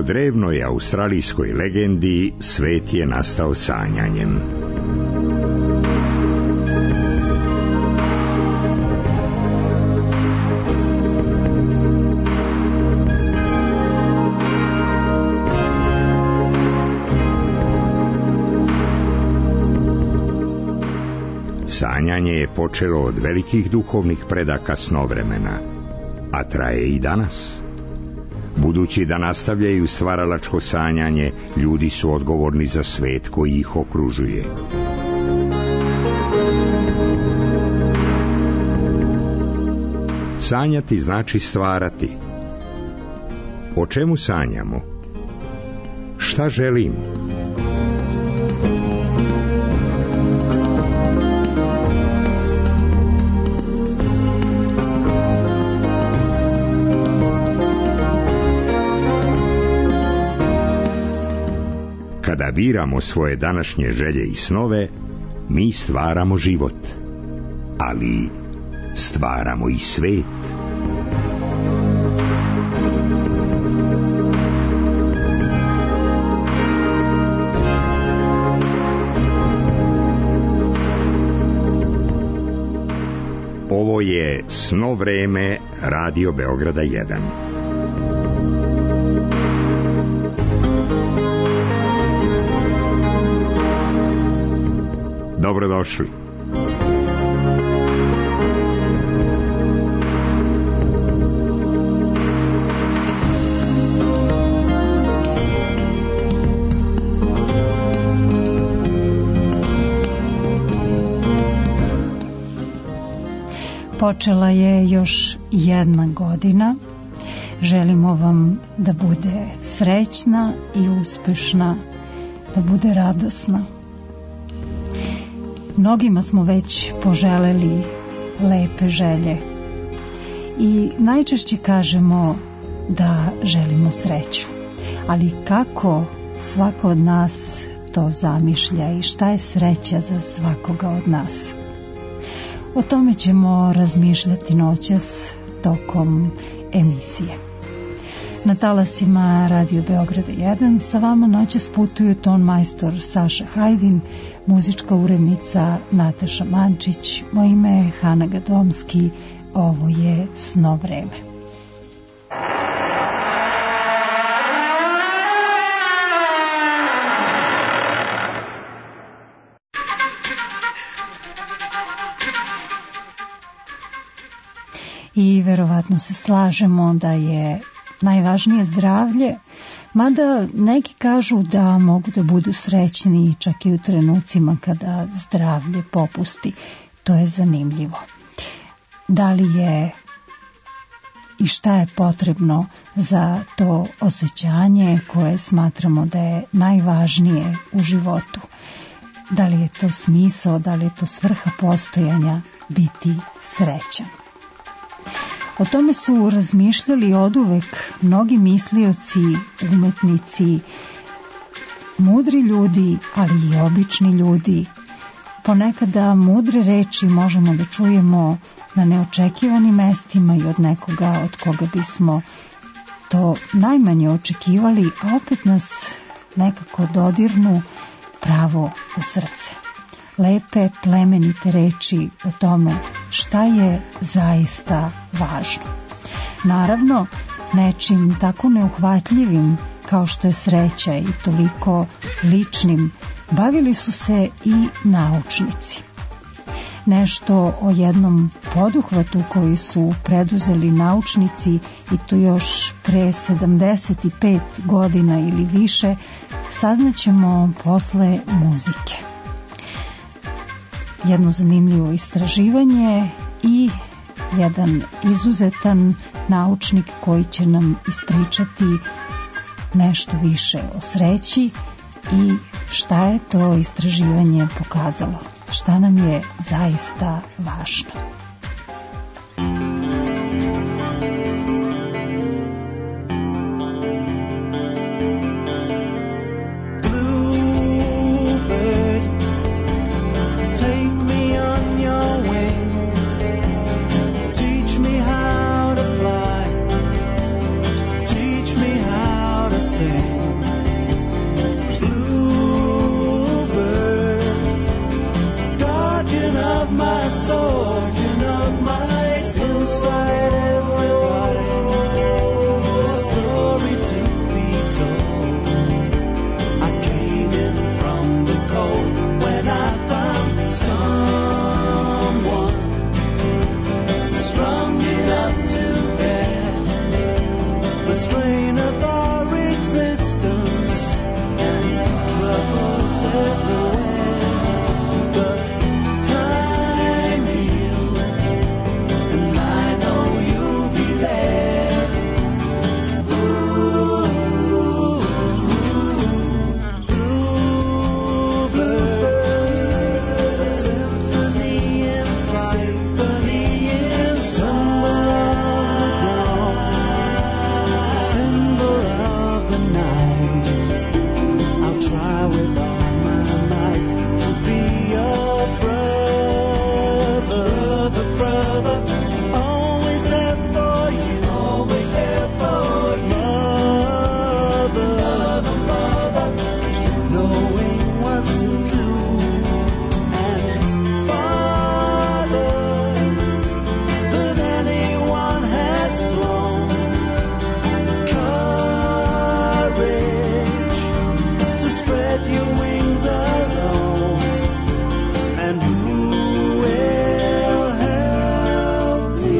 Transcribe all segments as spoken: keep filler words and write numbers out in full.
drevnoj australijskoj legendi svet je nastao sanjanjem. Sanjanje je počelo od velikih duhovnih predaka snovremena, a traje i danas. Budući da nastavljaju stvaralačko sanjanje, ljudi su odgovorni za svet koji ih okružuje. Sanjati znači stvarati. O čemu sanjamo? Šta želim? Kada biramo svoje današnje želje i snove, mi stvaramo život, ali stvaramo i svet. Ovo je Sno vreme Radio Beograda jedan. Dobrodošli. Počela je još jedna godina. Želimo vam da bude srećna i uspešna, da bude radosna. Mnogima smo već poželeli lepe želje i najčešće kažemo da želimo sreću. Ali kako svako od nas to zamišlja i šta je sreća za svakoga od nas? O tome ćemo razmišljati noćas tokom emisije. Na talasima Radio Beograda jedan sa vama noćas putuju ton majstor Saša Hajdin, muzička urednica Nataša Mančić, moje ime je Hana Gadomski, ovo je Sno vreme. I verovatno se slažemo da je najvažnije zdravlje, mada neki kažu da mogu da budu srećni čak i u trenucima kada zdravlje popusti. To je zanimljivo. Da li je i šta je potrebno za to osjećanje koje smatramo da je najvažnije u životu? Da li je to smisao, da li je to svrha postojanja biti srećan? O tome su razmišljali oduvek mnogi mislioci, umetnici, mudri ljudi, ali i obični ljudi. Ponekada mudre reči možemo da čujemo na neočekivanim mestima i od nekoga od koga bismo to najmanje očekivali, a opet nas nekako dodirnu pravo u srce. Lepe, plemenite reči o tome šta je zaista važno. Naravno, nečim tako neuhvatljivim kao što je sreća i toliko ličnim, bavili su se i naučnici. Nešto o jednom poduhvatu koji su preduzeli naučnici i to još pre sedamdeset pet godina ili više saznaćemo posle muzike. Jedno zanimljivo istraživanje i jedan izuzetan naučnik koji će nam ispričati nešto više o sreći i šta je to istraživanje pokazalo, šta nam je zaista važno. Sing. inside everybody there's a story to be told. I came in from the cold when I found someone strong enough to bear the strain of our existence and troubles everywhere. But time heals, and I know you'll be there. Ooh, bluebird, a symphony in flight, symphony in summer of the dawn, a symbol of the night. I'll try with all my might to be your brother, brother, brother, always there for you, always there for you, mother, mother, mother, knowing what to do, and farther than anyone has flown. Courage to spread your wings alone, and who will help me?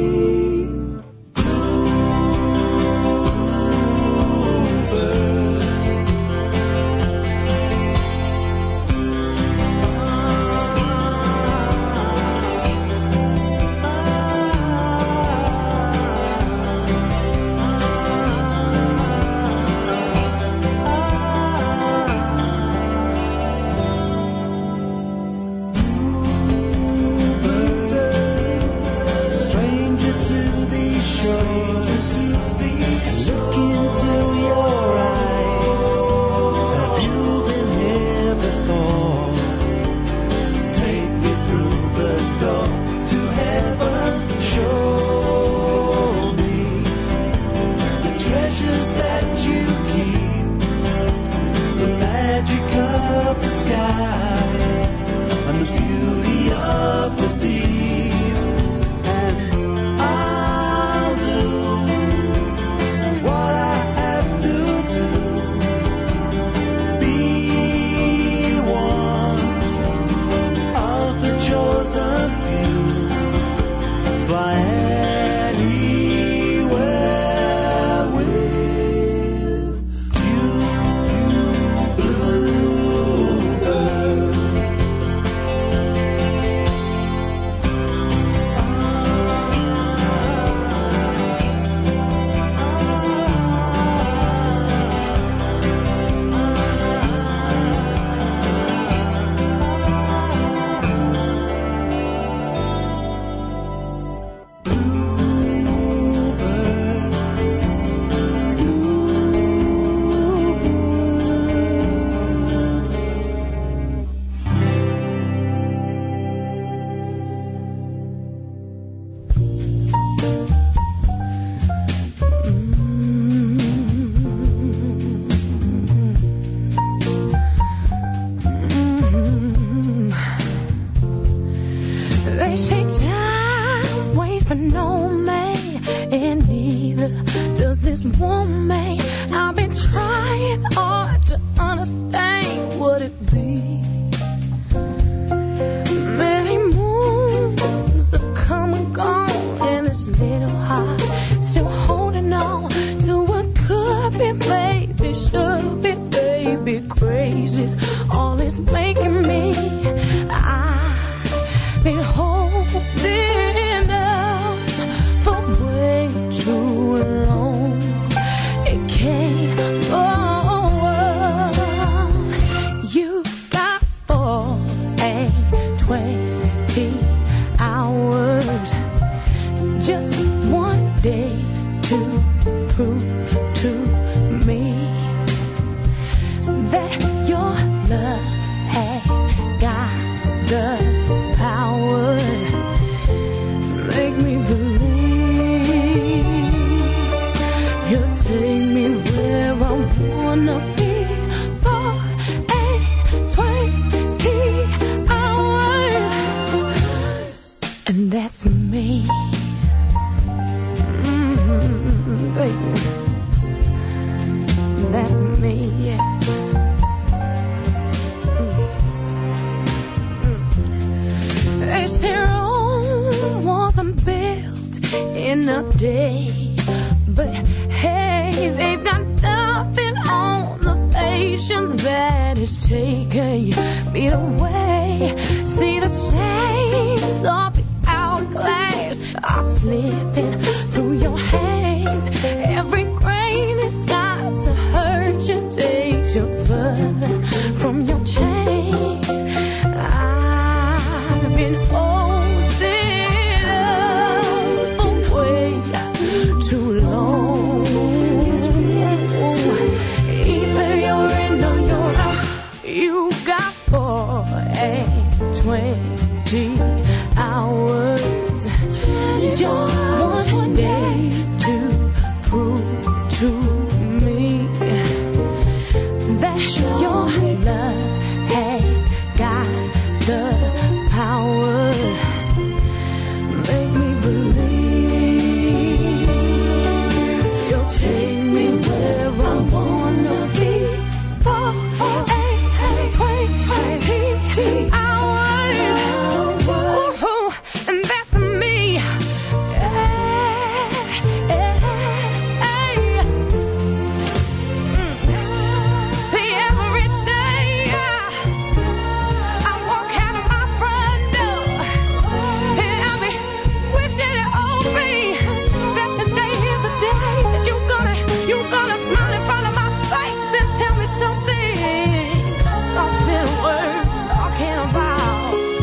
Stranger to these shores, look into your eyes. Have you been here before? Take me through the door to heaven. Show me the treasures that you keep, the magic of the sky and the beauty of the deep. And I'll do what I have to do. Be one of the chosen few. Fly anywhere with you, bluebird. They say time waits for no man, and neither does this woman. I've been trying hard to understand what it be. Many moons have come and gone, and this little heart still holding on to what could be, baby, should be, baby, crazy. All is making me. I've been holding on for way too long. It can't go on. You got four and twenty hours, just one day to prove to me that your love had got the power. Make me believe you'll take me where I wanna be for eight, twenty hours. And that's me. Mm, baby, that's me, yes. They say Rome wasn't built in a day, but hey, they've got nothing on the patience that it's taken me away. See the chains of the hourglass are slipping through your hands. Every grain has got to hurt you, takes you further from your chains. I've been holding up way too long. Either you're in or you're out. You got four and twenty hours. Just one day to prove to me that your love has got the power. Make me believe you'll take me where I wanna be. Four, four, eight, eight, twenty, twenty hours. Ooh, and that's me. Yeah, yeah, yeah. See, every day I walk out of my front door, and I'll be wishing it on me that today is the day that you're gonna, you're gonna smile in front of my face and tell me something, something worth talking about.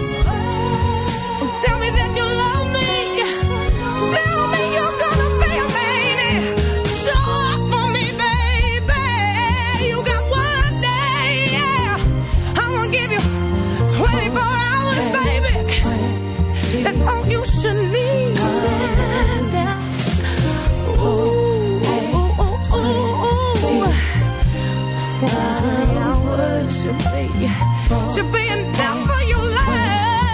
Tell me that you love me. Tell me you're gonna be a lady. Show up for me, baby. You got one day, yeah. I'm gonna give you twenty-four hours, baby. That's all you should need. Ooh, ooh, ooh, ooh, ooh. twenty hours should be, should be enough for your life.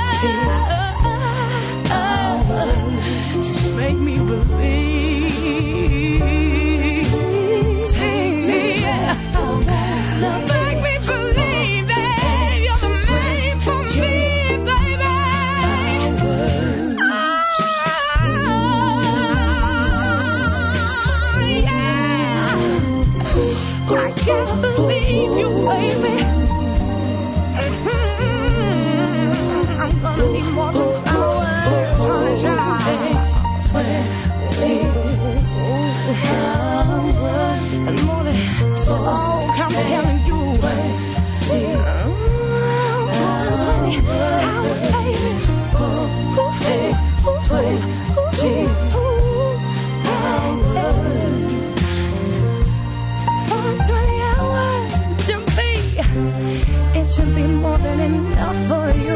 Just make me believe. Take me, yeah. Make me believe that you're the man for me, baby. Ah, yeah. I can't believe you, baby. Mm-hmm. I'm gonna need more than hours, honey child. Twenty hours and more than all I'm telling you. Twenty hours, baby. Twenty hours should be, it should be more than enough for you.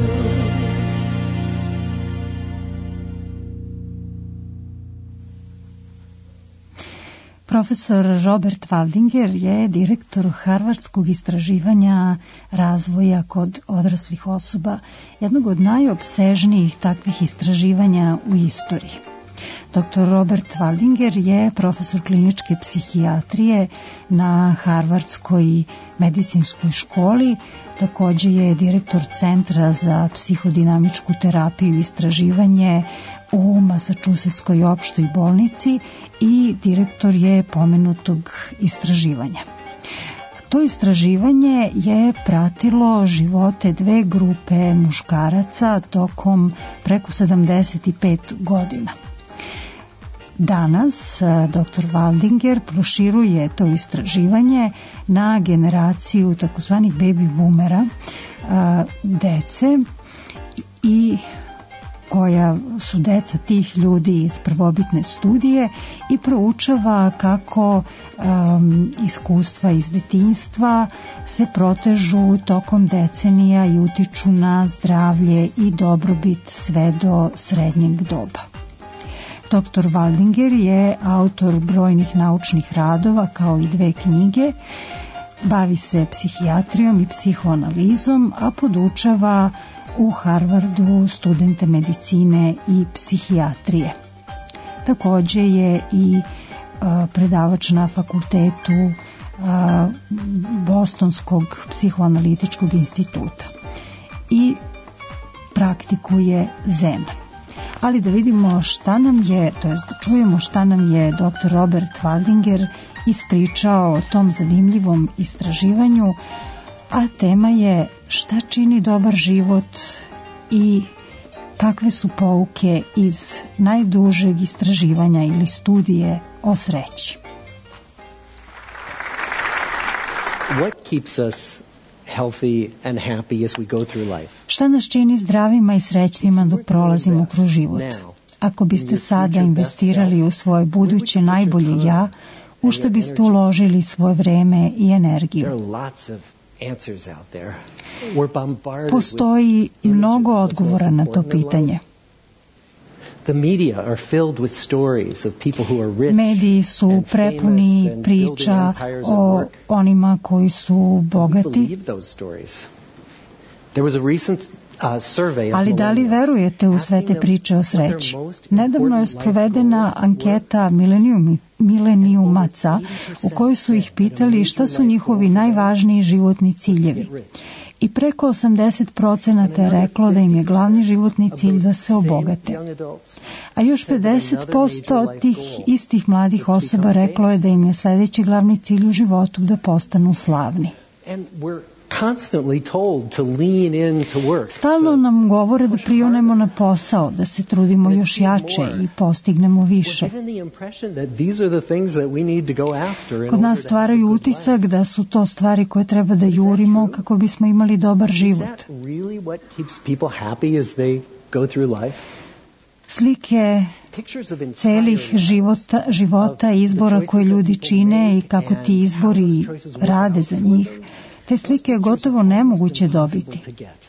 Profesor Robert Waldinger je direktor Harvardskog istraživanja razvoja kod odraslih osoba, jednog od najopsežnijih takvih istraživanja u istoriji. doktor Robert Waldinger je profesor kliničke psihijatrije na Harvardskoj medicinskoj školi, također je direktor Centra za psihodinamičku terapiju i istraživanje u Masačusetskoj opštoj bolnici i direktor je pomenutog istraživanja. To istraživanje je pratilo živote dve grupe muškaraca tokom preko sedamdeset pet godina. Danas doktor Waldinger proširuje to istraživanje na generaciju takozvanih baby boomera, dece i koja su deca tih ljudi iz prvobitne studije i proučava kako um, iskustva iz detinjstva se protežu tokom decenija i utiču na zdravlje i dobrobit sve do srednjeg doba. doktor Waldinger je autor brojnih naučnih radova kao i dve knjige, bavi se psihijatrijom i psihoanalizom, a podučava u Harvardu studente medicine i psihijatrije. Takođe je i a, predavač na fakultetu a, Bostonskog psihoanalitičkog instituta i praktikuje zen. Ali da vidimo šta nam je, to jest da čujemo šta nam je doktor Robert Waldinger ispričao o tom zanimljivom istraživanju, a tema je šta čini dobar život i kakve su pouke iz najdužeg istraživanja ili studije o sreći. What keeps us healthy and happy as we go through life? Šta nas čini zdravima i srećnima dok prolazimo kroz život? Ako biste sada investirali u svoje buduće najbolje ja, u što biste uložili svoje vreme i energiju? Postoji mnogo odgovora na to pitanje. Mediji su prepuni priča o onima koji su bogati. Ali da li verujete u sve te priče o sreći? Nedavno je sprovedena anketa milenijumi, milenijumaca u kojoj su ih pitali šta su njihovi najvažniji životni ciljevi. I preko osamdeset procenata je reklo da im je glavni životni cilj da se obogate. A još pedeset posto tih istih mladih osoba reklo je da im je sledeći glavni cilj u životu da postanu slavni. Stalno nam govore da prionemo na posao, da se trudimo još jače i postignemo više. Kod nas stvaraju utisak da su to stvari koje treba da jurimo kako bismo imali dobar život. Slike celih života, života izbora koje ljudi čine i kako ti izbori rade za njih, te slike je gotovo nemoguće dobiti.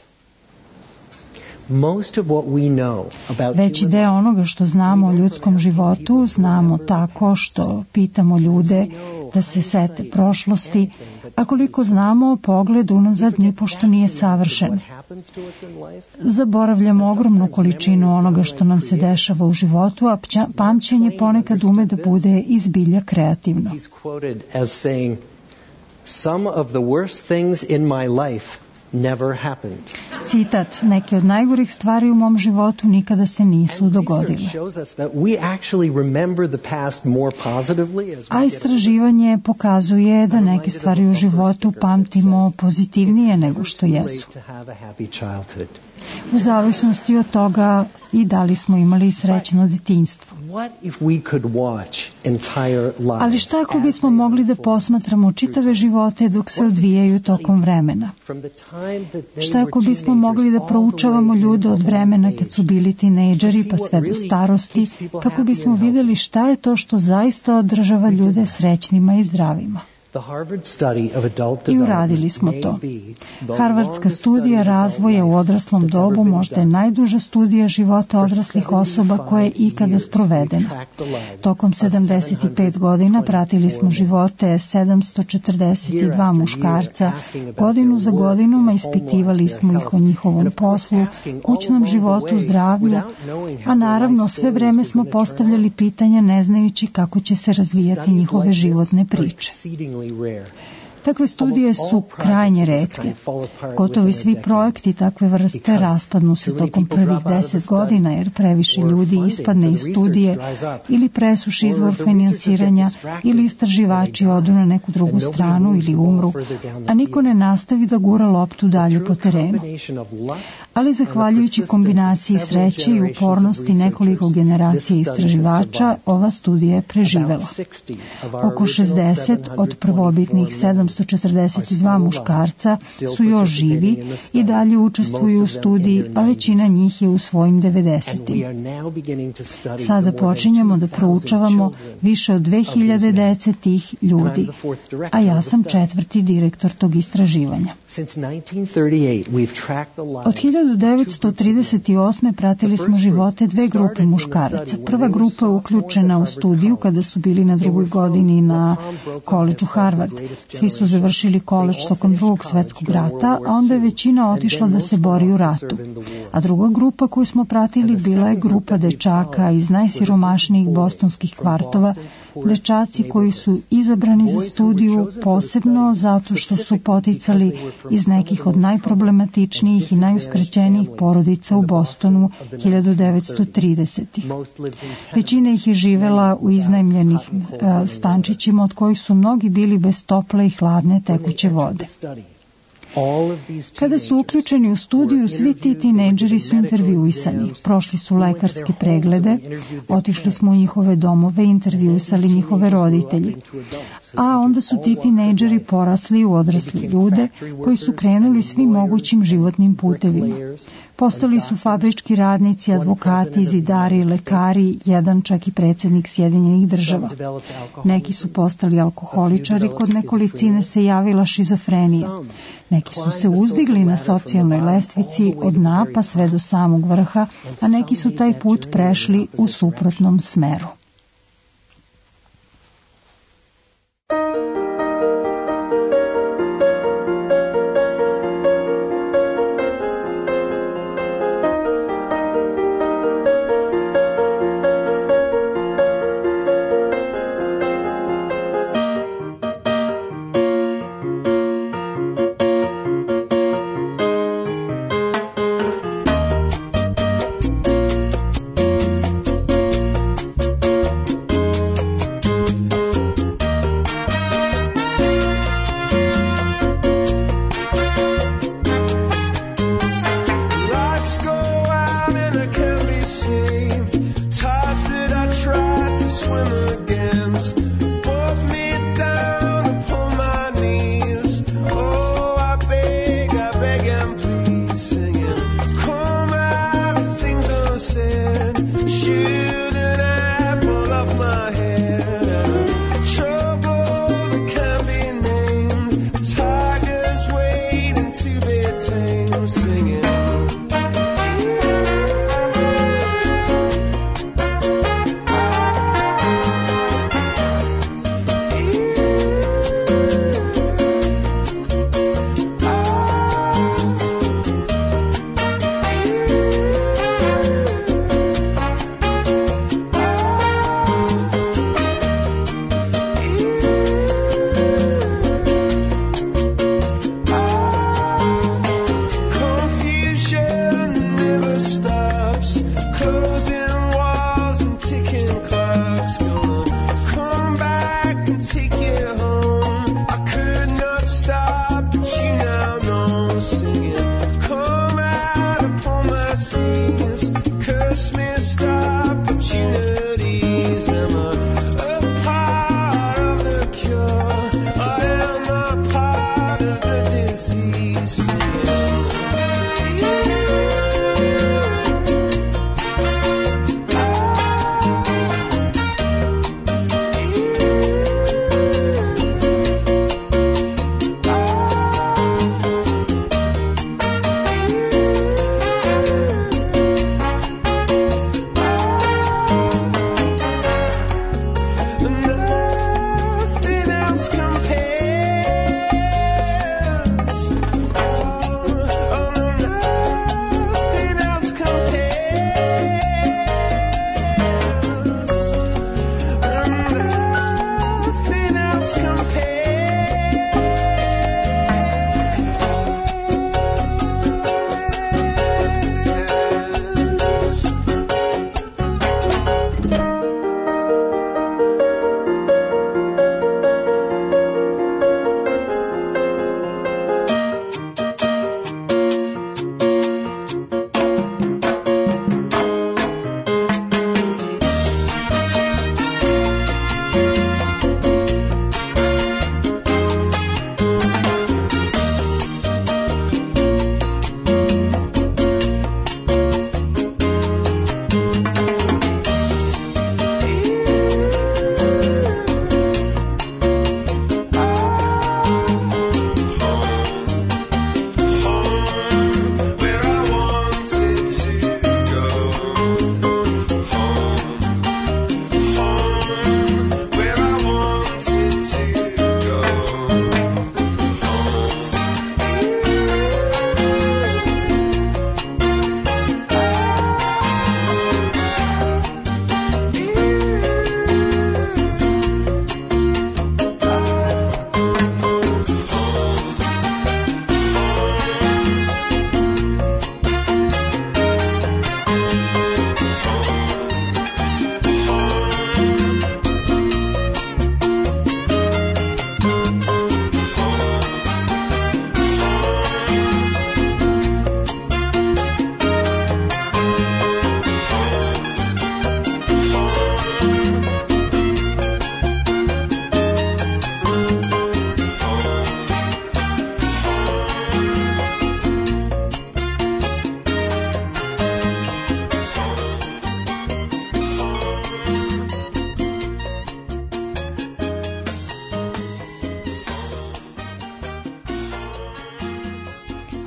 Veći deo onoga što znamo o ljudskom životu znamo tako što pitamo ljude da se sete prošlosti, a koliko znamo, pogled unazad nipošto nije savršen. Zaboravljamo ogromnu količinu onoga što nam se dešava u životu, a pamćenje ponekad ume da bude izbilja kreativno. Some of the worst things in my life never happened. Citat, neke od najgorih stvari u mom životu nikada se nisu dogodile. A istraživanje pokazuje da neke stvari u životu pamtimo pozitivnije nego što jesu. U zavisnosti od toga i da li smo imali srećno detinjstvo. Ali šta ako bismo mogli da posmatramo čitave živote dok se odvijaju tokom vremena? Šta ako bismo mogli da proučavamo ljude od vremena kad su bili tinejdžeri pa sve do starosti, kako bismo videli šta je to što zaista održava ljude srećnima i zdravima? I uradili smo to. Harvardska studija razvoja u odraslom dobu možda je najduža studija života odraslih osoba koja je ikada sprovedena. Tokom sedamdeset pet godina pratili smo živote sedamsto četrdeset dva muškarca, godinu za godinom, a ispitivali smo ih o njihovom poslu, kućnom životu, zdravlju, a naravno sve vreme smo postavljali pitanja ne znajući kako će se razvijati njihove životne priče. Takve studije su krajnje retke. Gotovo svi projekti takve vrste raspadnu se tokom prvih deset godina jer previše ljudi ispadne iz studije ili presuši izvor finansiranja ili istraživači odu na neku drugu stranu ili umru, a niko ne nastavi da gura loptu dalje po terenu. Ali zahvaljujući kombinaciji sreće i upornosti nekoliko generacija istraživača, ova studija je preživela. Oko šezdeset od prvobitnih sedamsto četrdeset dva muškarca su još živi i dalje učestvuju u studiji, a većina njih je u svojim devedesetim. Sada počinjemo da proučavamo više od dve hiljade dece tih ljudi, a ja sam četvrti direktor tog istraživanja. Since nineteen thirty-eight, we've tracked the lives Od hiljadu devetsto trideset osme. pratili smo živote dve grupe muškaraca. Prva grupa je uključena u studiju kada su bili na drugoj godini na koledžu Harvard. Svi su završili koledž tokom drugog svetskog rata, a onda je većina otišla da se bori u ratu. A druga grupa koju smo pratili bila je grupa dečaka iz najsiromašnijih bostonskih kvartova, dečaci koji su izabrani za studiju posebno zato što su poticali iz nekih od najproblematičnijih i najuskraćenijih porodica u Bostonu hiljadu devetsto tridesetih. Većina ih je živela u iznajmljenih uh, stančićima od kojih su mnogi bili bez tople i hladne tekuće vode. Kada su uključeni u studiju, svi ti tinejdžeri su intervjuisani. Prošli su lekarske preglede, otišli smo u njihove domove i intervjuisali njihove roditelji. A onda su ti tinejdžeri porasli u odrasli ljude koji su krenuli svim mogućim životnim putevima. Postali su fabrički radnici, advokati, zidari, lekari, jedan čak i predsjednik Sjedinjenih država. Neki su postali alkoholičari, kod nekolicine se javila šizofrenija. Neki su se uzdigli na socijalnoj lestvici od dna pa sve do samog vrha, a neki su taj put prešli u suprotnom smeru.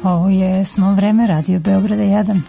Ovo je Snov vreme, Radio Beograda jedan.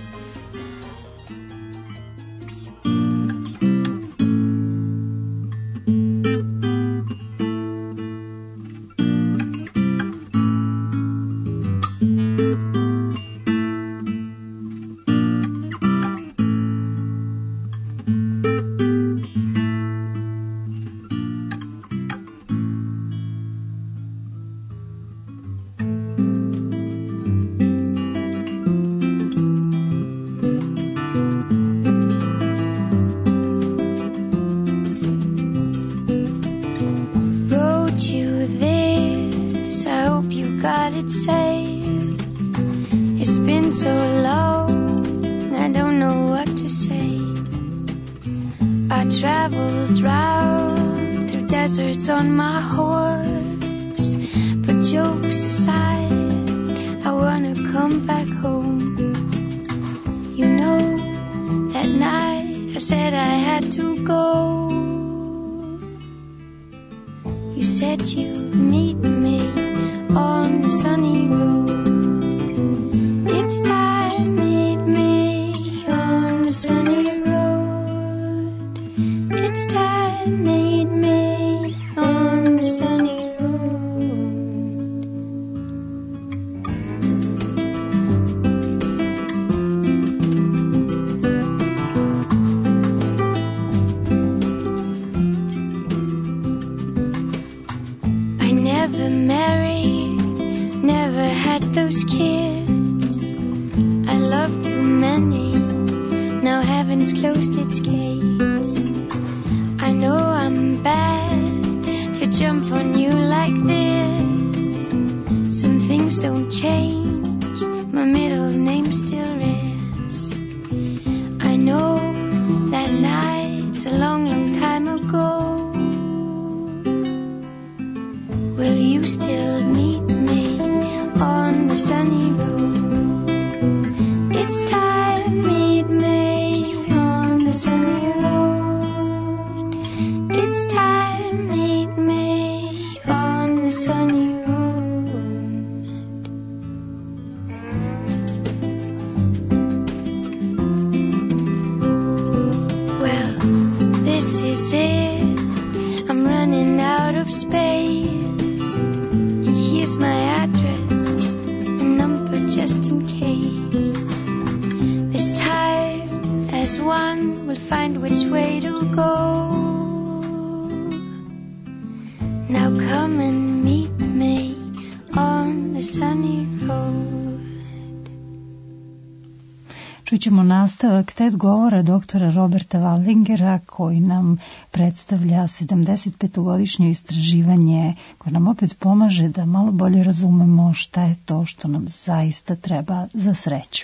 Čućemo nastavak TED govora doktora Roberta Waldingera koji nam predstavlja sedamdesetpetogodišnje istraživanje koje nam opet pomaže da malo bolje razumemo šta je to što nam zaista treba za sreću.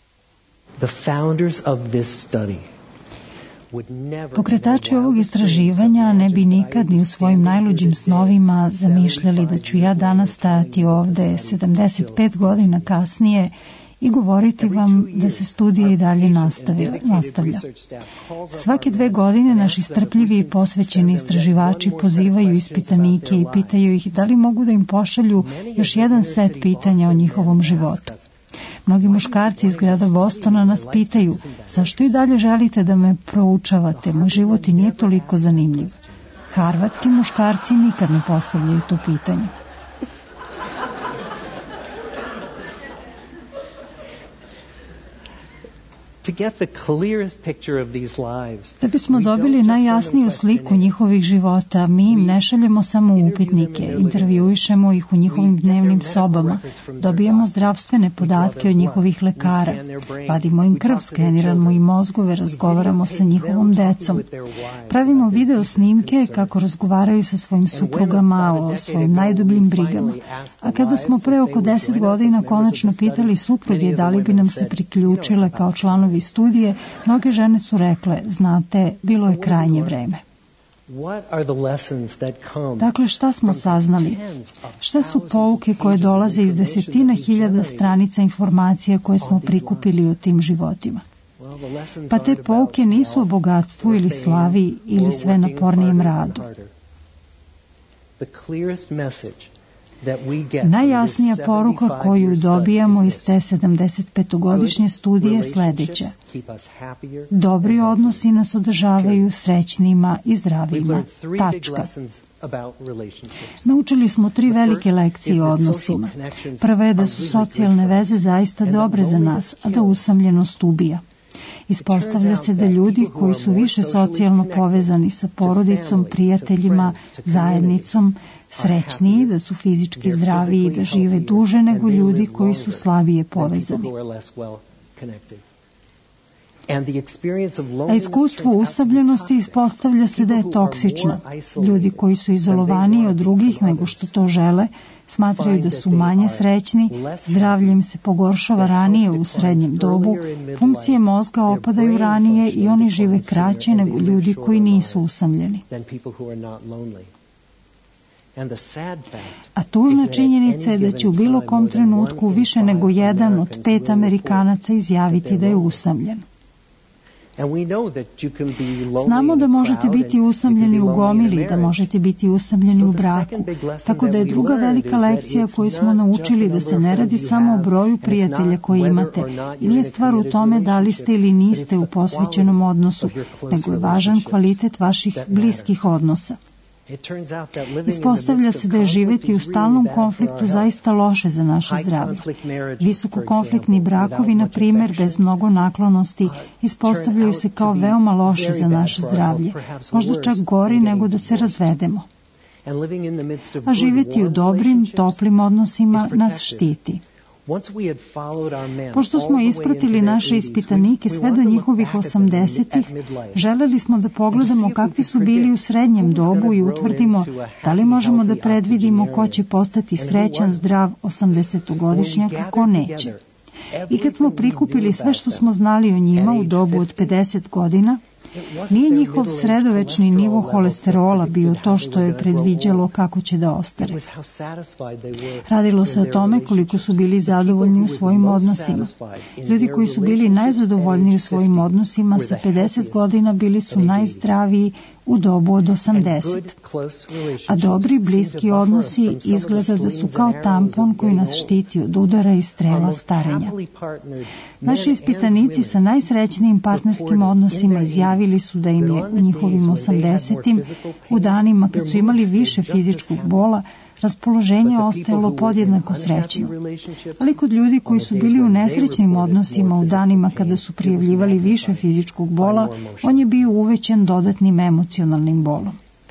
The founders of this study Pokretači ovog istraživanja ne bi nikad ni u svojim najluđim snovima zamišljali da ću ja danas stajati ovde sedamdeset pet godina kasnije i govoriti vam da se studija i dalje nastavlja. Svake dve godine naši strpljivi i posvećeni istraživači pozivaju ispitanike i pitaju ih da li mogu da im pošalju još jedan set pitanja o njihovom životu. Mnogi muškarci iz grada Bostona nas pitaju zašto i dalje želite da me proučavate, moj život i nije toliko zanimljiv. Harvardski muškarci nikad ne postavljaju to pitanje. Da bismo dobili najjasniju sliku njihovih života, mi im ne šaljemo samo upitnike, intervjuišemo ih u njihovim dnevnim sobama, dobijemo zdravstvene podatke od njihovih lekara, vadimo im krv, skeniramo im mozgove, razgovaramo sa njihovom decom, pravimo video snimke kako razgovaraju sa svojim suprugama o svojim najdubljim brigama. A kada smo pre oko deset godina konačno pitali supruge da li bi nam se priključile kao članovi studije, mnoge žene su rekle, znate, bilo je krajnje vreme. Dakle, šta smo saznali? Šta su pouke koje dolaze iz desetina hiljada stranica informacija koje smo prikupili o tim životima? Pa te pouke nisu o bogatstvu ili slavi ili sve napornijem radu. Najjasnija poruka koju dobijamo iz te sedamdesetpetogodišnje studije je sledeća. Dobri odnosi nas održavaju srećnima i zdravima. Tačka. Naučili smo tri velike lekcije o odnosima. Prva je da su socijalne veze zaista dobre za nas, a da usamljenost ubija. Ispostavlja se da ljudi koji su više socijalno povezani sa porodicom, prijateljima, zajednicom, srećniji, da su fizički zdraviji i da žive duže nego ljudi koji su slabije povezani. A iskustvo usamljenosti ispostavlja se da je toksično. Ljudi koji su izolovaniji od drugih nego što to žele, smatraju da su manje srećni, zdravlje im se pogoršava ranije u srednjem dobu, funkcije mozga opadaju ranije i oni žive kraće nego ljudi koji nisu usamljeni. A tužna činjenica je da će u bilo kom trenutku više nego jedan od pet Amerikanaca izjaviti da je usamljen. Znamo da možete biti usamljeni u gomili, da možete biti usamljeni u braku, tako da je druga velika lekcija koju smo naučili da se ne radi samo o broju prijatelja koji imate i nije stvar u tome da li ste ili niste u posvećenom odnosu, nego je važan kvalitet vaših bliskih odnosa. Ispostavlja se da je živeti u stalnom konfliktu zaista loše za naše zdravlje. Visokokonfliktni brakovi, na primjer, bez mnogo naklonosti, ispostavljaju se kao veoma loše za naše zdravlje, možda čak gori nego da se razvedemo. A živeti u dobrim, toplim odnosima nas štiti. Pošto smo ispratili naše ispitanike sve do njihovih osamdesetih, želeli smo da pogledamo kakvi su bili u srednjem dobu i utvrdimo da li možemo da predvidimo ko će postati srećan, zdrav osamdesetogodišnjak, a ko neće. I kad smo prikupili sve što smo znali o njima u dobu od pedeset godina, nije njihov sredovečni nivo holesterola bio to što je predviđalo kako će da ostare. Radilo se o tome koliko su bili zadovoljni u svojim odnosima. Ljudi koji su bili najzadovoljniji u svojim odnosima sa pedeset godina bili su najzdraviji u dobu od osamdeset. A dobri, bliski odnosi izgleda da su kao tampon koji nas štiti od udara i strela starenja. Naši ispitanici sa najsrećnijim partnerskim odnosima izjavili su da im je u njihovim osamdesetim, u danima kad su imali više fizičkog bola, raspoloženje ostajalo podjednako srećno. Ali kod ljudi koji su bili u nesrećnim odnosima u danima kada su prijavljivali više fizičkog bola, on je bio uvećan dodatnim emocionalnim bolom.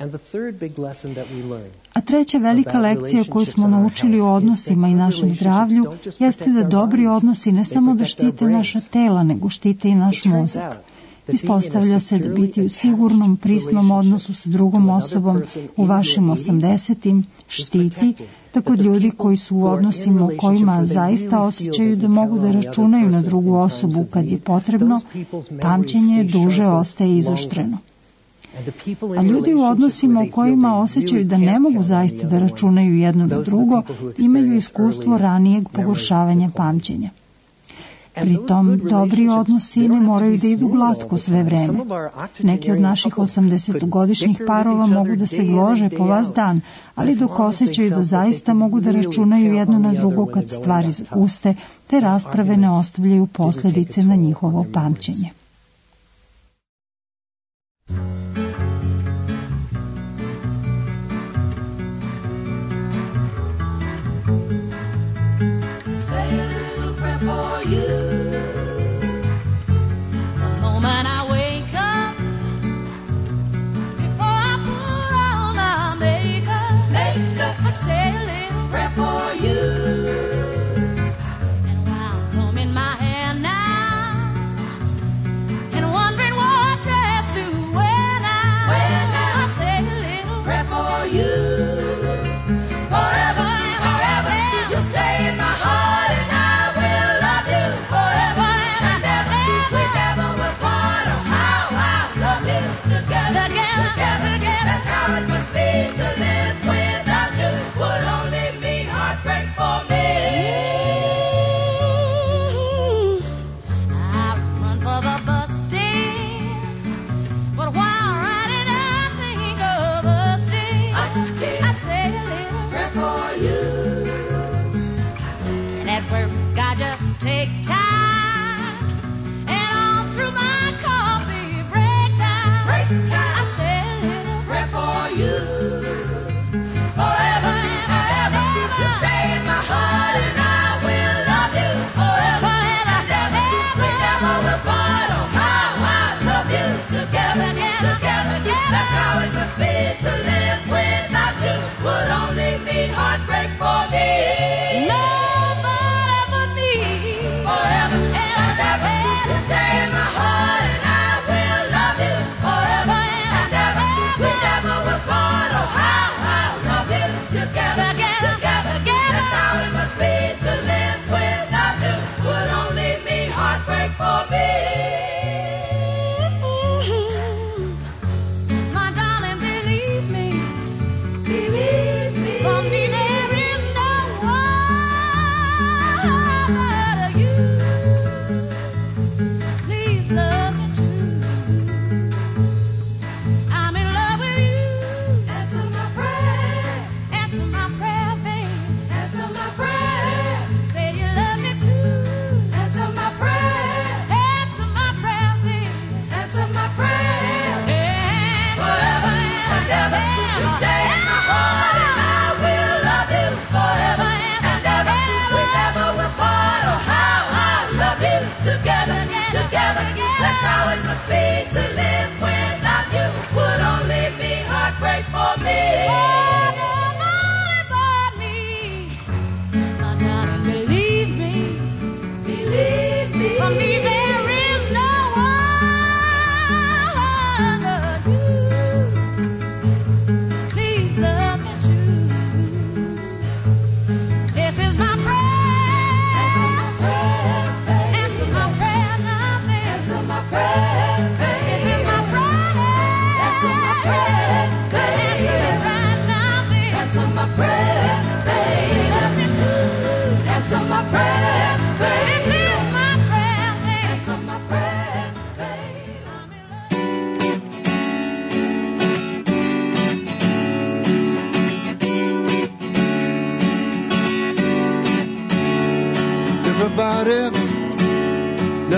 A treća velika lekcija koju smo naučili o odnosima i našem zdravlju jeste da dobri odnosi ne samo da štite naša tela, nego štite i naš mozak. Ispostavlja se da biti u sigurnom, prisnom odnosu sa drugom osobom u vašim osamdesetim štiti, da kod ljudi koji su u odnosima u kojima zaista osjećaju da mogu da računaju na drugu osobu kad je potrebno, pamćenje duže ostaje izoštreno. A ljudi u odnosima u kojima osjećaju da ne mogu zaista da računaju jedno na drugo, imaju iskustvo ranijeg pogoršavanja pamćenja. Pritom, dobri odnosi ne moraju da idu glatko sve vreme. Neki od naših osamdesetogodišnjih parova mogu da se glože po vas dan, ali dok osjećaju da zaista mogu da računaju jedno na drugo kad stvari zaguste, te rasprave ne ostavljaju posljedice na njihovo pamćenje.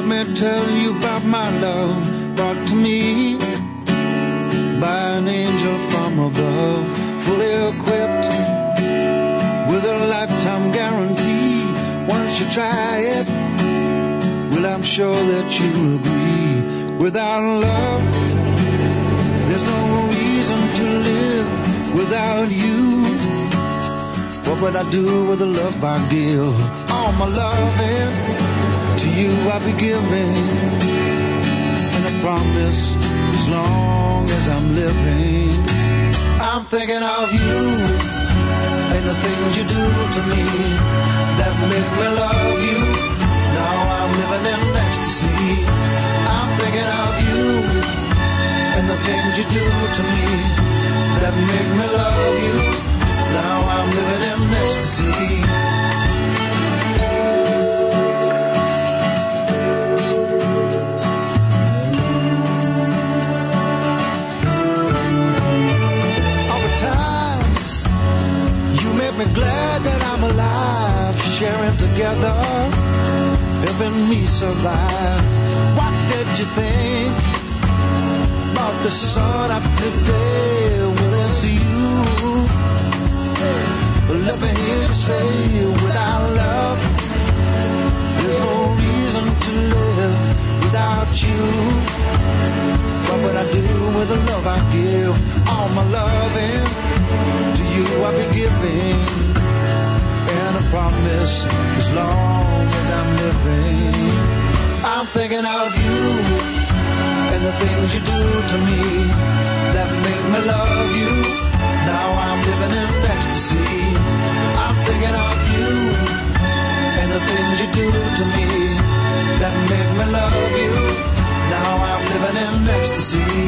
me tell you about my love brought to me by an angel from above, fully equipped with a lifetime guarantee. Once you try it, well, I'm sure that you'll agree. Without love, there's no reason to live. Without you, what would I do with the love I give? All my loving to you I'll be giving, and I promise as long as I'm living, I'm thinking of you and the things you do to me that make me love you. Now I'm living in ecstasy. I'm thinking of you and the things you do to me that make me love you. Now I'm living in ecstasy. All the times you make me glad that I'm alive, sharing together, helping me survive. What did you think about the sun up today? Well, it's you. Let me hear you say, without love, there's no reason to live. Without you, what would I do with the love I give? All my loving to you I'll be giving, and I promise as long as I'm living, I'm thinking of you and the things you do to me that make me love you. Now I'm living in ecstasy. I'm thinking of you and the things you do to me that make me love you. Now I'm living in ecstasy.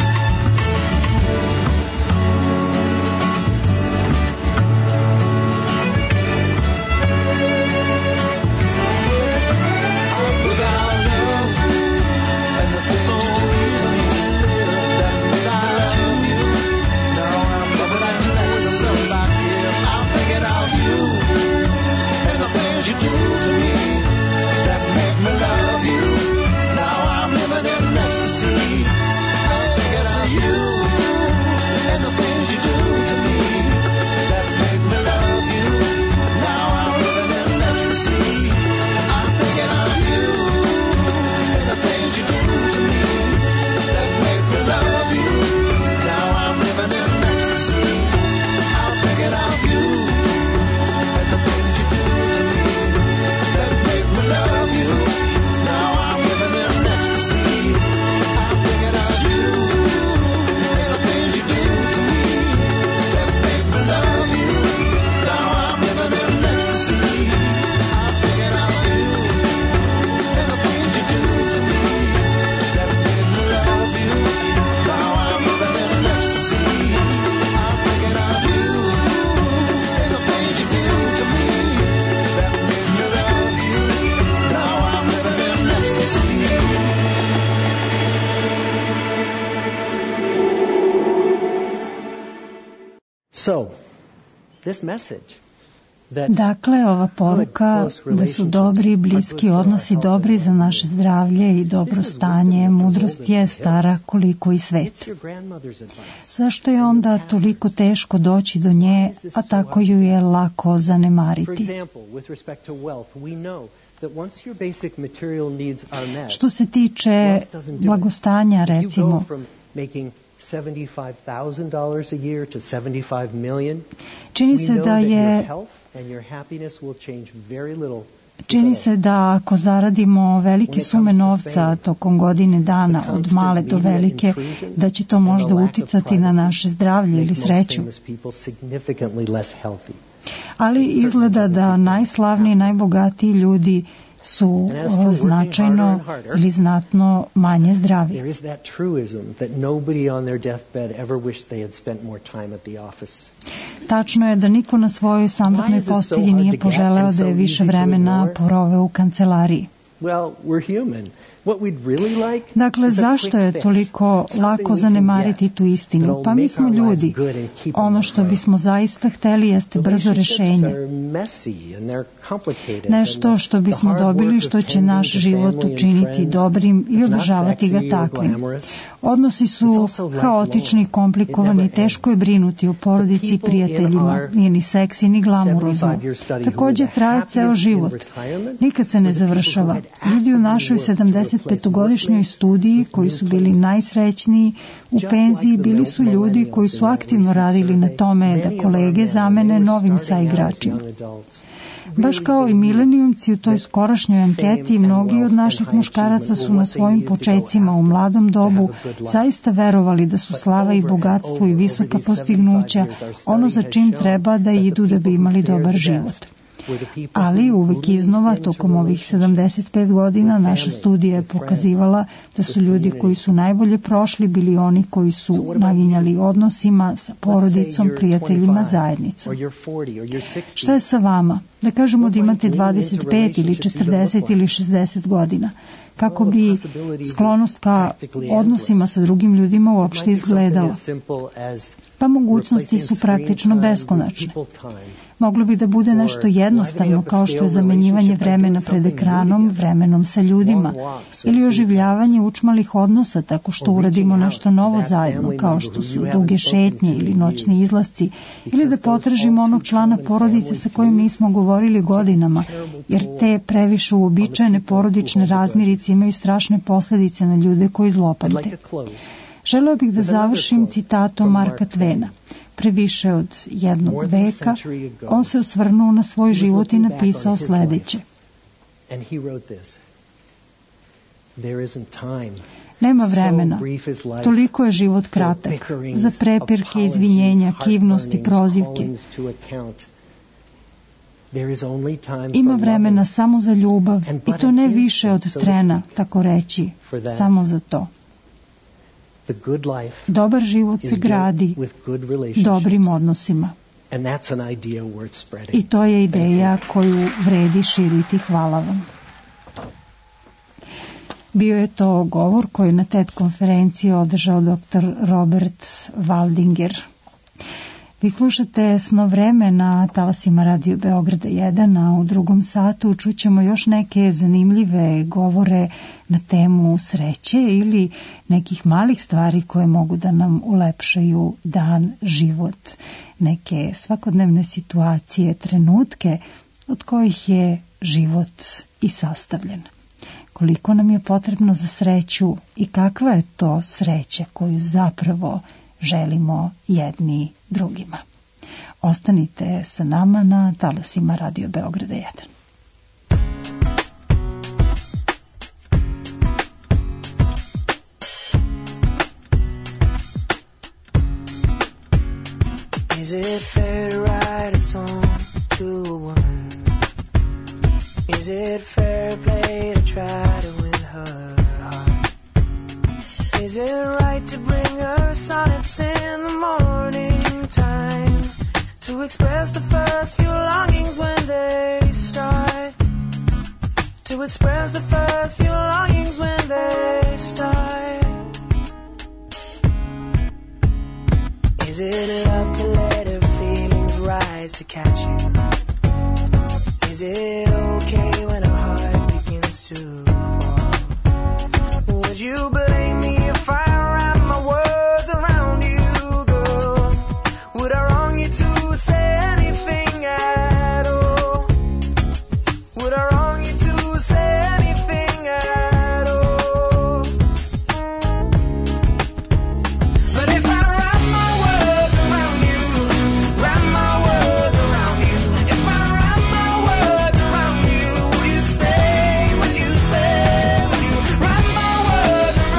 So, this message that Dakle, ova poruka da su dobri i bliski odnosi dobri za naše zdravlje i dobro stanje, mudrost je stara koliko i svet. Zašto je onda toliko teško doći do nje, a tako ju je lako zanemariti? Što se tiče blagostanja, recimo, seventy-five thousand dollars a year to seventy-five million. Čini se da je Čini se da ako zaradimo velike sume novca tokom godine dana, od male do velike, da će to možda uticati na naše zdravlje ili sreću. Ali izgleda da najslavniji, najbogatiji ljudi su značajno ili znatno manje zdravi. Tačno je da niko na svojoj samrtnoj postelji nije poželeo da je više vremena proveo u kancelariji. What we'd really like Dakle, is a zašto quick je fix. toliko Something lako we can zanemariti get tu istinu? that'll Pa mi make smo our lives ljudi. good and keep on Ono the što way. bismo zaista hteli jeste brzo Relationships rešenje. are messy and they're complicated, Nešto and što the bismo hard dobili work što of će naš tending to život family and učiniti friends, dobrim i it's not održavati ga sexy or takvim. glamorous. Odnosi It's su also lifelong. haotični, It komplikovani, never teško je ends. brinuti o porodici i The people in prijateljima. our Nije ni seksi, ni glamurozno. seventy-five year study who Takođe were the traje ceo happiest in život. retirement Nikad se ne were the people who završava. had Ljudi u actively našoj worked to sedamdesetpetogodišnjoj replace studiji workmates koji with su new bili players. najsrećniji u Just penziji like the bili su ljudi koji millennials su in a aktivno recent radili na survey, tome many da of our kolege men, zamene they were novim starting out as saigračima. young adults. Baš kao i milenijumci u toj skorašnjoj anketi, mnogi od naših muškaraca su na svojim počecima u mladom dobu zaista verovali da su slava i bogatstvo i visoka postignuća ono za čim treba da idu da bi imali dobar život. Ali uvek iznova, tokom ovih sedamdeset pet godina, naša studija je pokazivala da su ljudi koji su najbolje prošli bili oni koji su naginjali odnosima sa porodicom, prijateljima, zajednicom. Šta je sa vama? Da kažemo da imate dvadeset pet ili četrdeset ili šezdeset godina. Kako bi sklonost ka odnosima sa drugim ljudima uopšte izgledala? Pa mogućnosti su praktično beskonačne. Moglo bi da bude nešto jednostavno kao što je zamenjivanje vremena pred ekranom, vremenom sa ljudima ili oživljavanje učmalih odnosa tako što uradimo nešto novo zajedno kao što su duge šetnje ili noćni izlasci ili da potražimo onog člana porodice sa kojim nismo govorili godinama jer te previše uobičajene porodične razmirice imaju strašne posledice na ljude koji zlopamte. Želeo bih da završim citatom Marka Tvena. Pre više od jednog veka on se osvrnuo na svoj život i napisao sledeće. Nema vremena, toliko je život kratak, za prepirke, izvinjenja, kivnosti, prozivke. Ima vremena samo za ljubav i to ne više od trena, tako reći, samo za to. Dobar život se gradi dobrim odnosima. I to je ideja koju vredi širiti. Hvala vam. Bio je to govor koji na TED konferenciji održao doktor Robert Waldinger. Vi slušate Snov vreme na talasima Radio Beograda jedan, a u drugom satu čućemo još neke zanimljive govore na temu sreće ili nekih malih stvari koje mogu da nam ulepšaju dan, život, neke svakodnevne situacije, trenutke od kojih je život i sastavljen. Koliko nam je potrebno za sreću i kakva je to sreća koju zapravo želimo jedni drugima. Ostanite sa nama na talasima Radio Beograda jedan. Is it fair to write a song to a woman? Is it fair play to try to win her heart? Is it right to bring her sonnets in the morning time, to express the first few longings when they start, to express the first few longings when they start? Is it love to let her feelings rise to catch you? Is it okay when her heart begins to fall? Would you blame me if I wrap my words around you, girl? Would I wrong you to say anything at all? Would I wrong you to say anything at all? But if I wrap my words around you, wrap my words around you, if I wrap my words around you, would you stay, would you stay, would you wrap my words around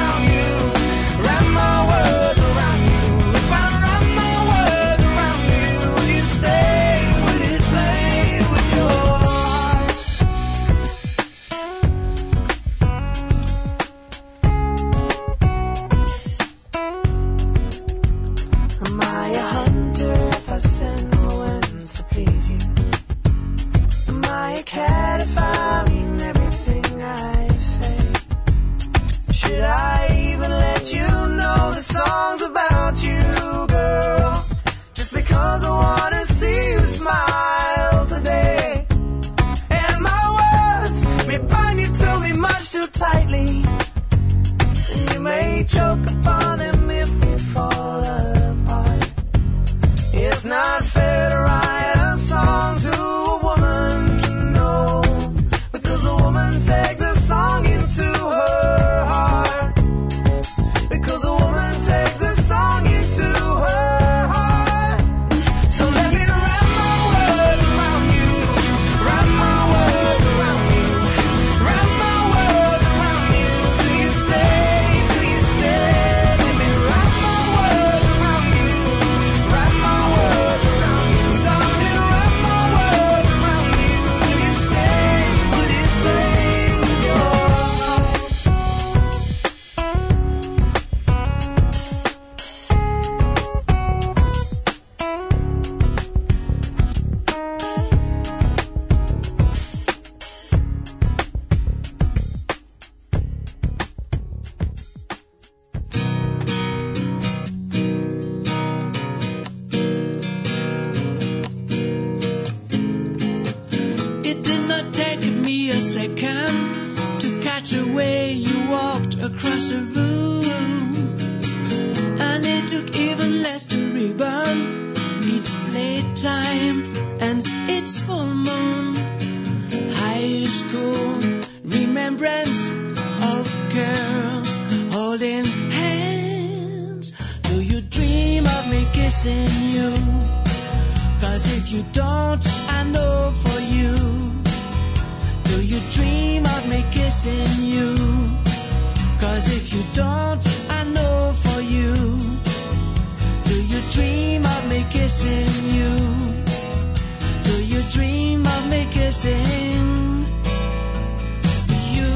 full moon. High school remembrance of girls holding hands. Do you dream of me kissing you? 'Cause if you don't, I know for you. Do you dream of me kissing you? 'Cause if you don't, I know for you. Do you dream of me kissing you? Do you dream of me kissing you?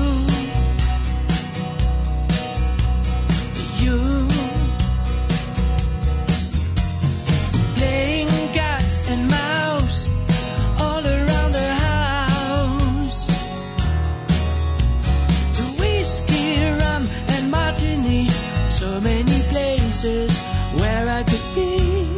You. Playing cats and mouse all around the house. Whiskey, rum and martini, so many places where I could be.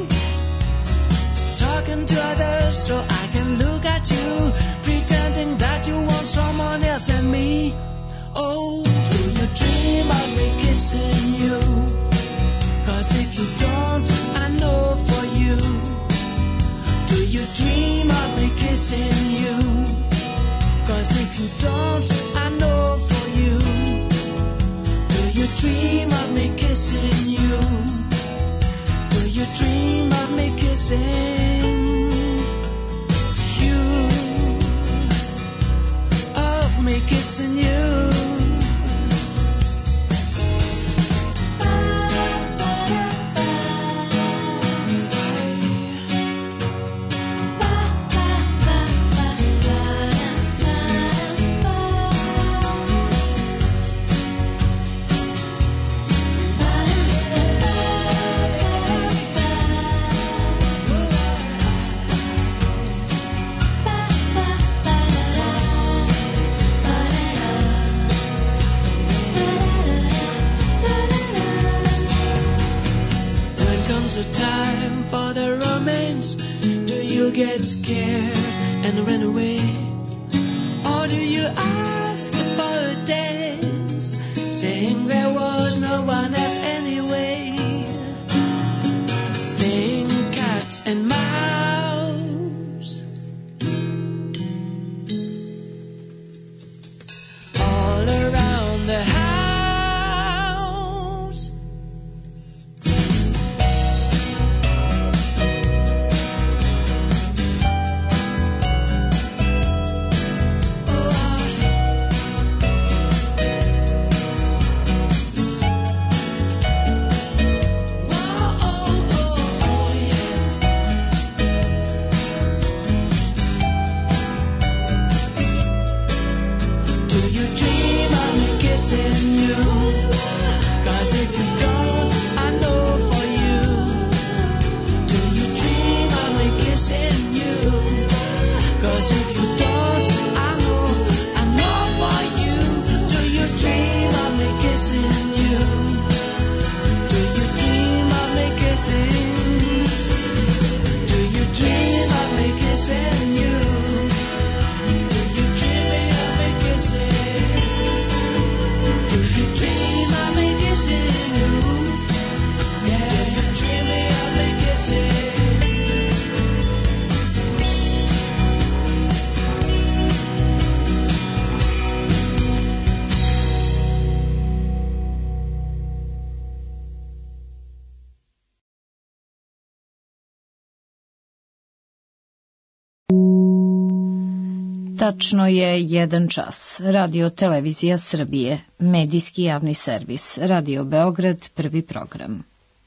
Talking to others so I can look at you, pretending that you want someone else than me. Oh, do you dream of me kissing you? 'Cause if you don't, I know for you. Do you dream of me kissing you? 'Cause if you don't, I know for you. Do you dream of me kissing you? Do you dream of me kissing you? Of me kissing you? A time for the romance. Do you get scared and run away? Or do you ask for a dance, saying there was no one else anyway? Playing cat and mouse all around the house. Tačno je jedan čas. Radio Televizija Srbije, medijski javni servis, Radio Beograd, prvi program.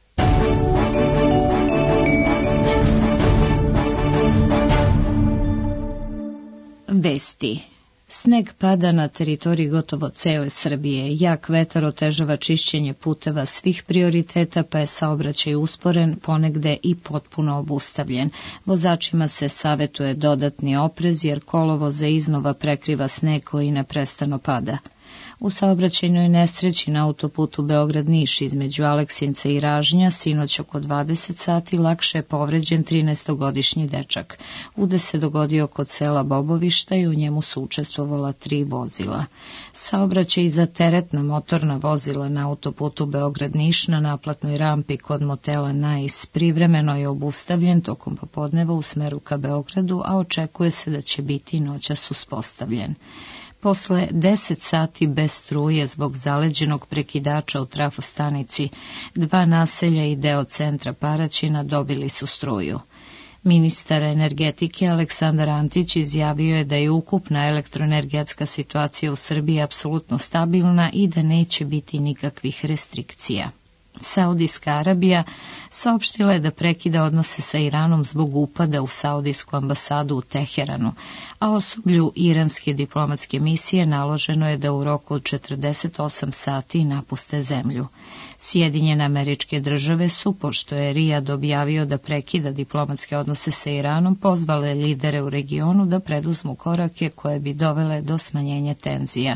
Vesti. Sneg pada na teritoriji gotovo cele Srbije, jak vetar otežava čišćenje puteva svih prioriteta, pa je saobraćaj usporen, ponegde i potpuno obustavljen. Vozačima se savetuje dodatni oprez, jer kolovoze iznova prekriva sneg koji neprestano pada. U saobraćajnoj nesreći na autoputu Beograd-Niš između Aleksinca i Ražnja sinoć oko dvadeset sati lakše je povređen trinaestogodišnji dečak. Udes se dogodio kod sela Bobovišta i u njemu su učestvovala tri vozila. Saobraćaj za teretna motorna vozila na autoputu Beograd-Niš na naplatnoj rampi kod motela Nais privremeno je obustavljen tokom popodneva u smeru ka Beogradu, a očekuje se da će biti noćas uspostavljen. Posle deset sati bez struje zbog zaleđenog prekidača u trafostanici, dva naselja i deo centra Paraćina dobili su struju. Ministar energetike Aleksandar Antić izjavio je da je ukupna elektroenergetska situacija u Srbiji apsolutno stabilna i da neće biti nikakvih restrikcija. Saudijska Arabija saopštila je da prekida odnose sa Iranom zbog upada u saudijsku ambasadu u Teheranu, a osoblju iranske diplomatske misije naloženo je da u roku od četrdeset osam sati napuste zemlju. Sjedinjene Američke Države su, pošto je Rijad objavio da prekida diplomatske odnose sa Iranom, pozvale lidere u regionu da preduzmu korake koje bi dovele do smanjenja tenzija.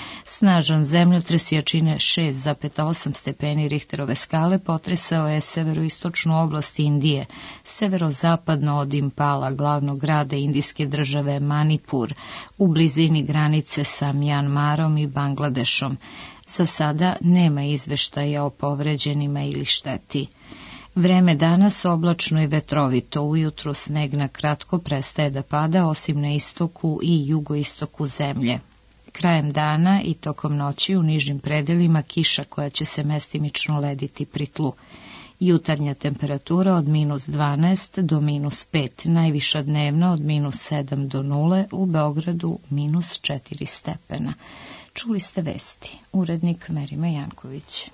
Snažan zemljotres jačine šest zarez osam stepeni Richterove skale potresao je severoistočnu oblast Indije, severozapadno od Impala, glavnog grada indijske države Manipur, u blizini granice sa Mjanmarom i Bangladešom. Za sada nema izveštaja o povređenima ili šteti. Vreme danas oblačno i vetrovito, ujutru sneg na kratko prestaje da pada, osim na istoku i jugoistoku zemlje. Krajem dana i tokom noći u nižim predelima kiša koja će se mestimično lediti pri tlu. Jutarnja temperatura od minus dvanaest do minus pet, najviša dnevna od minus sedam do nule, u Beogradu minus četiri stepena. Čuli ste vesti. Urednik Merima Janković.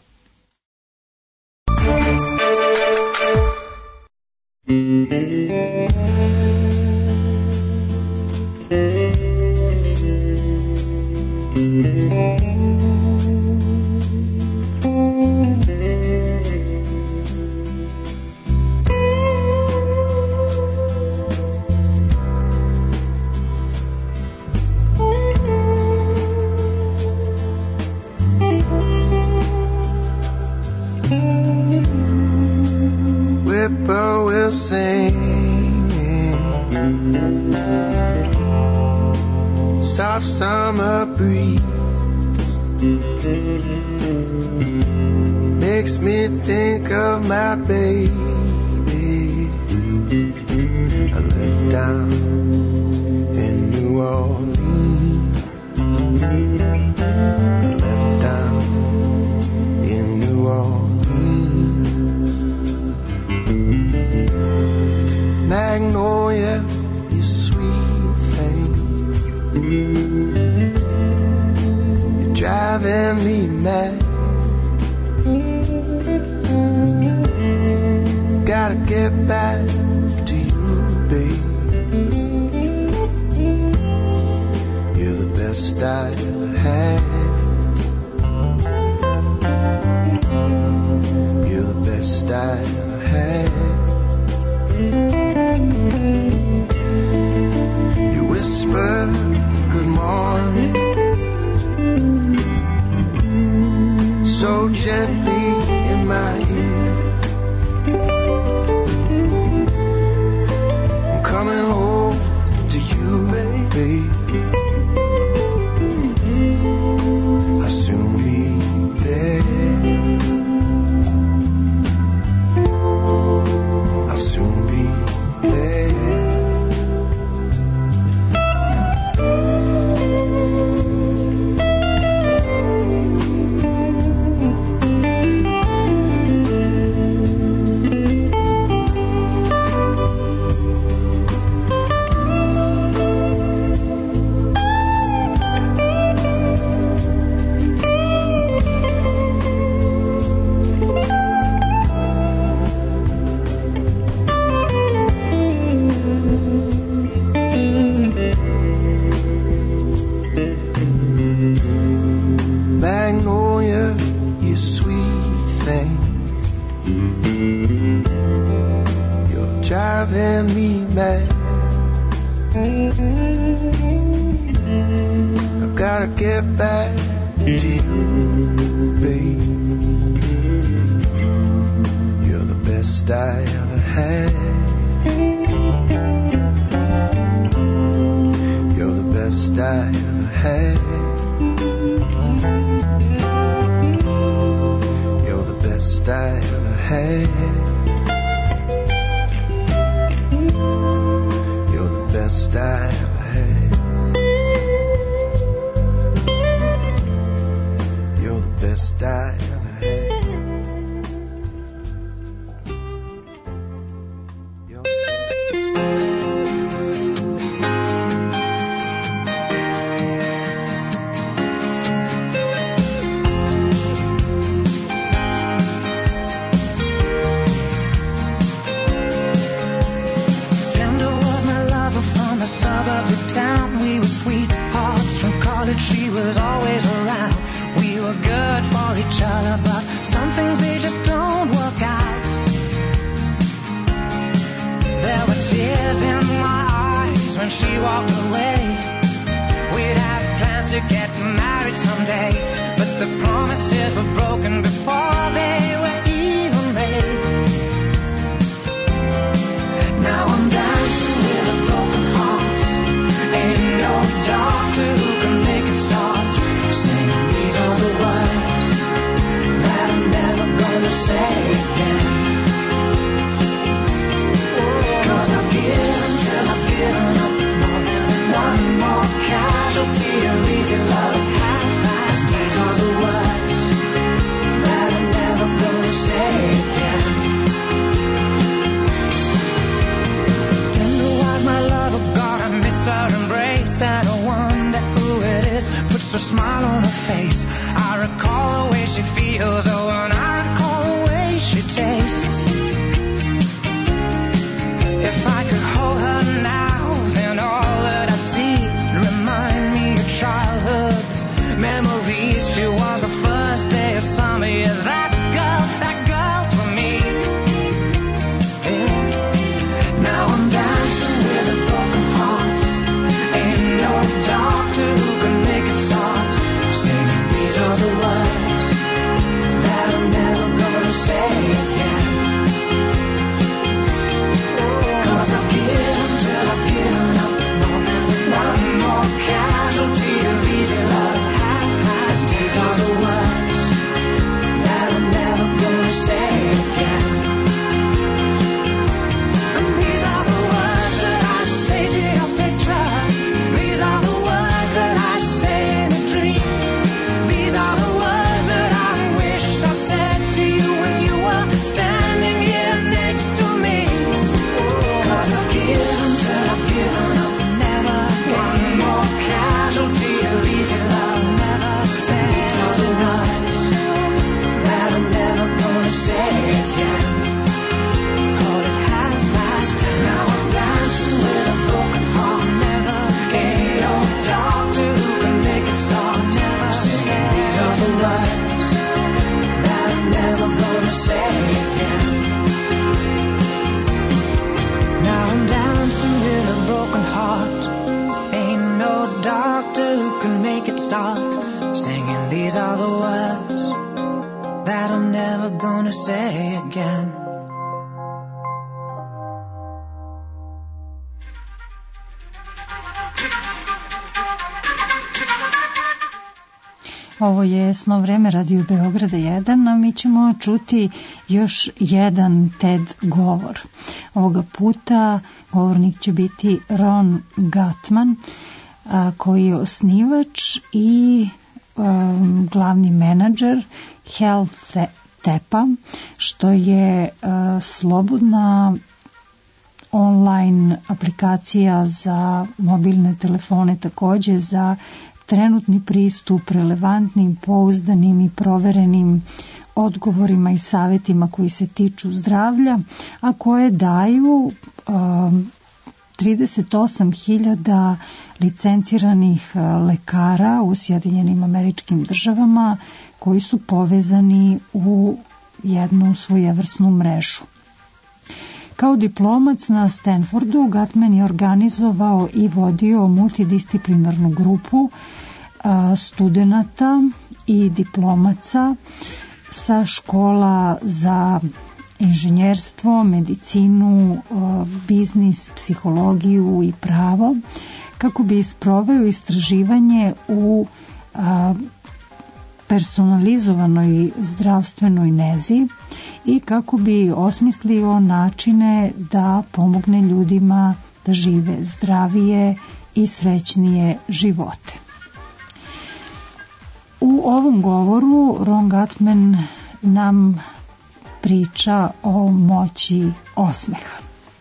Whippoorwill singing, soft summer breeze makes me think of my baby. I live down in New Orleans. I live down in New Orleans. Magnolia, you sweet thing, you're driving me mad. Gotta get back to you, babe. You're the best I ever had. You're the best I ever had. You whisper good morning so gently in my ear. I'm coming home to you, baby. I'll soon be there. I'll soon be there. Magnolia, you sweet thing, you're driving me mad. I gotta get back to you, babe. You're the best I ever had. You're the best I ever had. You're the best I ever had. You're the best I ever had. You're the best I ever had. She was always around. We were good for each other, but some things they just don't work out. There were tears in my eyes when she walked away. We'd had plans to get married someday, but the promises were broken before they were even made. Now I'm dancing with a broken heart. Ain't no doctor who can make it stop. Saying these are the words that I'm never gonna say again. Cause I've given till I've given up. More than one more casualty of easy love. Half-past these are the words that I'm never gonna say again. Tender was my love, oh God, I miss her embrace. And I wonder who it is puts a smile on her face. I recall the way she feels, oh, and I recall the way she tastes. If I could hold her now, then all that I see remind me of childhood memories. She was the first day of summer, yeah, that girl, that girl's for me. Yeah. Now I'm dancing with a broken heart. Ain't no doctor who can make it stop. Singing these are the words that I'm never gonna say again. Cause I've given till I've given up. More than one more casualty of easy love. Half-past these are the words that I'm never gonna say again. And these are the words that I say to your picture. These are the words that I say in a dream. These are the words that I wish I said to you when you were standing here next to me. Cause I've given till I've given up. Never one more casualty of easy love. Never say these are the words that I'm never gonna say again. Call it half past ten. Now I'm dancing with a broken heart. Never ain't no doctor who can make it stop. Never say these are the words that I'm never gonna say again. Now I'm dancing with a broken heart. Ain't no doctor who can make it stop. Singing these are the words that I'm never gonna say again. Ovo je Sno vreme Radio Beograda jedan, a mi ćemo čuti još jedan TED govor. Ovoga puta govornik će biti Ron Gutman, a, koji je osnivač i um, glavni menadžer Health Tapa, što je a, slobodna online aplikacija za mobilne telefone, takođe za trenutni pristup relevantnim, pouzdanim i proverenim odgovorima i savjetima koji se tiču zdravlja, a koje daju um, trideset osam hiljada licenciranih lekara u Sjedinjenim Američkim Državama koji su povezani u jednu svojevrsnu mrežu. Kao diplomac na Stanfordu, Gutman je organizovao i vodio multidisciplinarnu grupu studenata i diplomaca sa škola za inženjerstvo, medicinu, biznis, psihologiju i pravo, kako bi sproveo istraživanje u personalizovanoj zdravstvenoj nezi i kako bi osmislio načine da pomogne ljudima da žive zdravije i srećnije živote. U ovom govoru Ron Gutman nam priča o moći osmeha.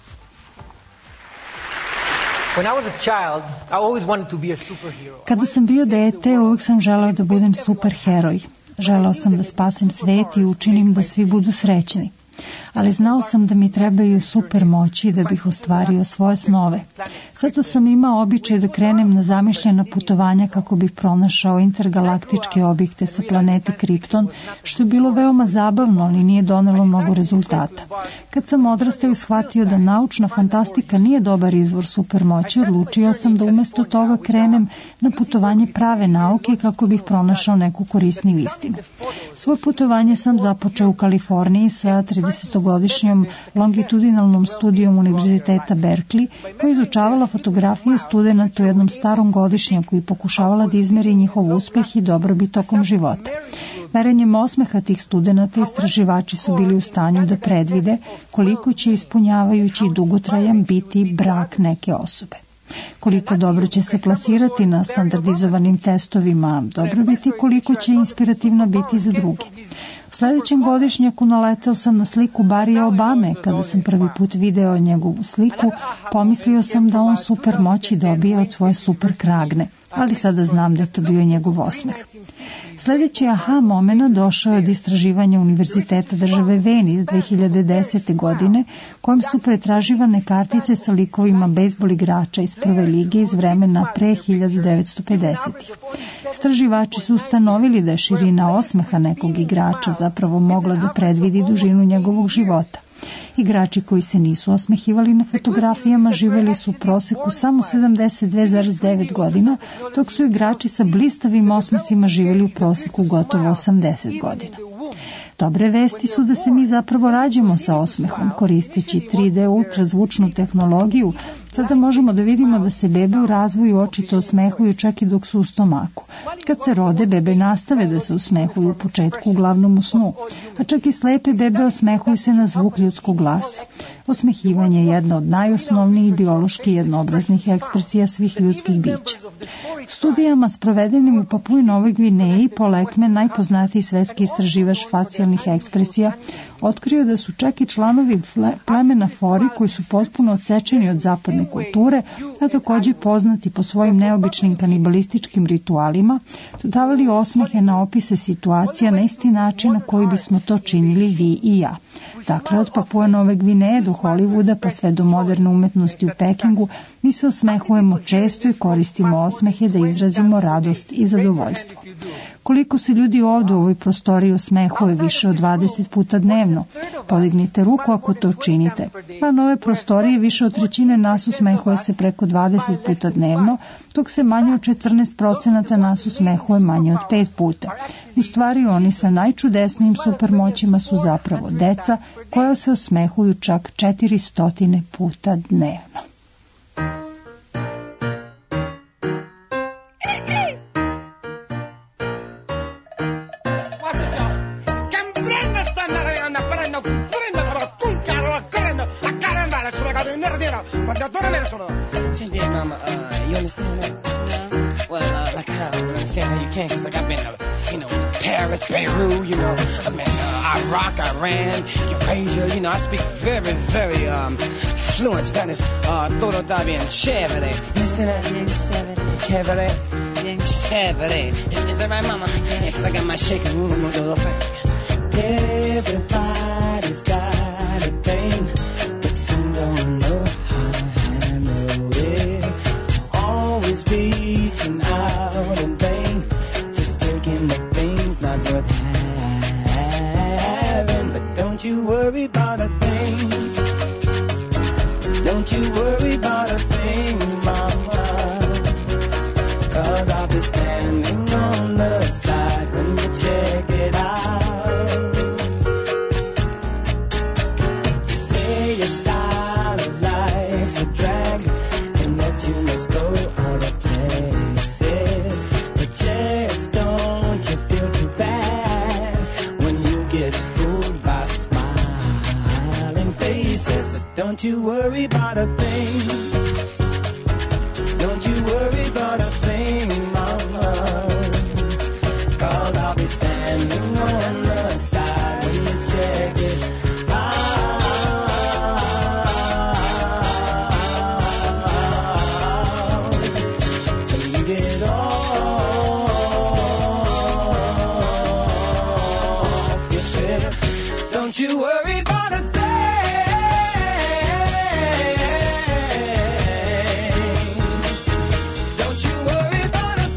Kada sam bio dete, uvijek sam želeo da budem superheroj. Želeo sam da spasem svet i učinim da svi budu srećni. Ali znao sam da mi trebaju super moći da bih ostvario svoje snove. Zato sam imao običaj da krenem na zamišljena putovanja kako bih pronašao intergalaktičke objekte sa planete Kripton, što je bilo veoma zabavno, ali nije donelo mnogo rezultata. Kad sam odrastao i shvatio da naučna fantastika nije dobar izvor supermoći, odlučio sam da umjesto toga krenem na putovanje prave nauke kako bih pronašao neku korisniju istinu. Svoje putovanje sam započeo u Kaliforniji sa tridesetogodišnjom longitudinalnom studijom Univerziteta Berkeley, koja je izučavala fotografije studenata u jednom starom godišnjaku i pokušavala da izmeri njihov uspeh i dobrobit tokom života. Merenjem osmeha tih studenata istraživači su bili u stanju da predvide koliko će ispunjavajući i dugotrajan biti brak neke osobe. Koliko dobro će se plasirati na standardizovanim testovima dobrobiti, koliko će inspirativno biti za druge. U sljedećem godišnjaku naletao sam na sliku Barija Obame. Kada sam prvi put video njegovu sliku, pomislio sam da on super moći dobije od svoje super kragne, ali sada znam da je to bio njegov osmeh. Sljedeći aha moment došao je od istraživanja Univerziteta države Veni iz dve hiljade desete. godine, kojim su pretraživane kartice sa likovima bejzbol igrača iz prve lige iz vremena pre hiljadu devetsto pedesetih. Istraživači su ustanovili da je širina osmeha nekog igrača zapravo mogla da predvidi dužinu njegovog života. Igrači koji se nisu osmehivali na fotografijama živjeli su u proseku samo sedamdeset dve zarez devet godina, dok su igrači sa blistavim osmesima živjeli u proseku gotovo osamdeset godina. Dobre vesti su da se mi zapravo rađamo sa osmehom. Koristeći tri D ultrazvučnu tehnologiju, sada možemo da vidimo da se bebe u razvoju očito osmehuju čak i dok su u stomaku. Kad se rode, bebe nastave da se osmehuju u početku, uglavnom u snu. A čak i slepe bebe osmehuju se na zvuk ljudskog glasa. Osmehivanje je jedna od najosnovnijih biološki jednoobraznih ekspresija svih ljudskih bića. Studijama sprovedenim u Papui Novoj Gvineji Paul Ekman, najpoznatiji svetski istraživač facijalnih ekspresija, otkrio da su čak i članovi plemena Fori, koji su potpuno odsečeni od zapadne kulture, a također poznati po svojim neobičnim kanibalističkim ritualima, dodavali osmehe na opise situacija na isti način na koji bismo to činili vi i ja. Dakle, od Papue Nove Gvineje do Hollywooda pa sve do moderne umetnosti u Pekingu, mi se osmehujemo često i koristimo osmehe da izrazimo radost i zadovoljstvo. Koliko se ljudi ovdje u ovoj prostoriji osmehuje više od dvadeset puta dnevno? Podignite ruku ako to činite. Pa na ove prostorije više od trećine nas osmehuje se preko dvadeset puta dnevno, dok se manje od četrnaest procenata nas osmehuje manje od pet puta. U stvari oni sa najčudesnijim supermoćima su zapravo deca koja se osmehuju čak četiristo puta dnevno. Senti, mama, uh, you understand that? No. Well, uh, like how I don't understand how you can, cause like I've been, uh, you know, Paris, Beirut, you know, I've been uh, Iraq, Iran, Eurasia, you know, I speak very, very um, fluent Spanish. Uh, todo está bien chévere. You understand that? Bien chévere. Chévere. Bien chévere. Is, is that right, mama? Yeah, cause I got my shaking room on the thing. Everybody's got a thing, but some don't know how to handle it. Always reaching out in vain, just taking the things not worth having. But don't you worry about a thing. Don't you worry about a thing, mama. Cause I'll be standing on the side when style of life's a drag, and that you must go other places. But just don't you feel too bad when you get fooled by smiling faces. But don't you worry about a thing. Don't you worry about a thing, mama. 'Cause I'll be standing on the side when you check it out. When you get off your chair, don't you worry about a thing. Don't you worry about a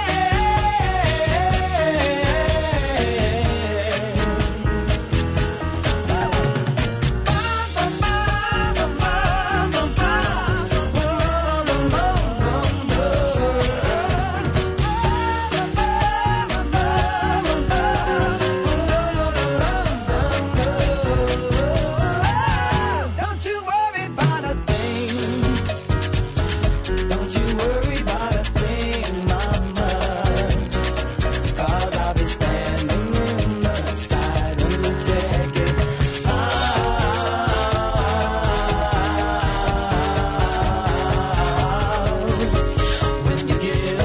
Don't you worry about a thing. Don't you worry about a thing, mama. 'Cause I'll be standing in the side when you check it out. When you get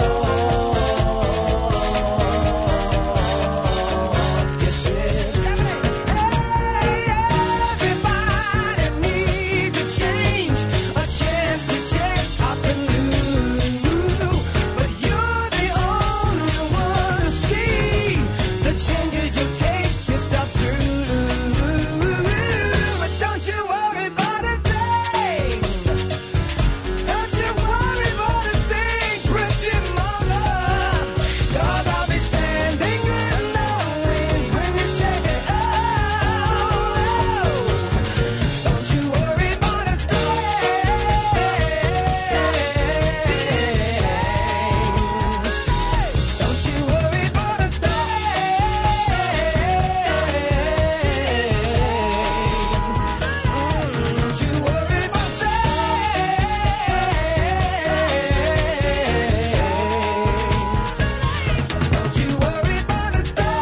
off your trip. Hey, everybody needs a change, a chance to check out the new. But you're the only one to see the changes you take yourself through. But don't you worry about a thing. Don't you worry about a thing, pretty mama. 'Cause I'll be standing in the wings when you check it out. Don't you worry about a thing. Don't you worry about a thing. Don't you worry about thing. Don't you worry about a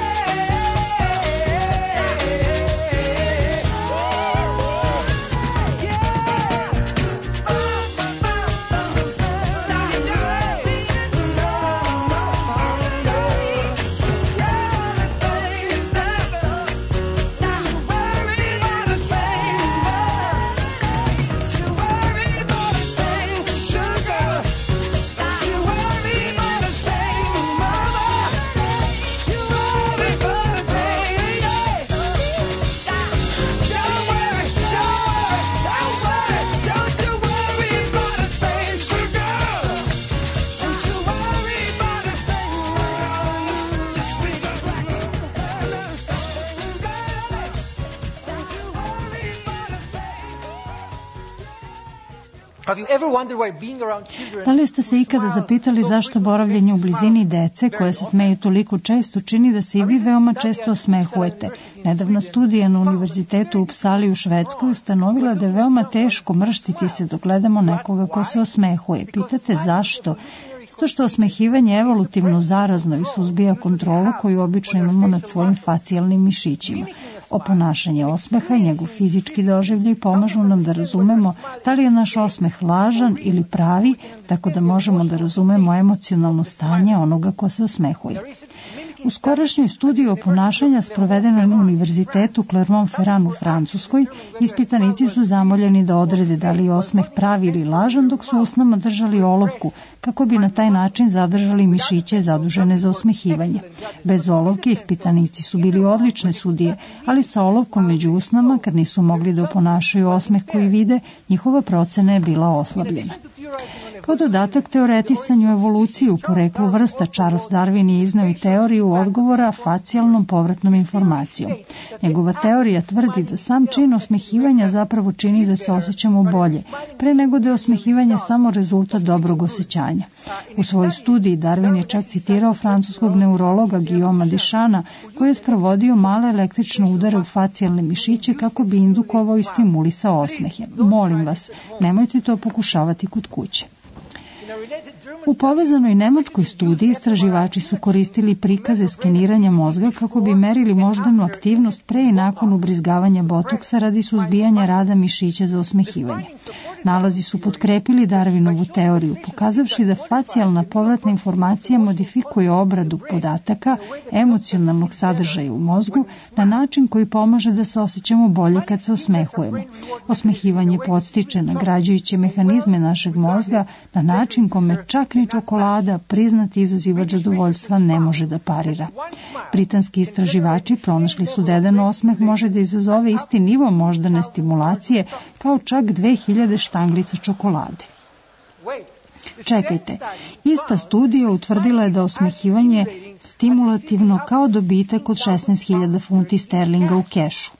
Da li ste se ikada zapitali zašto boravljenje u blizini dece koje se smeju toliko često čini da se i vi veoma često osmehujete? Nedavna studija na Univerzitetu u Upsali u Švedskoj ustanovila da je veoma teško mrštiti se dok gledamo nekoga ko se osmehuje. Pitate zašto? Zato što osmehivanje je evolutivno zarazno i suzbija kontrolu koju obično imamo nad svojim facijalnim mišićima. Oponašanje osmeha i njegov fizički doživljaj pomažu nam da razumemo da li je naš osmeh lažan ili pravi, tako da možemo da razumemo emocionalno stanje onoga ko se osmehuje. U skorašnjoj studiji oponašanja sprovedena na Univerzitetu Clermont-Ferrand u Francuskoj, ispitanici su zamoljeni da odrede da li je osmeh pravi ili lažan dok su usnama držali olovku, kako bi na taj način zadržali mišiće zadužene za osmehivanje. Bez olovke ispitanici su bili odlične sudije, ali sa olovkom među usnama, kad nisu mogli da oponašaju osmeh koji vide, njihova procena je bila oslabljena. Kao dodatak teoretisanju evoluciju poreklu vrsta, Charles Darwin je izneo i teoriju odgovora facijalnom povratnom informacijom. Njegova teorija tvrdi da sam čin osmehivanja zapravo čini da se osjećamo bolje, pre nego da je osmehivanje samo rezultat dobrog osjećanja. U svojoj studiji Darwin je čak citirao francuskog neurologa Guillauma Deschamps, koji je sprovodio male električne udare u facijalne mišiće kako bi indukovao i stimulisao osmehe. Molim vas, nemojte to pokušavati kod kuće. U povezanoj nemačkoj studiji istraživači su koristili prikaze skeniranja mozga kako bi merili moždanu aktivnost pre i nakon ubrizgavanja botoksa radi suzbijanja rada mišića za osmehivanje. Nalazi su potkrepili Darwinovu teoriju, pokazavši da facijalna povratna informacija modifikuje obradu podataka emocionalnog sadržaja u mozgu na način koji pomaže da se osjećamo bolje kad se osmehujemo. Osmehivanje podstiče nagrađujuće mehanizme našeg mozga na način kome čak ni čokolada, priznati izazivač zadovoljstva, ne može da parira. Britanski istraživači pronašli su da jedan osmeh može da izazove isti nivo moždane stimulacije kao čak dve hiljade štanglica čokolade. Čekajte, ista studija utvrdila je da osmehivanje stimulativno kao dobitak od šesnaest hiljada funti sterlinga u kešu.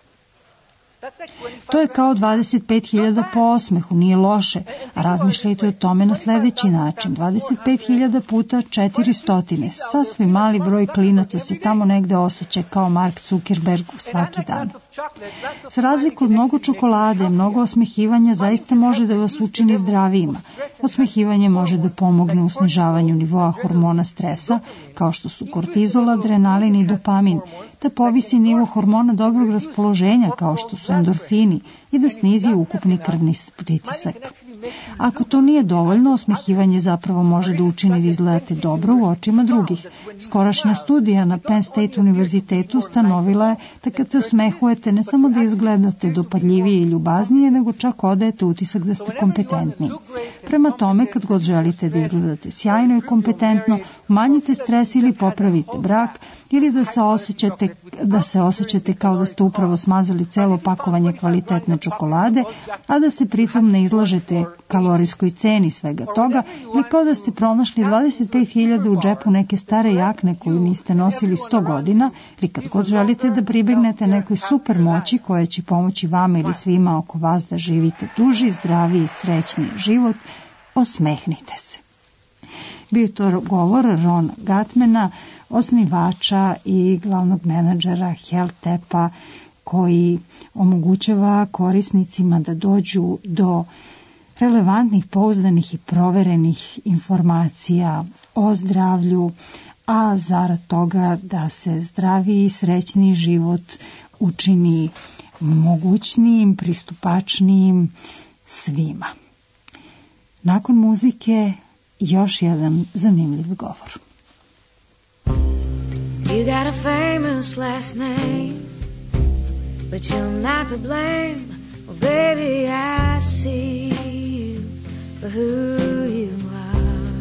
To je kao dvadeset pet hiljada po osmehu, nije loše, a razmišljajte o tome na sledeći način. dvadeset pet hiljada puta četiristo, sasvim mali broj klinaca se tamo negde osjeća kao Mark Zuckerberg svaki dan. Za razliku od mnogo čokolade, mnogo osmehivanja zaista može da vas učini zdravijima. Osmehivanje može da pomogne u snižavanju nivoa hormona stresa, kao što su kortizol, adrenalin i dopamin, da povisi nivo hormona dobrog raspoloženja, kao što su endorfini, i da snizi ukupni krvni pritisak. Ako to nije dovoljno, osmehivanje zapravo može da učini da izgledate dobro u očima drugih. Skorašnja studija na Penn State univerzitetu ustanovila je da kad se osmehujete ne samo da izgledate dopadljivije i ljubaznije, nego čak odajete utisak da ste kompetentni. Prema tome, kad god želite da izgledate sjajno i kompetentno, umanjite stres ili popravite brak, ili da se osjećate, da se osjećate kao da ste upravo smazali celo pakovanje kvalitetne čokolade, a da se pritom ne izlažete kalorijskoj ceni svega toga, ili kao da ste pronašli dvadeset pet hiljada u džepu neke stare jakne koju niste nosili sto godina, ili kad god želite da pribegnete nekoj super moći koja će pomoći vama ili svima oko vas da živite duži, zdraviji i srećniji život, osmehnite se. Bio je to govor Rona Gatmana, osnivača i glavnog menadžera HealthTapa, koji omogućava korisnicima da dođu do relevantnih, pouzdanih i proverenih informacija o zdravlju, a zarad toga da se zdraviji i srećniji život učini mogućnijim, pristupačnijim svima. Nakon muzike još jedan zanimljiv govor. You got a famous last name, but you're not to blame. Well, baby, I see you for who you are.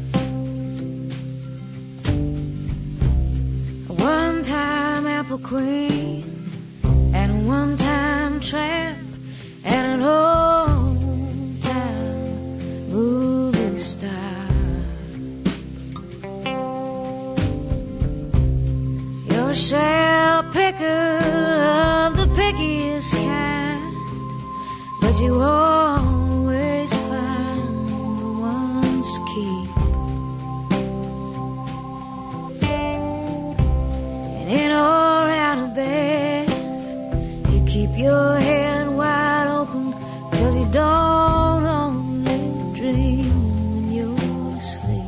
A one-time apple queen, and a one-time tramp, and an old-time movie star. You're a shell picker of the pickiest kind, but you always find the ones to keep. And in or out of bed, you keep your head wide open, 'cause you don't only dream when you're asleep.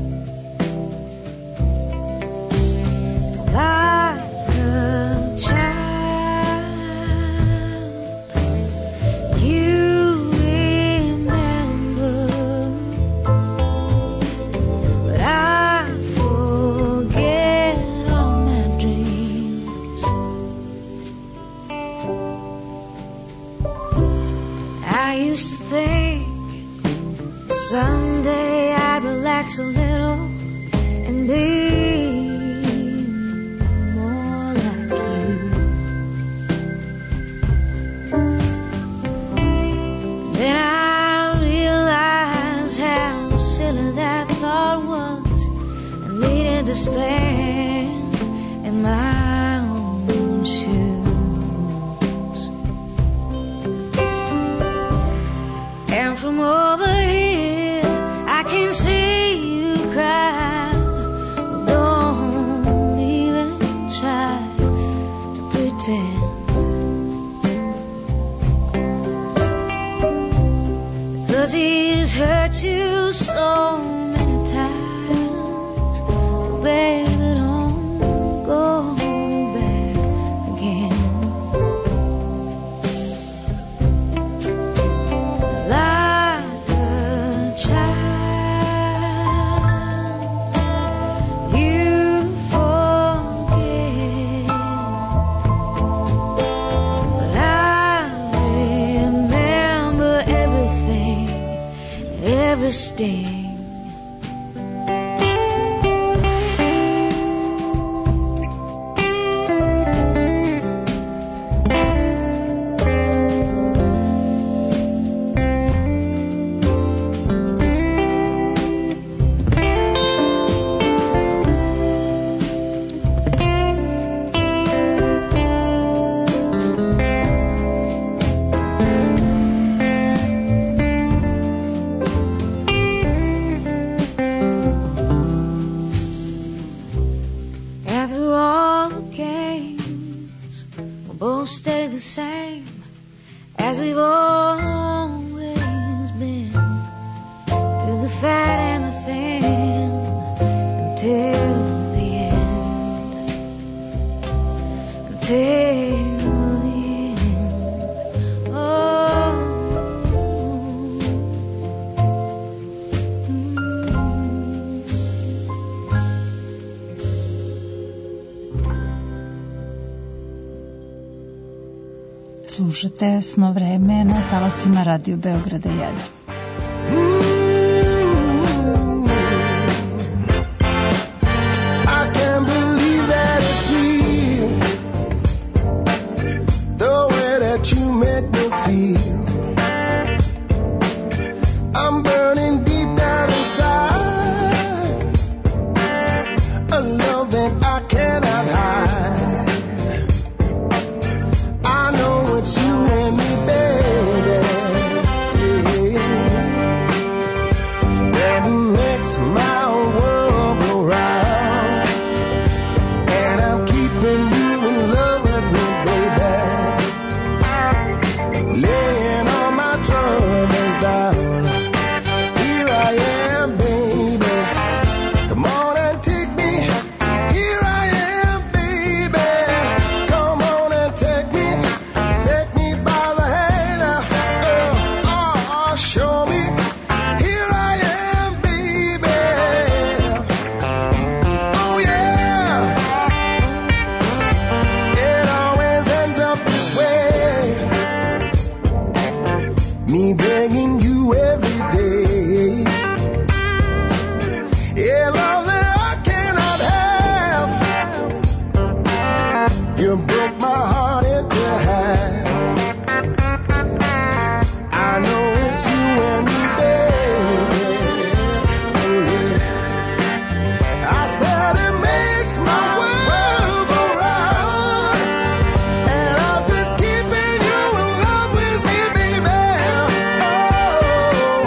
Like a child, you remember, but I forget all my dreams. I used to think that someday I'd relax a little and be more like you. Then I realized how from over here, I can see you cry. Don't even try to pretend. Cause he's hurt you so many times. Baby, don't go back again. Like a child, you forget. But I remember everything, every sting. After all the games, we'll both stay the same as we've always been, through the fat and the thin, until the end, until the end. Oh, mm. Slušate Sno vreme na talasima Radio Beograda jedan. I can't believe that it's real, the way that you make me feel. I'm burning deep down inside, a love that I cannot hide. I know it's you and me, baby, that makes my world go round. And I'm keeping you in love with me, baby, laying all my troubles down. Here I am, baby, come on and take me. Here I am, baby, come on and take me. Take me by the hand now, girl, oh, oh, show me. Here I am, baby, oh yeah. It always ends up this way, me begging you every day. Yeah, love that I cannot have. You broke my heart into half. I know it's you and me, baby. Oh, yeah. I said it makes my world go round. And I'm just keeping you in love with me, baby. Oh,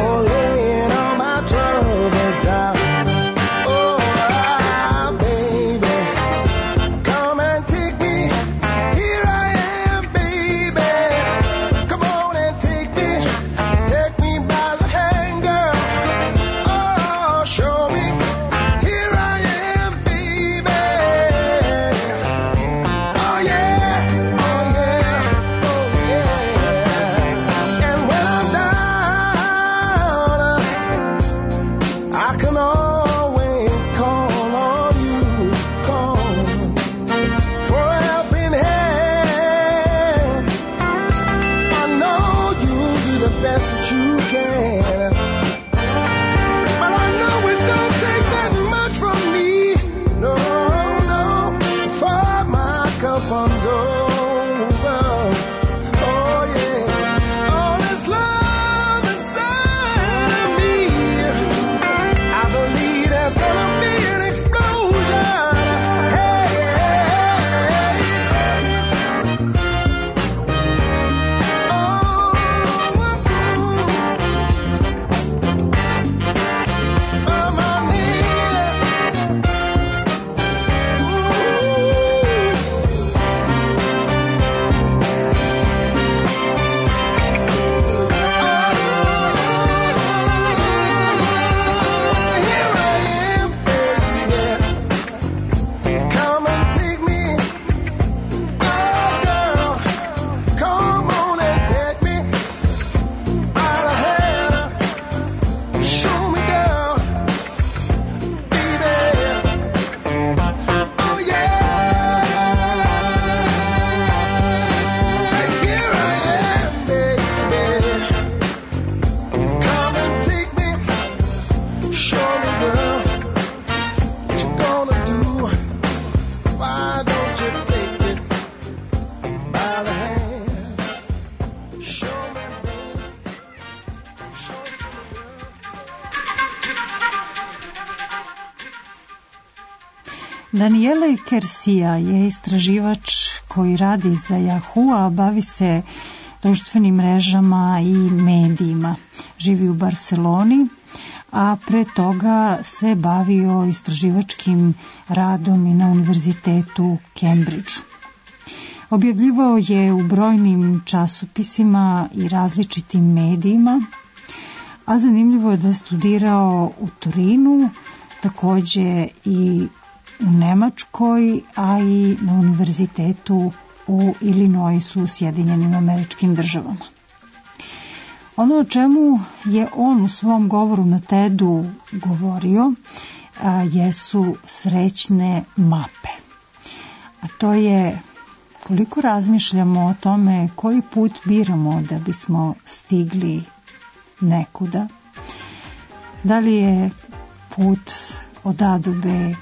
Daniele Kersija je istraživač koji radi za Yahoo, a bavi se društvenim mrežama i medijima. Živi u Barceloni, a pre toga se bavio istraživačkim radom i na univerzitetu u Cambridgeu. Objavljivao je u brojnim časopisima i različitim medijima, a zanimljivo je da je studirao u Torinu, takođe i u Nemačkoj, a i na univerzitetu u Illinoisu u Sjedinjenim Američkim Državama. Ono o čemu je on u svom govoru na TED-u govorio a, jesu srećne mape. A to je koliko razmišljamo o tome koji put biramo da bismo stigli nekuda. Da li je put od A do B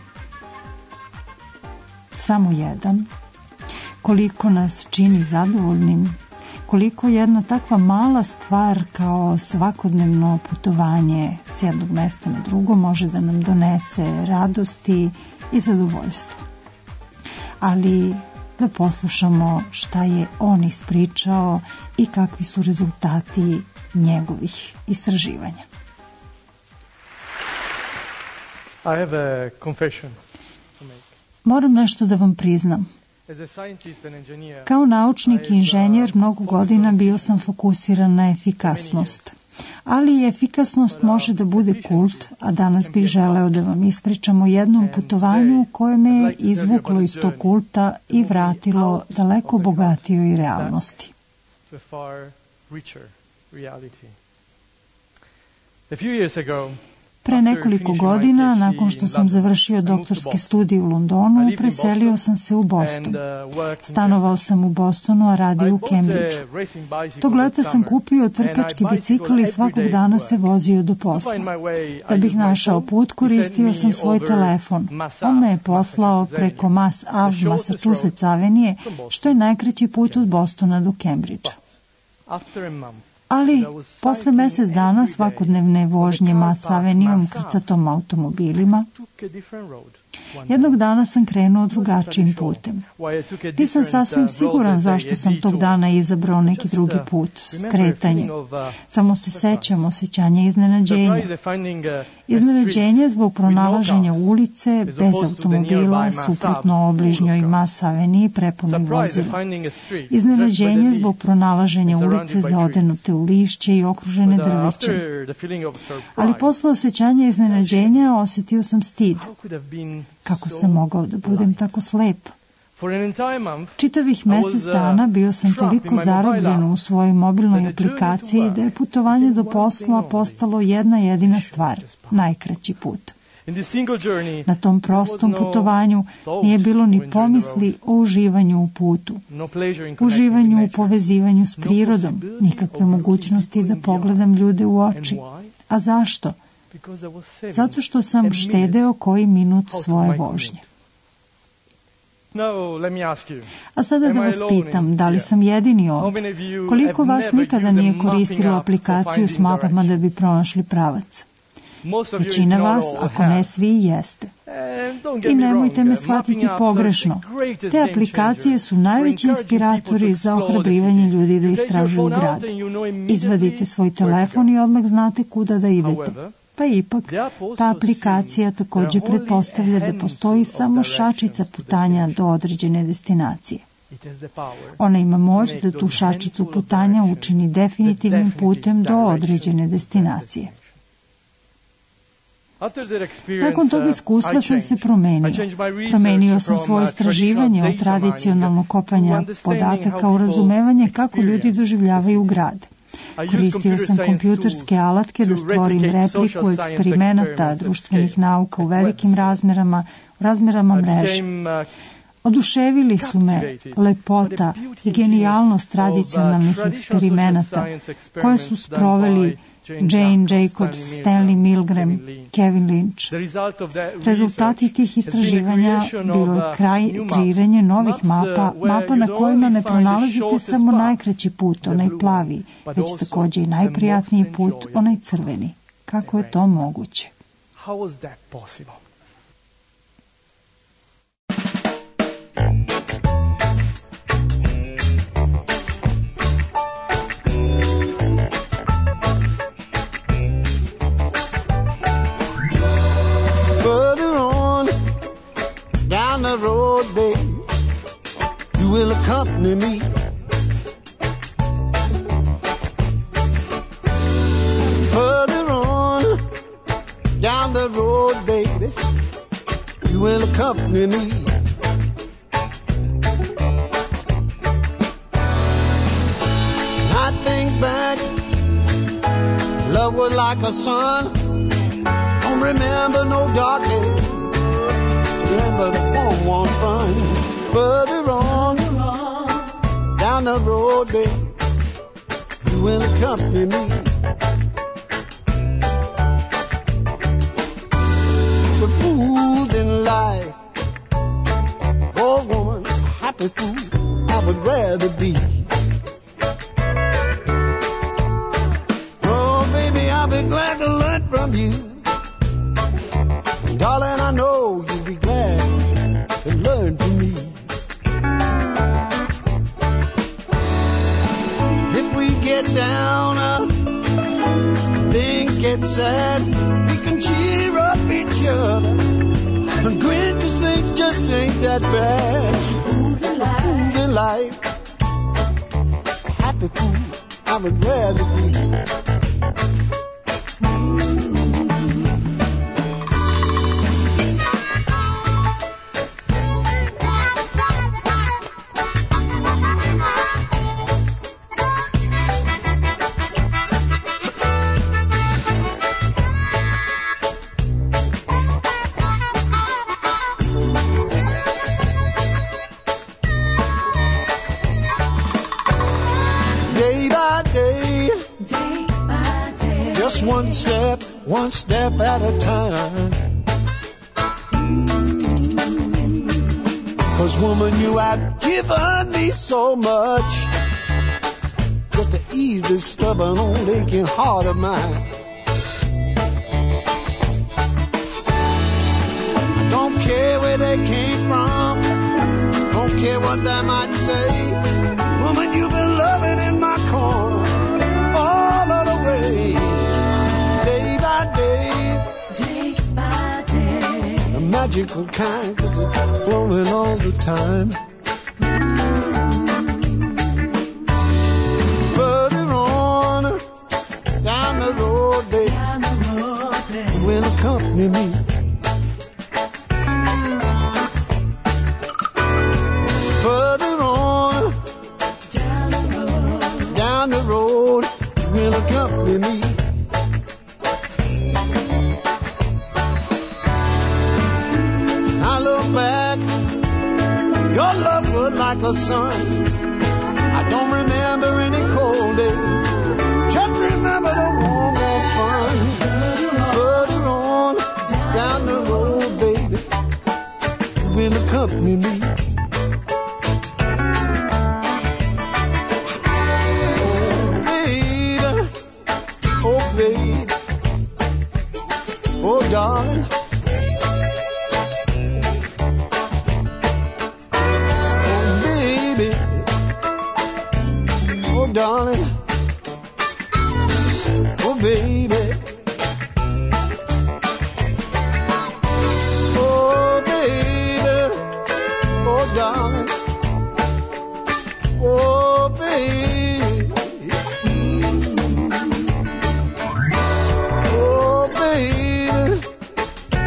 samo jedan? Koliko nas čini zadovoljnim? Koliko jedna takva mala stvar kao svakodnevno putovanje s jednog mesta na drugo može da nam donese radosti i zadovoljstva. Ali da poslušamo šta je on ispričao i kakvi su rezultati njegovih istraživanja. I have a confession to make. Moram nešto da vam priznam. As a scientist and engineer, Kao naučnik i inženjer mnogo godina bio sam fokusiran na efikasnost. Ali efikasnost može da bude kult, a danas bih želeo da vam ispričam o jednom putovanju koje me je izvuklo iz tog kulta i vratilo daleko bogatijoj realnosti. to a far richer reality. A few years ago, Pre nekoliko godina, nakon što sam završio doktorske studije u Londonu, preselio sam se u Boston. Stanovao sam u Bostonu, a radio u Cambridgeu. Tog leta sam kupio trkački bicikl i svakog dana se vozio do posla. Da bih našao put, koristio sam svoj telefon. On me je poslao preko Mass Ave Massachusetts Avenue, što je najkraći put od Bostona do Cambridgea. after a month, Ali, posle mesec dana svakodnevne vožnje Mass Avenuom krcatom automobilima, took a different road. One jednog dana sam krenuo drugačijim putem. Why I took a Nisam different, sasvim uh, siguran road that zašto day, sam a tog detour. dana izabrao neki Just, drugi uh, put, remember a skretanje. feeling of, uh, Samo se sećam osjećanja iznenađenja. surprise at finding, uh, a Iznenađenje zbog pronalaženja street with no ulice cars, bez as opposed to the automobila, nearby Mass suprotno Ave, obližnjoj full of Mass Avenue prepunoj surprise at vozila. finding a street Iznenađenje dressed by the zbog leaves, pronalaženja surrounded ulice by trees. zaodenute u lišće i okružene But, uh, drvećem. after the feeling of surprise, Ali posle osjećanja iznenađenja osjetio sam stid. how could have been Kako so sam mogao da budem blind? tako slep? For an entire month, Čitavih I was, mesec uh, dana bio sam trapped toliko in my mobile zarobljen app u svojoj mobilnoj that the journey to aplikaciji work da je putovanje do became one thing posla only. postalo jedna jedina stvar, najkraći put. in this single journey, Na tom prostom there was no putovanju thought nije bilo to ni enjoy the pomisli road. o uživanju u putu, no pleasure in connecting uživanju with u nature. povezivanju s No prirodom, possibility nikakve of mogućnosti looking da people in the pogledam ljude u And oči. why? A zašto? Because I was saving Zato što a sam minute štedeo koji minut out of svoje my vožnje. commute. Now, let me ask you, A sada Am da I vas alone pitam, in da li here? sam jedini how ovdje? many of you Koliko have vas never nikada used a nije mapping koristilo app for aplikaciju s finding mapama da bi pronašli pravac? Most of you, if Većina not vas, all, ako have. ne svi, jeste. And don't get I me nemojte wrong, me uh, shvatiti mapping apps are pogrešno. the greatest Te game aplikacije changer su for najveći encouraging people to inspiratori za explore the ohrabrivanje city. ljudi da You take your istražuju phone out grad. and you know immediately Izvadite svoj where to go. telefon i odmah znate kuda da idete. However, Pa ipak, the app also ta aplikacija sees također there are only pretpostavlja a da handful postoji of samo directions šačica to the putanja destination. do određene destinacije. It has the power Ona ima moć to da make tu those šačicu handful of putanja directions učini the definitivnim definitive putem do direction određene to that destinacije. destination. After that experience, Nakon tog uh, iskustva I sam se changed. promenio. I changed my research Promenio sam from, svoje uh, istraživanje traditional od data tradicionalnog mining kopanja to understanding podataka how u people razumevanje kako ljudi experience doživljavaju grad. I used Koristio computer sam science kompjuterske tools alatke da to stvorim replicate social repliku science eksperimenata experiments at društvenih scale, nauka u at velikim web scale. razmerama, u razmerama I mreže. became, uh, Oduševili su me captivated lepota by the beauty i and genijalnost genius of, uh, tradicionalnih traditional eksperimenata social science koje su experiments done sproveli by Jane Jane Jacobs, Jacobs, Stanley Stanley Milgram, Milgram, Kevin Lynch. Kevin Lynch. The result of that Rezultati research tih has been the istraživanja creation of, bilo je uh, kraj, new maps. kreiranje novih Maps, uh, mapa, where mapa you na don't kojima only ne find the pronalazite shortest samo path, najkraći put, the onaj blue plavi, one, but već also također i the najprijatniji most put, enjoyable. onaj crveni. Kako je to moguće? How was that possible? accompany me. I think back, love was like a sun. Don't remember no dark days. Remember the warm, warm fun. Further on, down the road, babe, you will accompany me. The fool in life, oh woman, happy fool, I would rather be. Oh baby, I'll be glad to learn from you. Darling, I know you'll be glad to learn from me. If we get down, uh, things get sad, we can cheer up each other and grin 'cause things just ain't that bad. Fools in life, fools in life, happy fool, I would rather be. One step, one step at a time. 'Cause woman, you have given me so much, just to ease this stubborn old aching heart of mine. I don't care where they came from, don't care what they might say. Woman, you've been loving in my corner all of the way. Day by day, day by day, a magical kind, 'cause it's flowing all the time. Further on, down the road, babe, down the road, babe, you will accompany me. Further on, down the road, down the road, you will accompany me. Your love was like a sun. I don't remember any cold days. Just remember the warm, warm fun. Further on, down the road, baby, you will accompany me. Oh, baby, oh, baby, oh, darling. Darling, oh baby, oh baby, oh darling, oh baby, oh baby,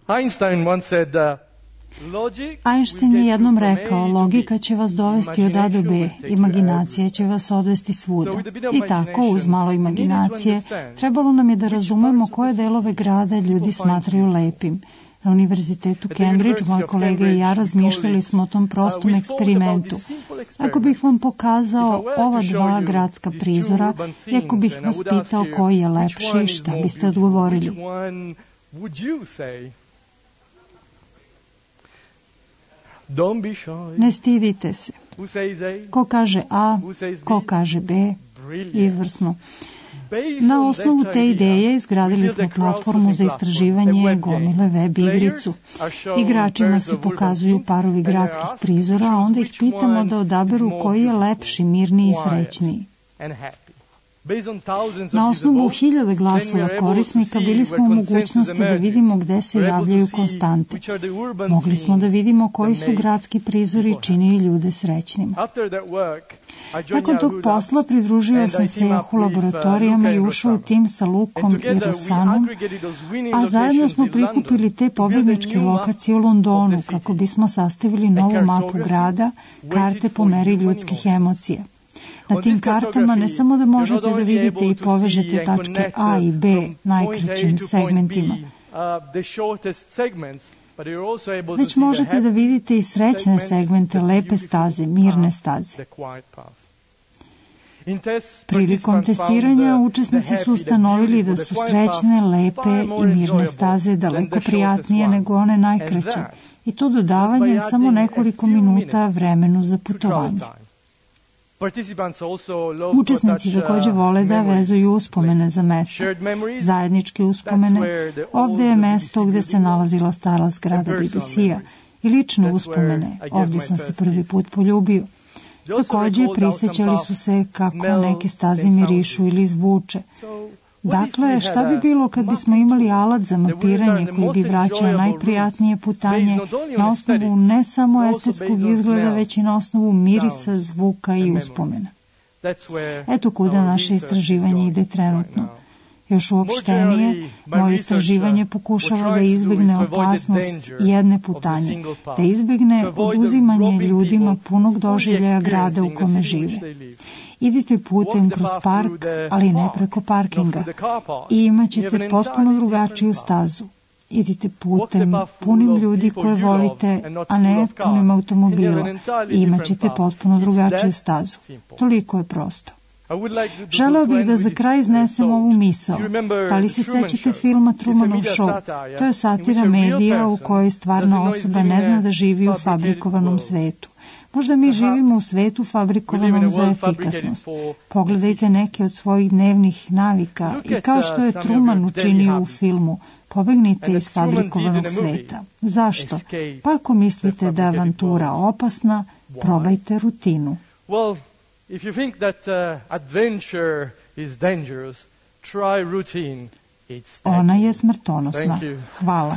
Einstein once said, uh, logic Einstein will je get jednom you from A rekao, to B. logika će vas dovesti od A do B, imaginacija će vas odvesti svuda. I tako, uz malo imaginacije, trebalo nam je da razumemo koje delove grada ljudi smatraju lepim. Na univerzitetu Cambridge, moj kolega i ja razmišljali smo o tom prostom eksperimentu. Ako bih vam pokazao ova dva gradska prizora, i ako bih vas pitao koji je lepši, šta biste odgovorili? Ne stidite se. Ko kaže A, ko kaže B, izvrsno. Na osnovu te ideje izgradili smo platformu za istraživanje gomile web igricu. Igračima se pokazuju parovi gradskih prizora, a onda ih pitamo da odaberu koji je lepši, mirniji i srećniji. Na osnovu hiljade glasova korisnika bili smo u mogućnosti da vidimo gde se javljaju konstante. Mogli smo da vidimo koji su gradski prizori činili ljude srećnim. Nakon tog posla pridružio sam se u laboratorijama i ušao u tim sa Lukom i Rosanom, a zajedno smo prikupili te pobedničke lokacije u Londonu kako bismo sastavili novu mapu grada, karte po meri ljudskih emocija. Na tim kartama ne samo da možete da vidite i povežete tačke A i B najkraćim segmentima, već možete da vidite i srećne segmente, lepe staze, mirne staze. Prilikom testiranja učesnici su ustanovili da su srećne, lepe i mirne staze daleko prijatnije nego one najkraće, i to dodavanjem samo nekoliko minuta vremenu za putovanje. Učesnici takođe vole da vezuju uspomene za mesto, zajedničke uspomene. Ovde je mesto gde se nalazila stara zgrada B B C-a i lične uspomene. Ovdje sam se prvi put poljubio. Takođe prisjećali su se kako neke staze mirišu ili zvuče. Dakle, šta bi bilo kad bismo imali alat za mapiranje koji bi vraćao najprijatnije putanje na osnovu ne samo estetskog izgleda, već i na osnovu mirisa, zvuka i uspomena? Eto kuda naše istraživanje ide trenutno. Još uopštenije, moje istraživanje pokušava da izbjegne opasnost jedne putanje, da izbjegne oduzimanje ljudima punog doživljaja grada u kome žive. Idite putem kroz park, ali ne preko parkinga, i imat ćete potpuno drugačiju stazu. Idite putem punim ljudi koje volite, a ne punim automobila, i imat ćete potpuno drugačiju stazu. Toliko je prosto. Želeo bih da za kraj iznesem ovu misao. Da li se sećate filma Trumanov show? To je satira medija u kojoj stvarna osoba ne zna da živi u fabrikovanom svetu. Možda mi živimo u svetu fabrikovanom za efikasnost. Pogledajte neke od svojih dnevnih navika i kao što je Truman učinio u filmu, pobegnite iz fabrikovanog sveta. Zašto? Pa ako mislite da je avantura opasna, probajte rutinu. If you think that uh, adventure is dangerous, try routine. It's Ona je smrtonosna. Hvala.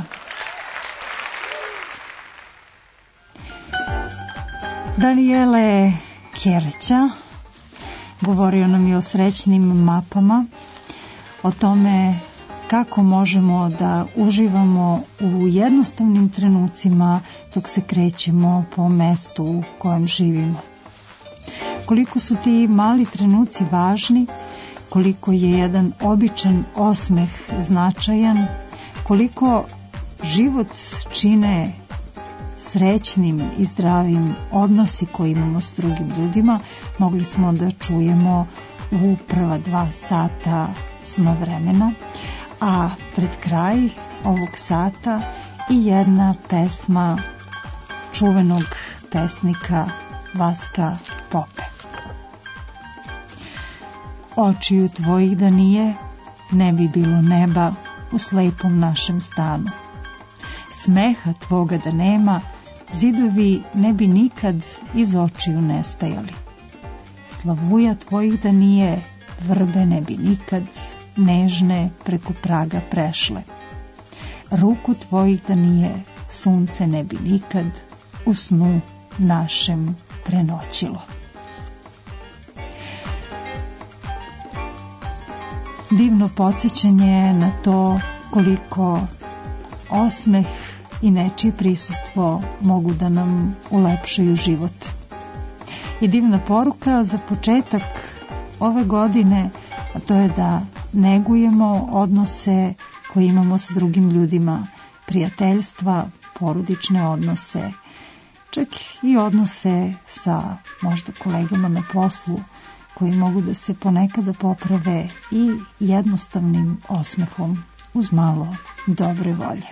Daniele Kjerića govorio nam je o srećnim mapama, o tome kako možemo da uživamo u jednostavnim trenucima dok se krećemo po mestu u kojem živimo. Koliko su ti mali trenuci važni, koliko je jedan običan osmeh značajan, koliko život čine srećnim i zdravim odnosi koje imamo s drugim ljudima, mogli smo da čujemo u prva dva sata snovremena, a pred kraj ovog sata i jedna pesma čuvenog pesnika Vaska Pope. Očiju tvojih da nije, ne bi bilo neba u slepom našem stanu. Smeha tvoga da nema, zidovi ne bi nikad iz očiju nestajali. Slavuja tvojih da nije, vrbe ne bi nikad nežne preko praga prešle. Ruku tvojih da nije, sunce ne bi nikad u snu našem prenoćilo. Divno podsjećanje na to koliko osmeh i nečije prisustvo mogu da nam ulepšaju život. I divna poruka za početak ove godine, a to je da negujemo odnose koje imamo sa drugim ljudima, prijateljstva, porodične odnose, čak i odnose sa možda kolegama na poslu koji mogu da se ponekada poprave i jednostavnim osmehom uz malo dobre volje.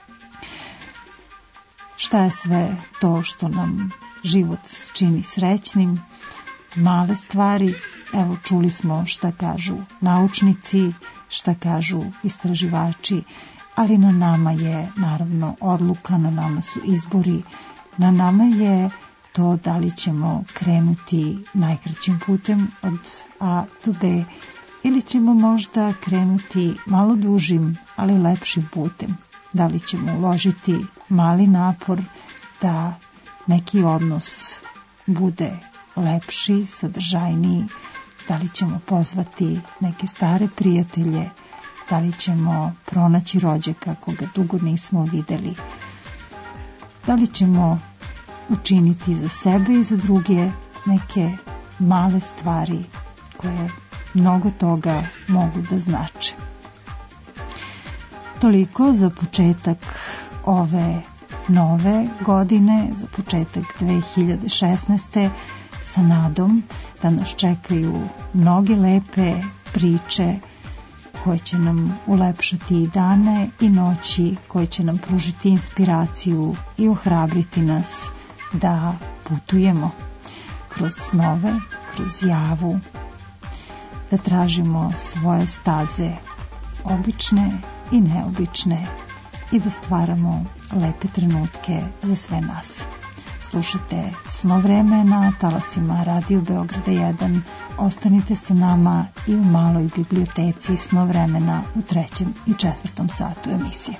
Šta je sve to što nam život čini srećnim? Male stvari, evo čuli smo šta kažu naučnici, šta kažu istraživači, ali na nama je naravno odluka, na nama su izbori, na nama je to da li ćemo krenuti najkraćim putem od A do B ili ćemo možda krenuti malo dužim, ali lepšim putem. Da li ćemo uložiti mali napor da neki odnos bude lepši, sadržajniji, da li ćemo pozvati neke stare prijatelje, da li ćemo pronaći rođaka koga dugo nismo videli, da li ćemo učiniti za sebe i za druge neke male stvari koje mnogo toga mogu da znače. Toliko za početak ove nove godine, za početak dve hiljade šesnaeste sa nadom da nas čekaju mnoge lepe priče koje će nam ulepšati i dane i noći, koje će nam pružiti inspiraciju i ohrabriti nas da putujemo kroz snove, kroz javu, da tražimo svoje staze, obične i neobične, i da stvaramo lepe trenutke za sve nas. Slušate Snov vremena na talasima Radio Beograda jedan. Ostanite sa nama i u maloj biblioteci Snov vremena u trećem i četvrtom satu emisije.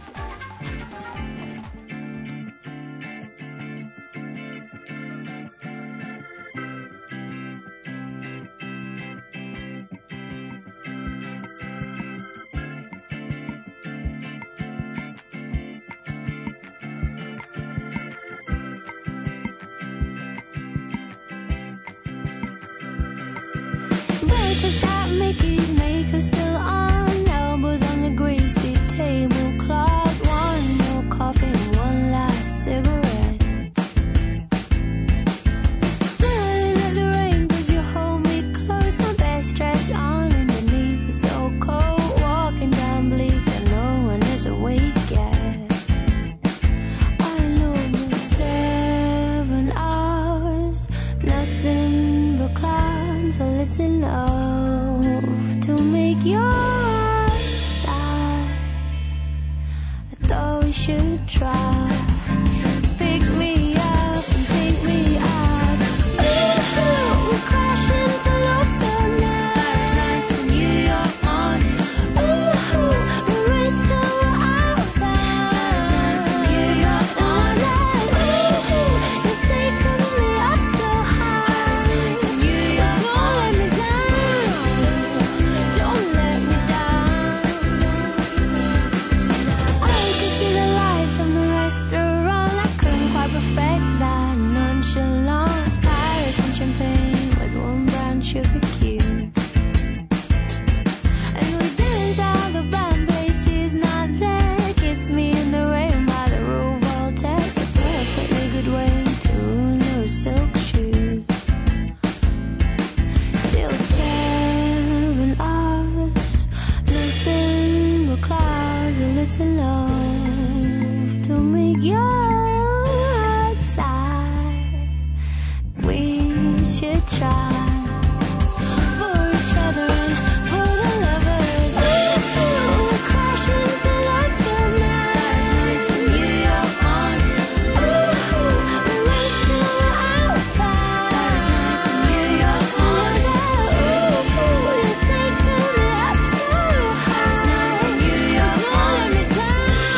Breakfast at Mickey's, makers still on, elbows on the greasy tablecloth, one more coffee, one last cigarette. Smiling at the rain 'cause you hold me close, my best dress on underneath it's so cold, walking down bleak and no one is awake yet. I know it's seven hours, nothing but clouds, a little enough to make your side. I thought we should try. Pick me up and take me out. Ooh, we're crashing through the night. Paris nights in New York morning. Ooh, we race till we're outside. Paris nights in New York morning. Ooh, you're taking me up so high. Paris nights in New York morning. Don't let me down. I could see the lights from the restaurant. I couldn't quite perfect that nonchalance. Paris and champagne with one brown sugar cube. And we dance out the band, but she's not there. Kiss me in the rain by the Rue Voltaire. It's a perfectly good way to ruin those silk shoes. Still seven hours, nothing but clouds, a little love to make your outside. We should try for each other and for the lovers. Ooh, we're crashing till lights at night. Paris nights in New York morning. Ooh, we're racing outside. Paris nights in New York morning. Ooh, you're taking me up so high. Paris nights in New York morning. Let me down.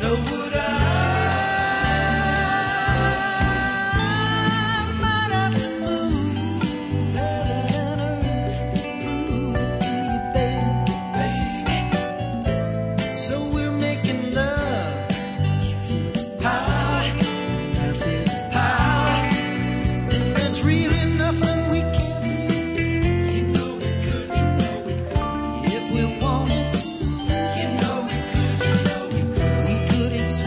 So would I. Might have to move heaven and earth, prove it to you, baby, baby. So we're making love. You feel the power, I feel the power, and there's really nothing we can't do. You know we could, you know we could, if we wanted to. You know we could, you know we could. We could exist.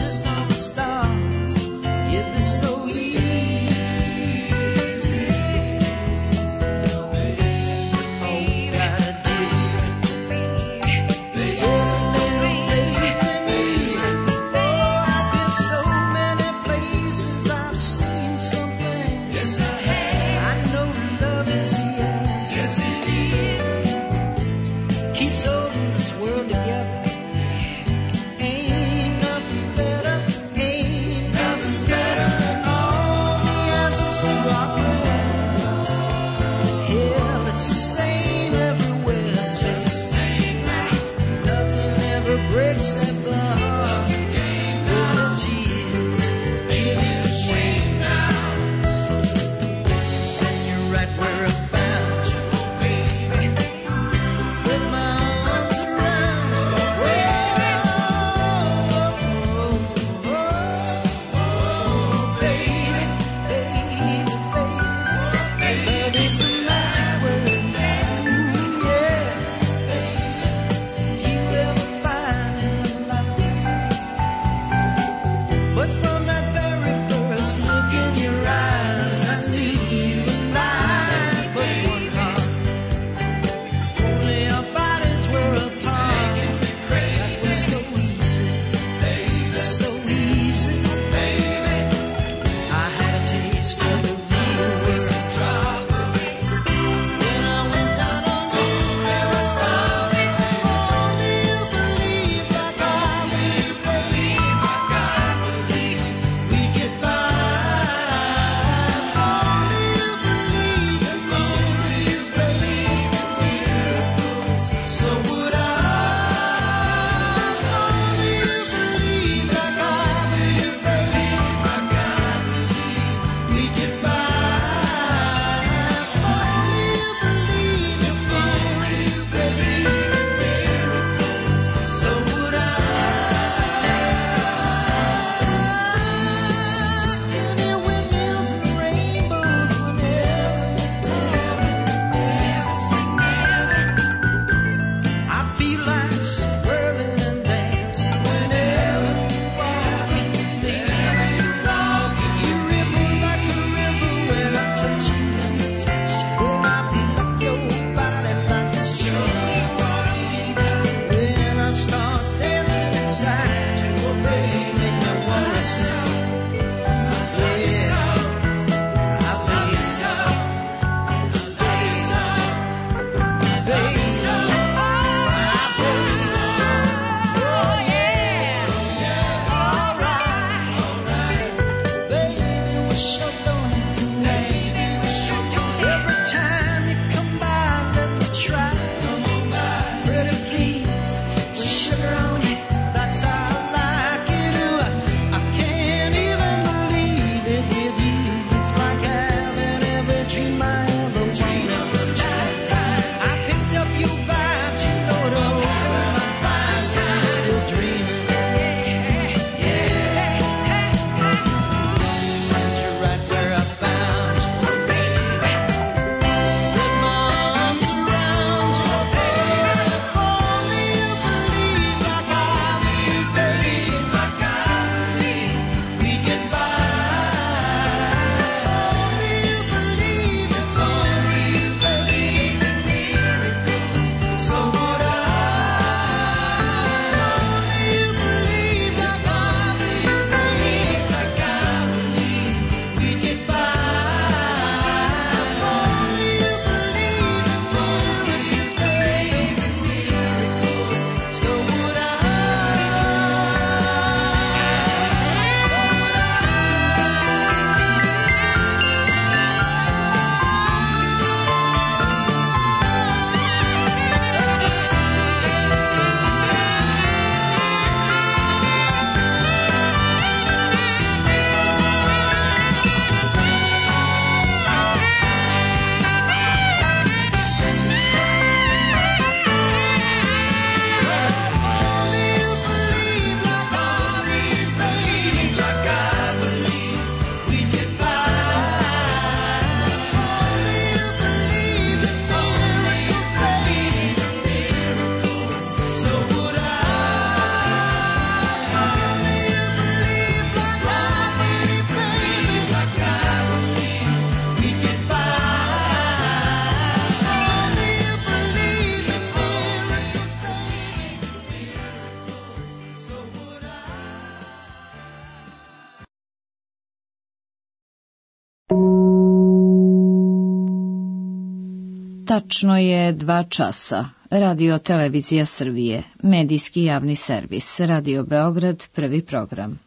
Tačno je dva časa. Radio Televizija Srbije, medijski javni servis, Radio Beograd, prvi program.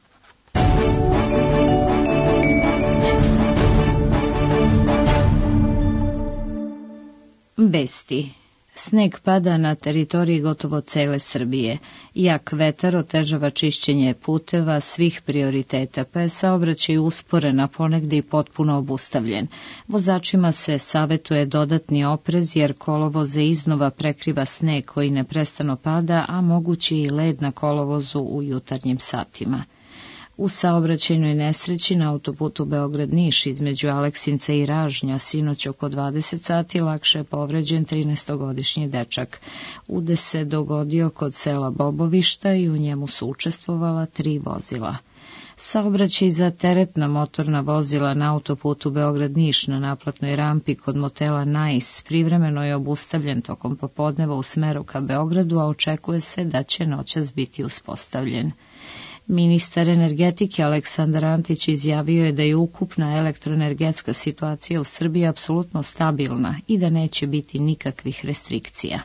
Vesti. Sneg pada na teritoriji gotovo cele Srbije. Jak vetar otežava čišćenje puteva svih prioriteta, pa je saobraćaj usporen, a ponegde i potpuno obustavljen. Vozačima se savetuje dodatni oprez jer kolovoze iznova prekriva sneg koji neprestano pada, a mogući i led na kolovozu u jutarnjim satima. U saobraćajnoj nesreći na autoputu Beograd-Niš između Aleksinca i Ražnja sinoć oko dvadeset sati lakše je povređen trinaestogodišnji dečak. Udes se dogodio kod sela Bobovišta i u njemu su učestvovala tri vozila. Saobraćaj za teretna motorna vozila na autoputu Beograd-Niš na naplatnoj rampi kod motela Nais privremeno je obustavljen tokom popodneva u smeru ka Beogradu, a očekuje se da će noćas biti uspostavljen. Ministar energetike Aleksandar Antić izjavio je da je ukupna elektroenergetska situacija u Srbiji apsolutno stabilna i da neće biti nikakvih restrikcija.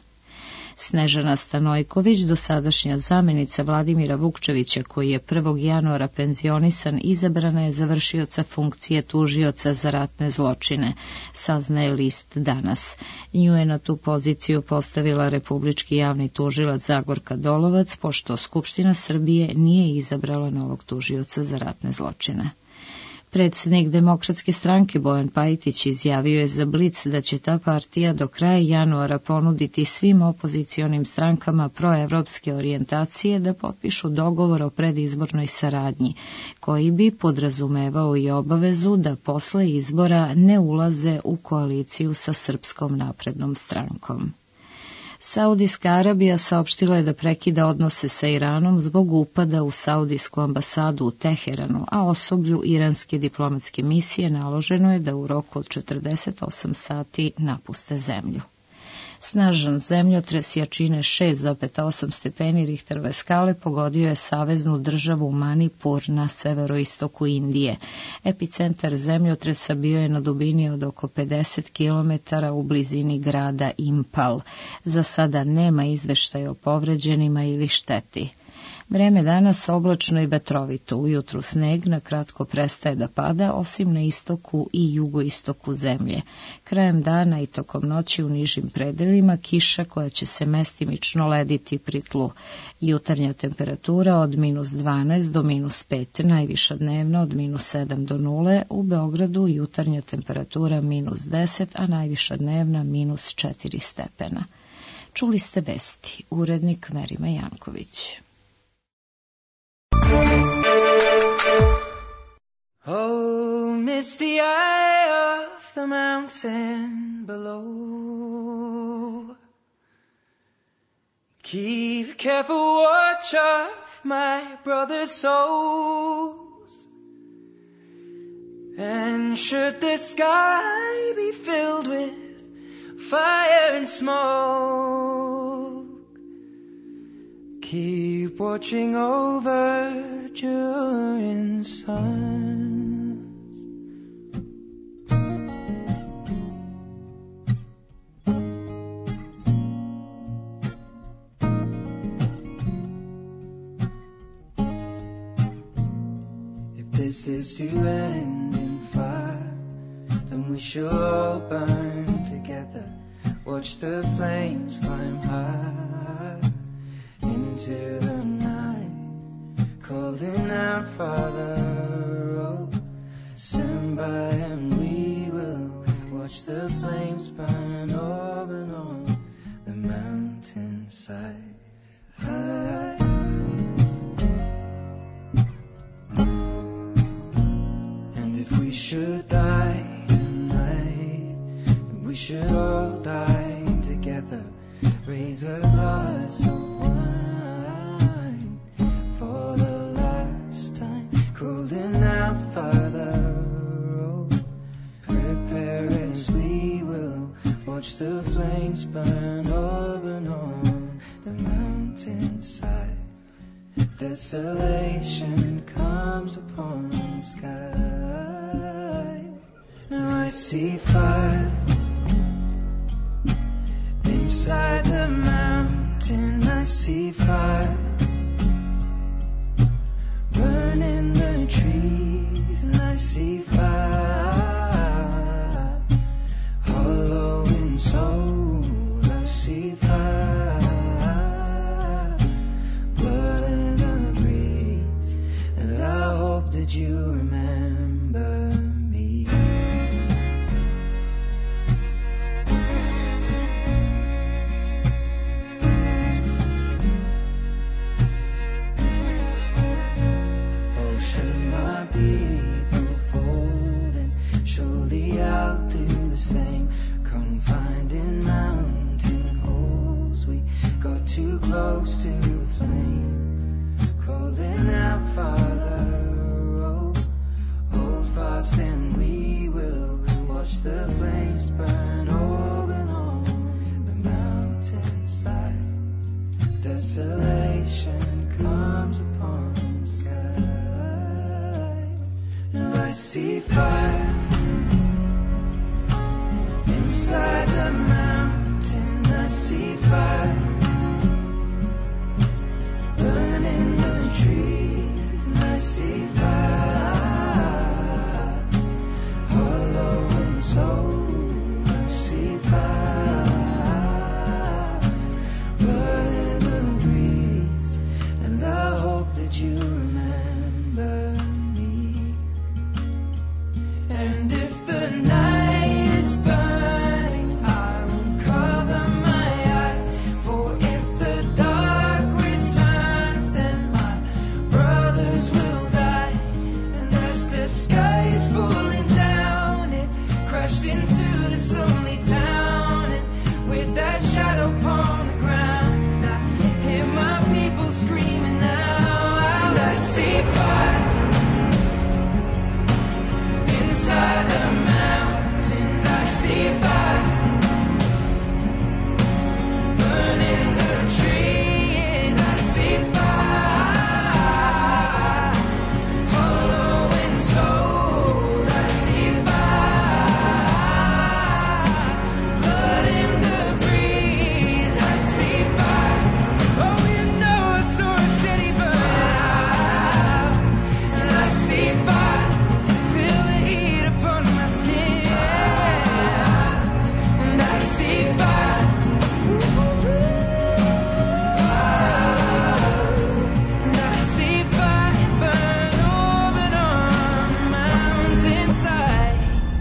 Snežana Stanojković, dosadašnja zamenica Vladimira Vukčevića, koji je prvog januara penzionisan, izabrana je za vršioca funkcije tužioca za ratne zločine, saznaje list danas. Nju je na tu poziciju postavila republički javni tužilac Zagorka Dolovac, pošto Skupština Srbije nije izabrala novog tužioca za ratne zločine. Predsednik Demokratske stranke Bojan Pajtić izjavio je za Blic da će ta partija do kraja januara ponuditi svim opozicionim strankama proevropske orijentacije da potpišu dogovor o predizbornoj saradnji, koji bi podrazumevao i obavezu da posle izbora ne ulaze u koaliciju sa Srpskom naprednom strankom. Saudijska Arabija saopštila je da prekida odnose sa Iranom zbog upada u saudijsku ambasadu u Teheranu, a osoblju iranske diplomatske misije naloženo je da u roku od četrdeset osam sati napuste zemlju. Snažan zemljotres jačine šest zarez osam stepeni Richterove skale pogodio je saveznu državu Manipur na severoistoku Indije. Epicentar zemljotresa bio je na dubini od oko pedeset kilometara u blizini grada Impal. Za sada nema izveštaja o povređenima ili šteti. Vreme danas oblačno i vetrovito, ujutru sneg na kratko prestaje da pada, osim na istoku i jugoistoku zemlje. Krajem dana i tokom noći u nižim predelima kiša koja će se mestimično lediti pri tlu. Jutarnja temperatura od minus dvanaest do minus pet, najviša dnevna od minus sedam do nule, u Beogradu jutarnja temperatura minus deset, a najviša dnevna minus četiri stepena. Čuli ste vesti, urednik Merima Janković. Oh, misty eye of the mountain below, keep careful watch of my brother's souls, and should the sky be filled with fire and smoke, keep watching over during suns. If this is to end in fire, then we shall all burn together. Watch the flames climb high into the night, calling out, Father, oh, stand by and we will watch the flames burn over and on the mountainside. High. And if we should die tonight, we should all die together. Raise a glass of wine for the last time, calling out, Father, oh, prepare as we will watch the flames burn over and on the mountainside. Desolation comes upon the sky. Now I see fire Inside the mountain I see fire, burning the trees, and I see fire, hollow in soul, I see fire, blood in the breeze, and I hope that you remember me. Should my people folding surely out through the same confined in mountain holes? We got too close to the flame, calling out, Father, oh, hold fast and we will watch the flames burn open on the mountainside. Desolation comes upon the sky. I see fire inside the mountain. I see fire burning the trees. I see fire hollow in soul. I see fire blood in the breeze, and I hope that you remember. And if the night is burning, I will cover my eyes. For if the dark returns, then my brothers will die. And as the sky is falling down, it crashed into this lonely town. And with that shadow upon the ground, I hear my people screaming out. And I see fire inside the mountains. I see fire burning the trees. I see fire hollow in souls. I see fire blood in the breeze. I see fire. Oh, you know I saw a city burn out, and I see fire. Feel the heat upon my skin, and I see fire, and I see fire burn open on the mountainside.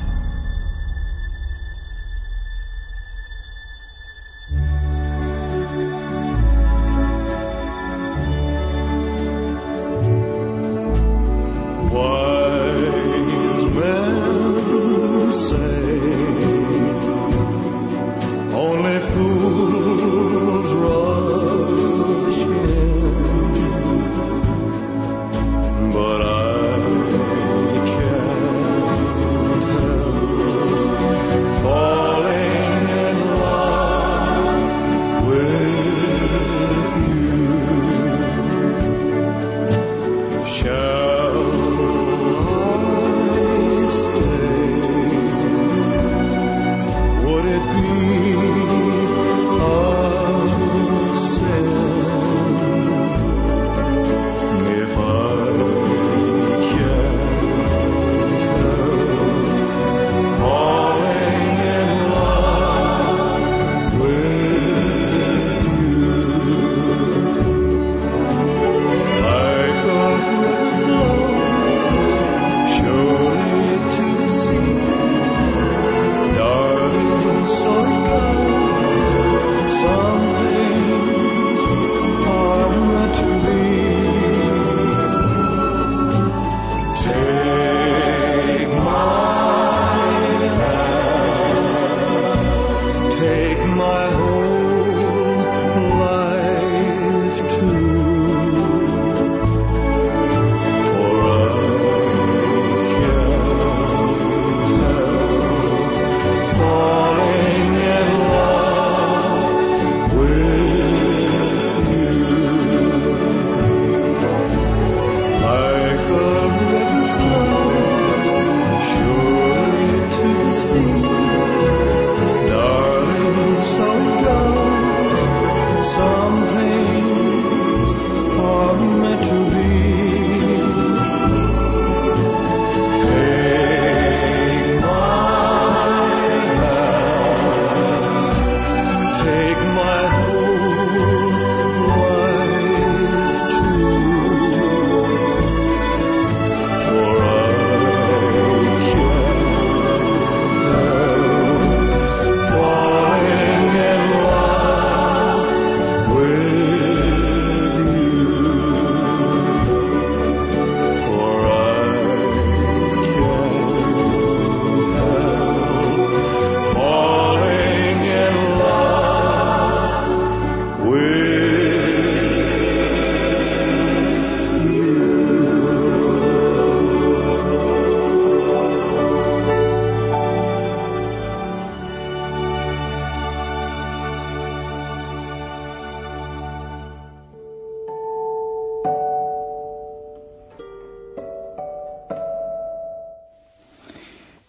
Wise men say only fools rush in, but I can't help falling in love with you. Shall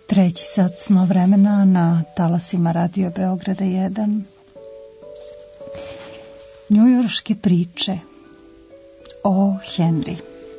Treći sat sno vremena na talasima Radio Beograda jedan. Njujorške priče o Henry.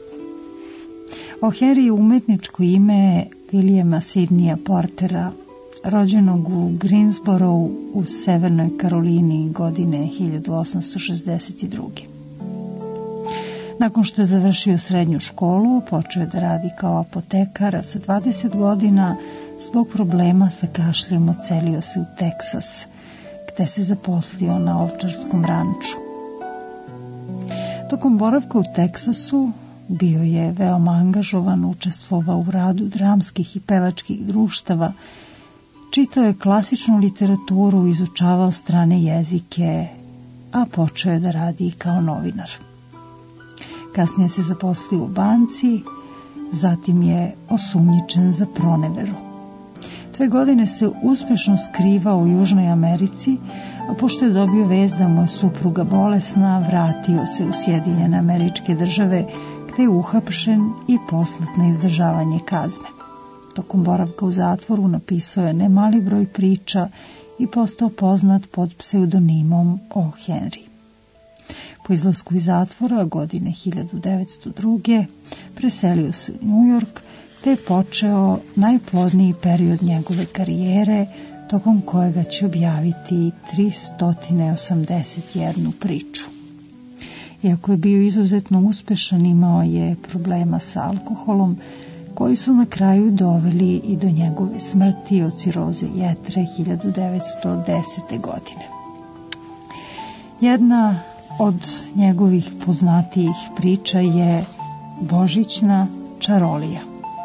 O Henry je umetničko ime Williama Sidneya Portera, rođenog u Greensboro u Severnoj Karolini godine hiljadu osamsto šezdeset druge. Nakon što je završio srednju školu, počeo je da radi kao apotekar, a sa dvadeset godina zbog problema sa kašljem odselio se u Teksas, gde se zaposlio na ovčarskom ranču. Tokom boravka u Teksasu bio je veoma angažovan, učestvovao u radu dramskih i pevačkih društava, čitao je klasičnu literaturu, izučavao strane jezike, a počeo je da radi kao novinar. Kasnije se zaposlio u banci, zatim je osumnjičen za proneveru. Dve godine se uspešno skrivao u Južnoj Americi, a pošto je dobio vest da mu je supruga bolesna, vratio se u Sjedinjene Američke Države, gde je uhapšen i poslat na izdržavanje kazne. Tokom boravka u zatvoru napisao je nemali broj priča i postao poznat pod pseudonimom O. Henry. Po izlasku iz zatvora godine hiljadu devetsto druge preselio se u New York, te je počeo najplodniji period njegove karijere, tokom kojega će objaviti tristo osamdeset jednu priču. Iako je bio izuzetno uspešan, imao je problema sa alkoholom, koji su na kraju doveli i do njegove smrti od ciroze jetre hiljadu devetsto desete. godine. Jedna od njegovih poznatijih priča je Božićna čarolija.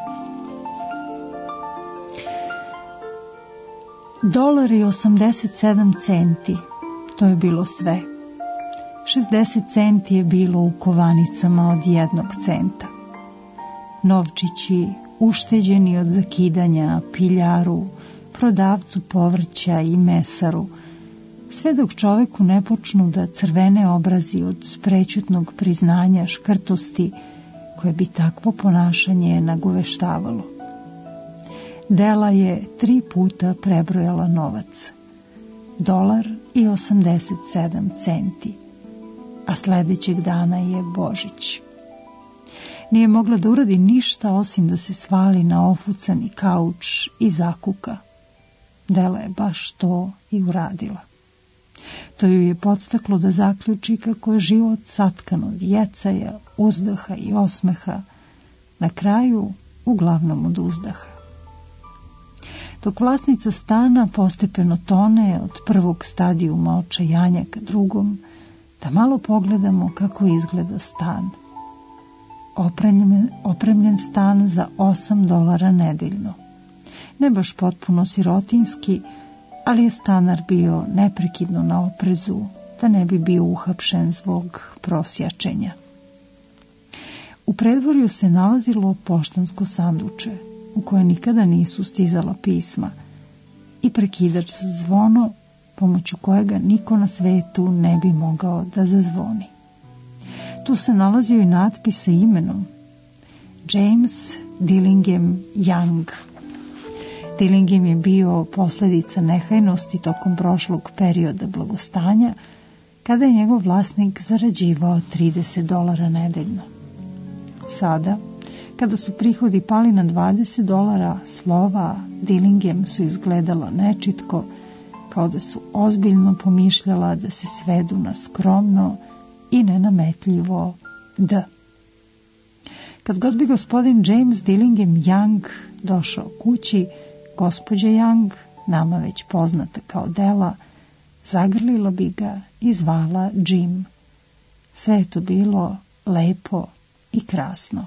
Dolar i osamdeset sedam centi, to je bilo sve. šezdeset centi je bilo u kovanicama od jednog centa. Novčići ušteđeni od zakidanja piljaru, prodavcu povrća i mesaru, sve dok čoveku ne počnu da crvene obrazi od prećutnog priznanja škrtosti koje bi takvo ponašanje nagoveštavalo. Dela je tri puta prebrojala novac, dolar i osamdeset sedam centi, a sledećeg dana je Božić. Nije mogla da uradi ništa osim da se svali na ofucani kauč i zakuka. Dela je baš to i uradila. To ju je podstaklo da zaključi kako je život satkan od jecaja, uzdaha i osmeha, na kraju uglavnom od uzdaha. Dok vlasnica stana postepeno tone od prvog stadijuma očajanja ka drugom, da malo pogledamo kako izgleda stan. Opremljen, opremljen stan za osam dolara nedeljno. Ne baš potpuno sirotinski, ali je stanar bio neprekidno na oprezu, da ne bi bio uhapšen zbog prosjačenja. U predvorju se nalazilo poštansko sanduče, u koje nikada nisu stizala pisma, i prekidač za zvono, pomoću kojega niko na svetu ne bi mogao da zazvoni. Tu se nalazio i natpis sa imenom James Dillingham Young. Dillingham je bio posledica nehajnosti tokom prošlog perioda blagostanja, kada je njegov vlasnik zarađivao trideset dolara nedeljno. Sada, kada su prihodi pali na dvadeset dolara, slova Dillingham su izgledala nečitko, kao da su ozbiljno pomišljala da se svedu na skromno i nenametljivo D. Kad god bi gospodin James Dillingham Young došao kući, gospođa Young, nama već poznata kao Dela, zagrlila bi ga i zvala Jim. Sve je to bilo lepo i krasno.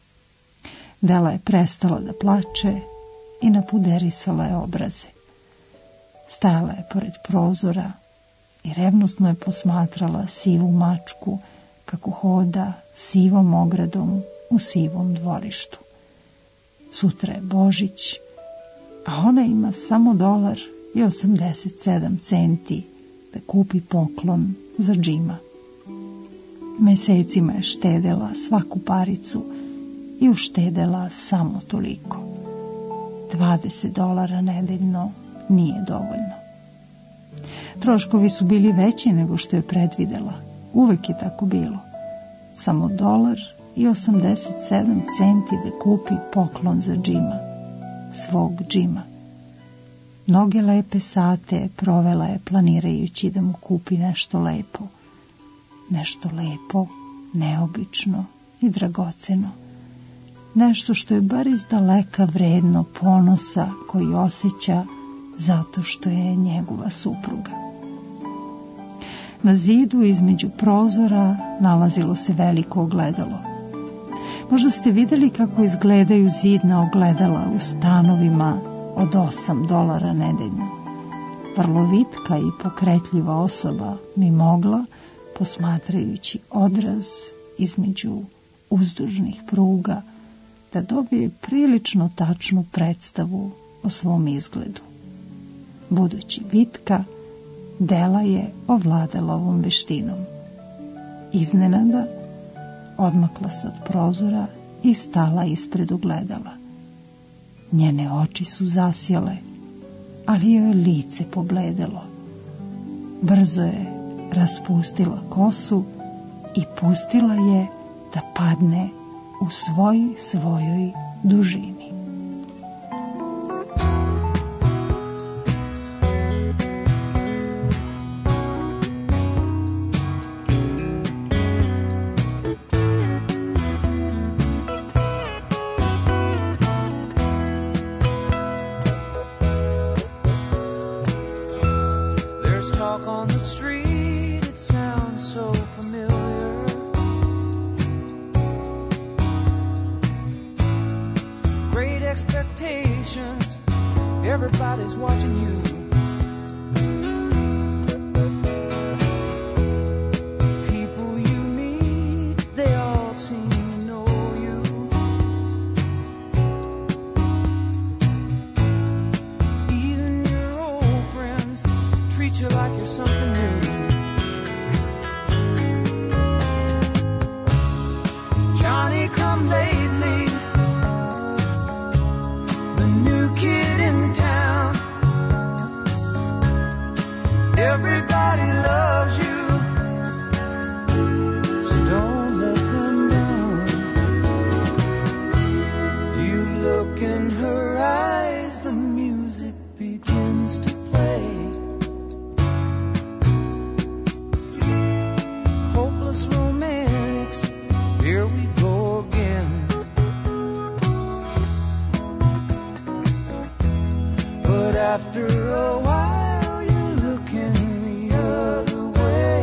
Dela je prestala da plače i napuderisala je obraze. Stajala je pored prozora i revnosno je posmatrala sivu mačku kako hoda sivom ogradom u sivom dvorištu. Sutra je Božić, a ona ima samo dolar i osamdeset sedam centi da kupi poklon za Džima. Mesecima je štedela svaku paricu i uštedela samo toliko. dvadeset dolara nedeljno nije dovoljno. Troškovi su bili veći nego što je predvidela. Uvek je tako bilo. Samo dolar i osamdeset sedam centi da kupi poklon za Jima, svog Jima. Mnoge lepe sate provela je planirajući da mu kupi nešto lepo. Nešto lepo, neobično i dragoceno. Nešto što je bar iz daleka vredno ponosa koji osjeća zato što je njegova supruga. Na zidu između prozora nalazilo se veliko ogledalo. Možda ste vidjeli kako izgledaju zidna ogledala u stanovima od osam dolara nedeljno. Vrlo vitka i pokretljiva osoba mi mogla, posmatrajući odraz između uzdužnih pruga, da dobije prilično tačnu predstavu o svom izgledu. Budući vitka, Dela je ovladala ovom veštinom. Iznenada odmakla se od prozora i stala ispred ogledala. Njene oči su zasjele, ali joj lice pobledelo. Brzo je raspustila kosu i pustila je da padne u svoj svojoj dužini. There's talk on the street, it sounds so familiar. Great expectations, everybody's watching you. People you meet, they all seem to know you. Even your old friends treat you like you're something new. Johnny come lately, the new kid in town. Everybody loves you, so don't let them down. You look in her eyes, the music begins to play. Hopeless romantics, here we go again. But after a while you're looking the other way.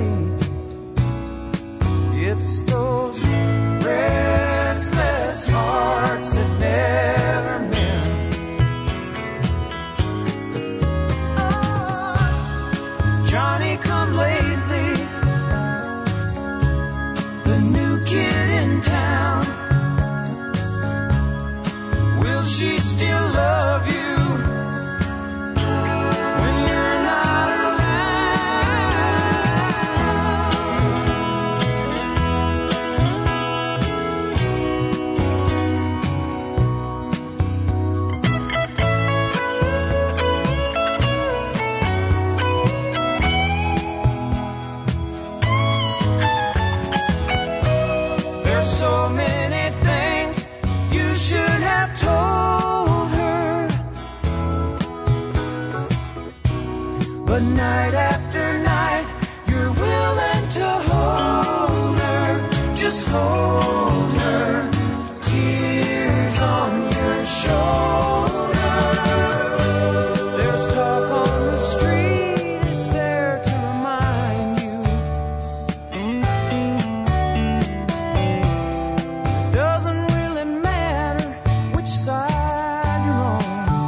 It's those restless hearts that never mend. Oh, Johnny come lately, the new kid in town. Will she still love you when you're not There's so many things you should have told her, but night after night you're willing to hold her, just hold her, tears on your shoulder. There's talk on the street, it's there to remind you. Doesn't really matter which side you're on.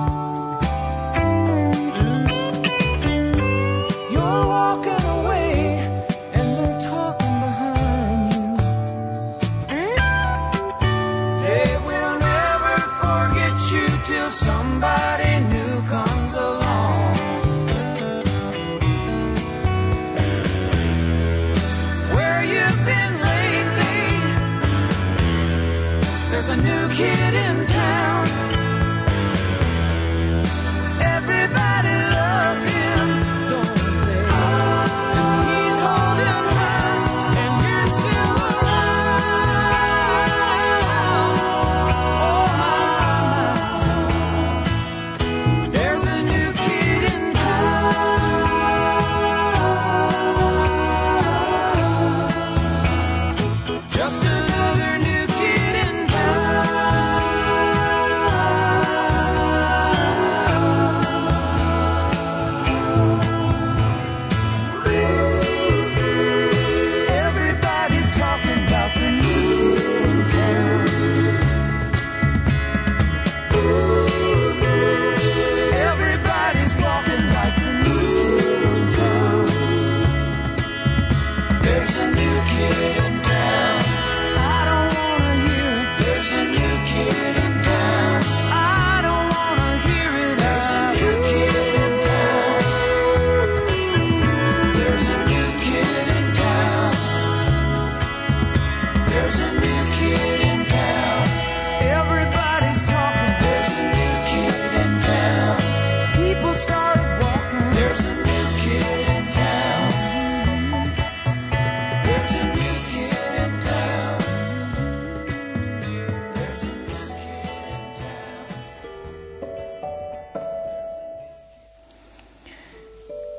You're walking away and they're talking behind you. They will never forget you till somebody new comes along. Where you've been lately, there's a new kid in town.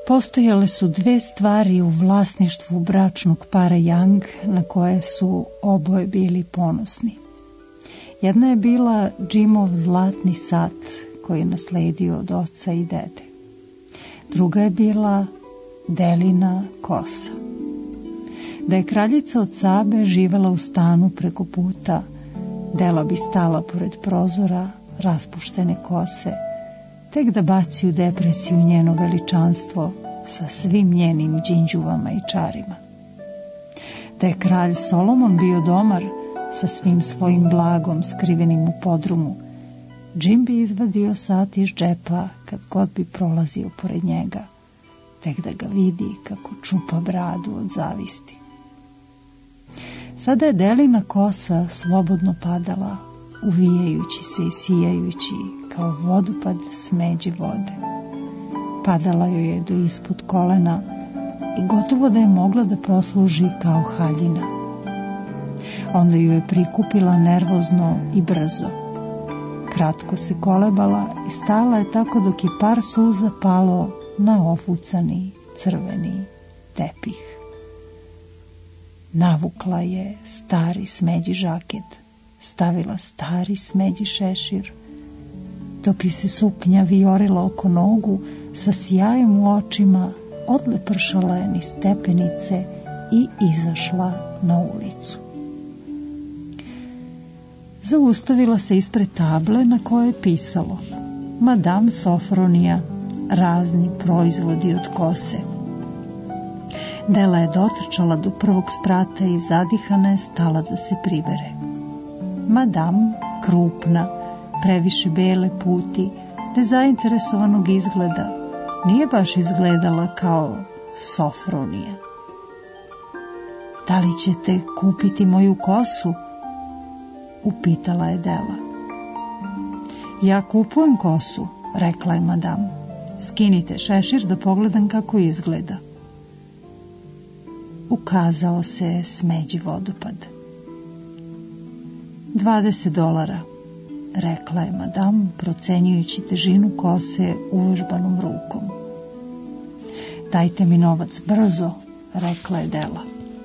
Postojale su dve stvari u vlasništvu bračnog para Young na koje su oboje bili ponosni. Jedna je bila Jimov zlatni sat koji je nasledio od oca i dede. Druga je bila Delina kosa. Da je kraljica od Sabe živela u stanu preko puta, Dela bi stala pored prozora, raspuštene kose, tek da baci u depresiju njeno veličanstvo sa svim njenim đinđuvama i čarima. Da je kralj Solomon bio domar sa svim svojim blagom skrivenim u podrumu, Jim bi izvadio sat iz džepa kad god bi prolazio pored njega, tek da ga vidi kako čupa bradu od zavisti. Sada je Delina kosa slobodno padala, uvijajući se i sijajući kao vodopad smeđe vode. Padala joj je do ispod kolena i gotovo da je mogla da posluži kao haljina. Onda ju je prikupila nervozno i brzo. Kratko se kolebala i stala je tako dok je par suza palo na ofucani crveni tepih. Navukla je stari smeđi žaket, stavila stari smeđi šešir, dok ju se suknja vijorila oko nogu, sa sjajem u očima odlepršala je niz stepenice i izašla na ulicu. Zaustavila se ispred table na kojoj je pisalo Madame Sofronija, razni proizvodi od kose. Dela je dotrčala do prvog sprata i zadihana je stala da se pribere. Madame, krupna, previše bele puti, nezainteresovanog izgleda, nije baš izgledala kao Sofronija. Da li ćete kupiti moju kosu? Upitala je Dela. Ja kupujem kosu, rekla je madam. Skinite šešir da pogledam kako izgleda. Ukazao se smeđi vodopad. Dvadeset dolara, rekla je madam, procenjujući težinu kose uvežbanom rukom. Dajte mi novac brzo, rekla je Dela.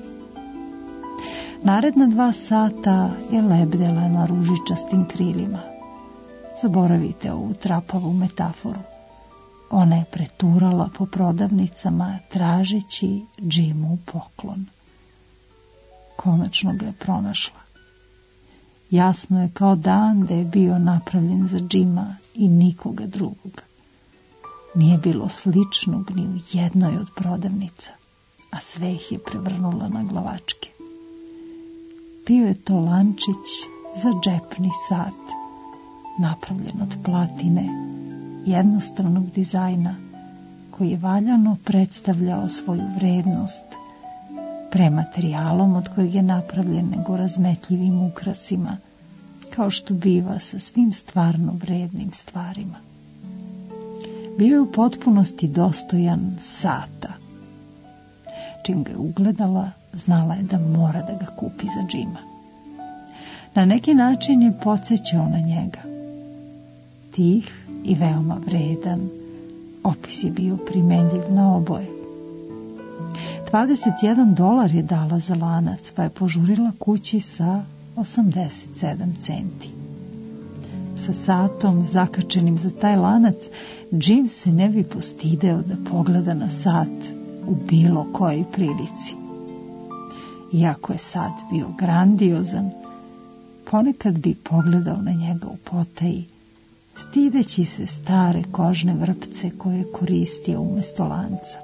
Naredna dva sata je lebdela na ružičastim krilima. Zaboravite ovu trapavu metaforu. Ona je preturala po prodavnicama, tražeći Jimu poklon. Konačno ga je pronašla. Jasno je kao dan da je bio napravljen za Jima i nikoga drugog. Nije bilo sličnog ni u jednoj od prodavnica, a sve ih je prevrnula na glavačke. Bio je to lančić za džepni sat, napravljen od platine, jednostavnog dizajna, koji je valjano predstavljao svoju vrednost, pre materijalom od kojeg je napravljen nego razmetljivim ukrasima, kao što biva sa svim stvarno vrednim stvarima. Bio je u potpunosti dostojan sata. Čim ga je ugledala, znala je da mora da ga kupi za Jima. Na neki način je podsjećao na njega. Tih i veoma vredan, opis je bio primenljiv na oboje. dvadeset jedan dolar je dala za lanac, pa je požurila kući sa osamdeset sedam centi. Sa satom zakačenim za taj lanac, Jim se ne bi postideo da pogleda na sat u bilo kojoj prilici. Iako je sat bio grandiozan, ponekad bi pogledao na njega u potaji, stideći se stare kožne vrpce koje je koristio umjesto lanca.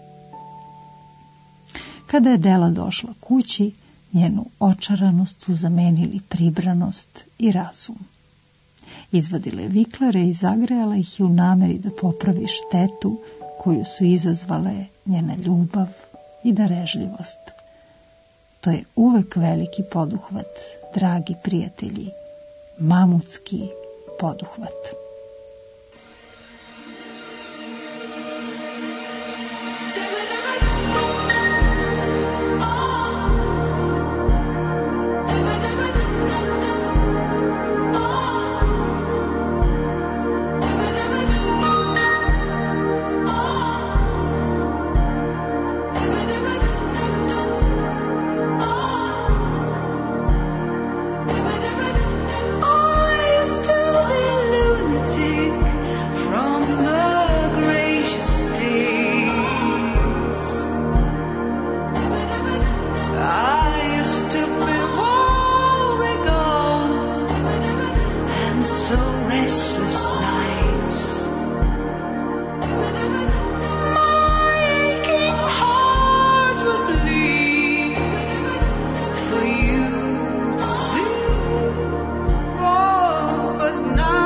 Kada je Dela došla kući, njenu očaranost su zamenili pribranost i razum. Izvadila je viklere i zagrejala ih je u nameri da popravi štetu koju su izazvale njena ljubav i darežljivost. To je uvek veliki poduhvat, dragi prijatelji, mamutski poduhvat. restless nights. My aching heart would bleed for you to see. Oh, but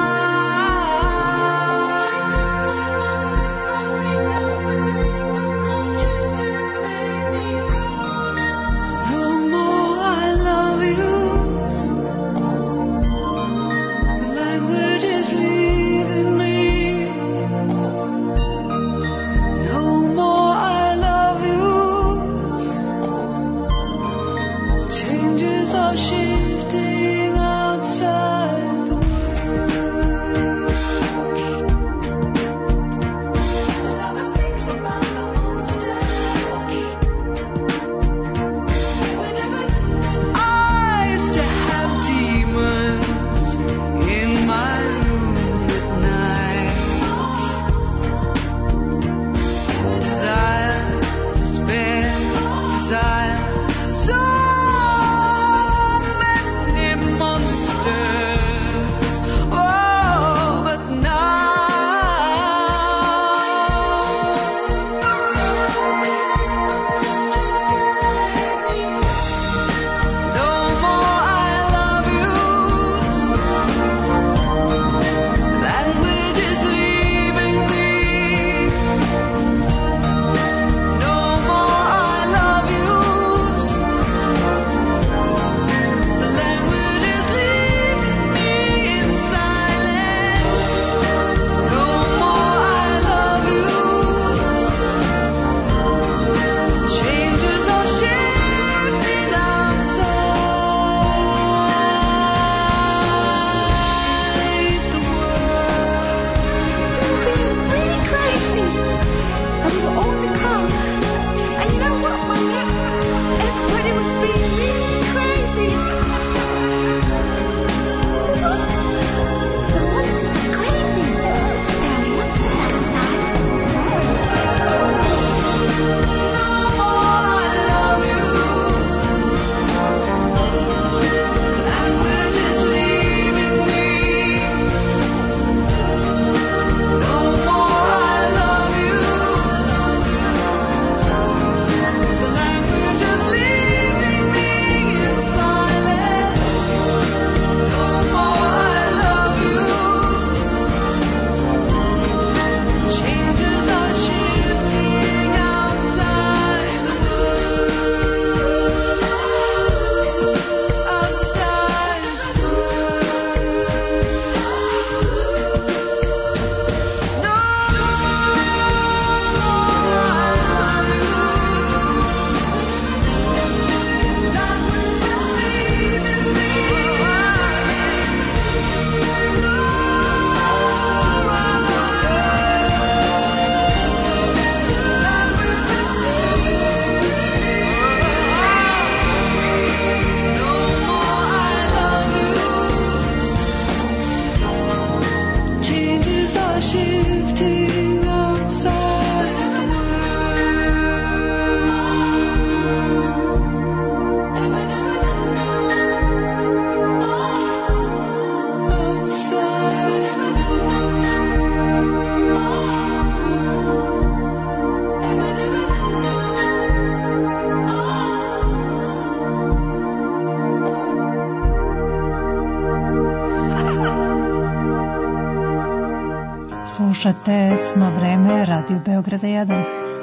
Slušate Sno vreme, Radio Beograda jedan.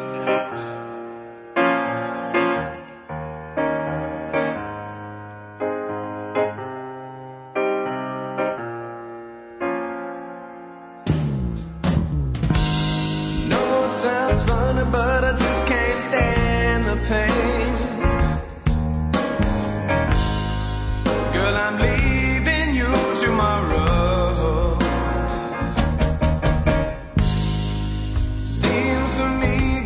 No, it sounds funny, but I just can't stand the pain. Girl, I'm leaving you tomorrow. Seems to me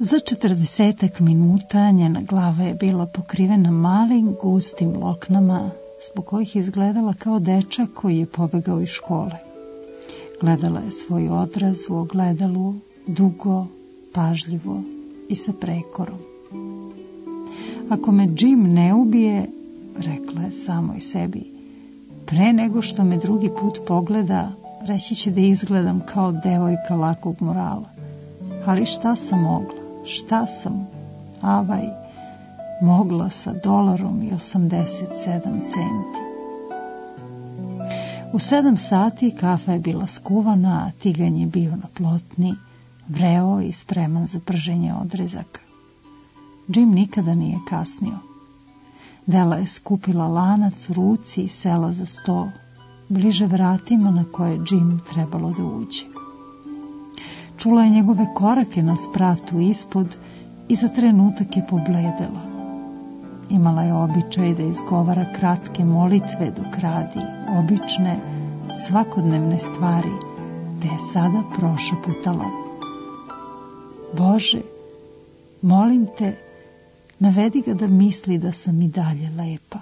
Za četrdesetak minuta njena glava je bila pokrivena malim, gustim loknama, zbog kojih izgledala kao dečak koji je pobegao iz škole. Gledala je svoj odraz u ogledalu, dugo, pažljivo i sa prekorom. Ako me Jim ne ubije, rekla je samoj sebi, pre nego što me drugi put pogleda, reći će da izgledam kao devojka lakog morala. Ali šta sam mogla? Šta sam, avaj, mogla sa dolarom i osamdeset sedam centi? U sedam sati kafa je bila skuvana, a tiganj je bio na plotni, vreo i spreman za prženje odrezaka. Jim nikada nije kasnio. Dela je skupila lanac u ruci i sela za sto, bliže vratima na koje Jim trebalo da uđe. Čula je njegove korake na spratu ispod i za trenutak je pobledela. Imala je običaj da izgovara kratke molitve dok radi obične, svakodnevne stvari, te je sada prošaputala. Bože, molim te, navedi ga da misli da sam i dalje lepa.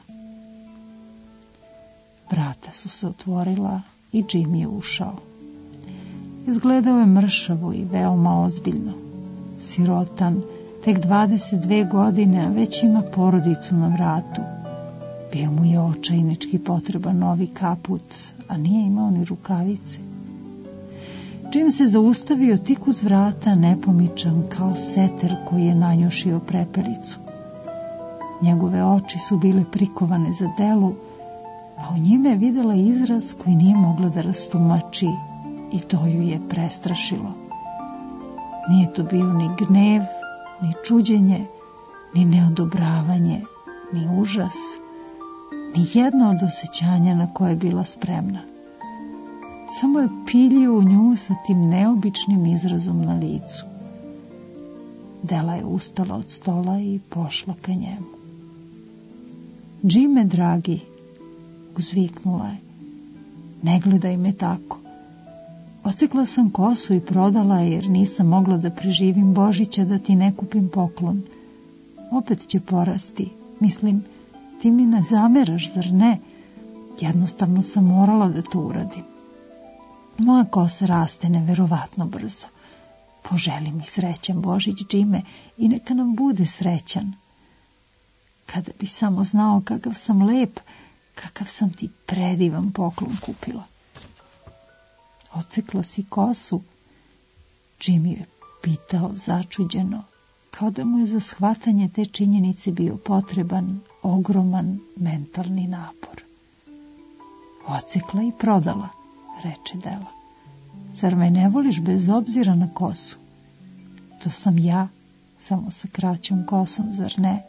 Vrata su se otvorila i Jim je ušao. Izgledao je mršavo i veoma ozbiljno. Sirotan, tek dvadeset dve godine, a već ima porodicu na vratu. Bio mu je očajnički potreban novi kaput, a nije imao ni rukavice. Jim se zaustavio tik uz vrata, nepomičan kao seter koji je nanjušio prepelicu. Njegove oči su bile prikovane za Delu, a u njime je videla izraz koji nije mogla da rastumači i to ju je prestrašilo. Nije to bio ni gnev, ni čuđenje, ni neodobravanje, ni užas, ni jedno od osjećanja na koje je bila spremna. Samo je piljio u nju sa tim neobičnim izrazom na licu. Dela je ustala od stola i pošla ka njemu. Jime, dragi, uzviknula je, ne gledaj me tako. Ocikla sam kosu i prodala je jer nisam mogla da preživim Božića da ti ne kupim poklon. Opet će porasti. Mislim, ti mi ne zameraš, zar ne? Jednostavno sam morala da to uradim. Moja kosa raste neverovatno brzo. Poželi mi srećan Božić, Jime, i neka nam bude srećan. Kada bi samo znao kakav sam lep, kakav sam ti predivan poklon kupila. Ocekla si kosu? Jim je pitao začuđeno, kao da mu je za shvatanje te činjenice bio potreban ogroman mentalni napor. Ocekla i prodala, reče Dela. Zar me ne voliš bez obzira na kosu? To sam ja, samo sa kraćom kosom, zar ne?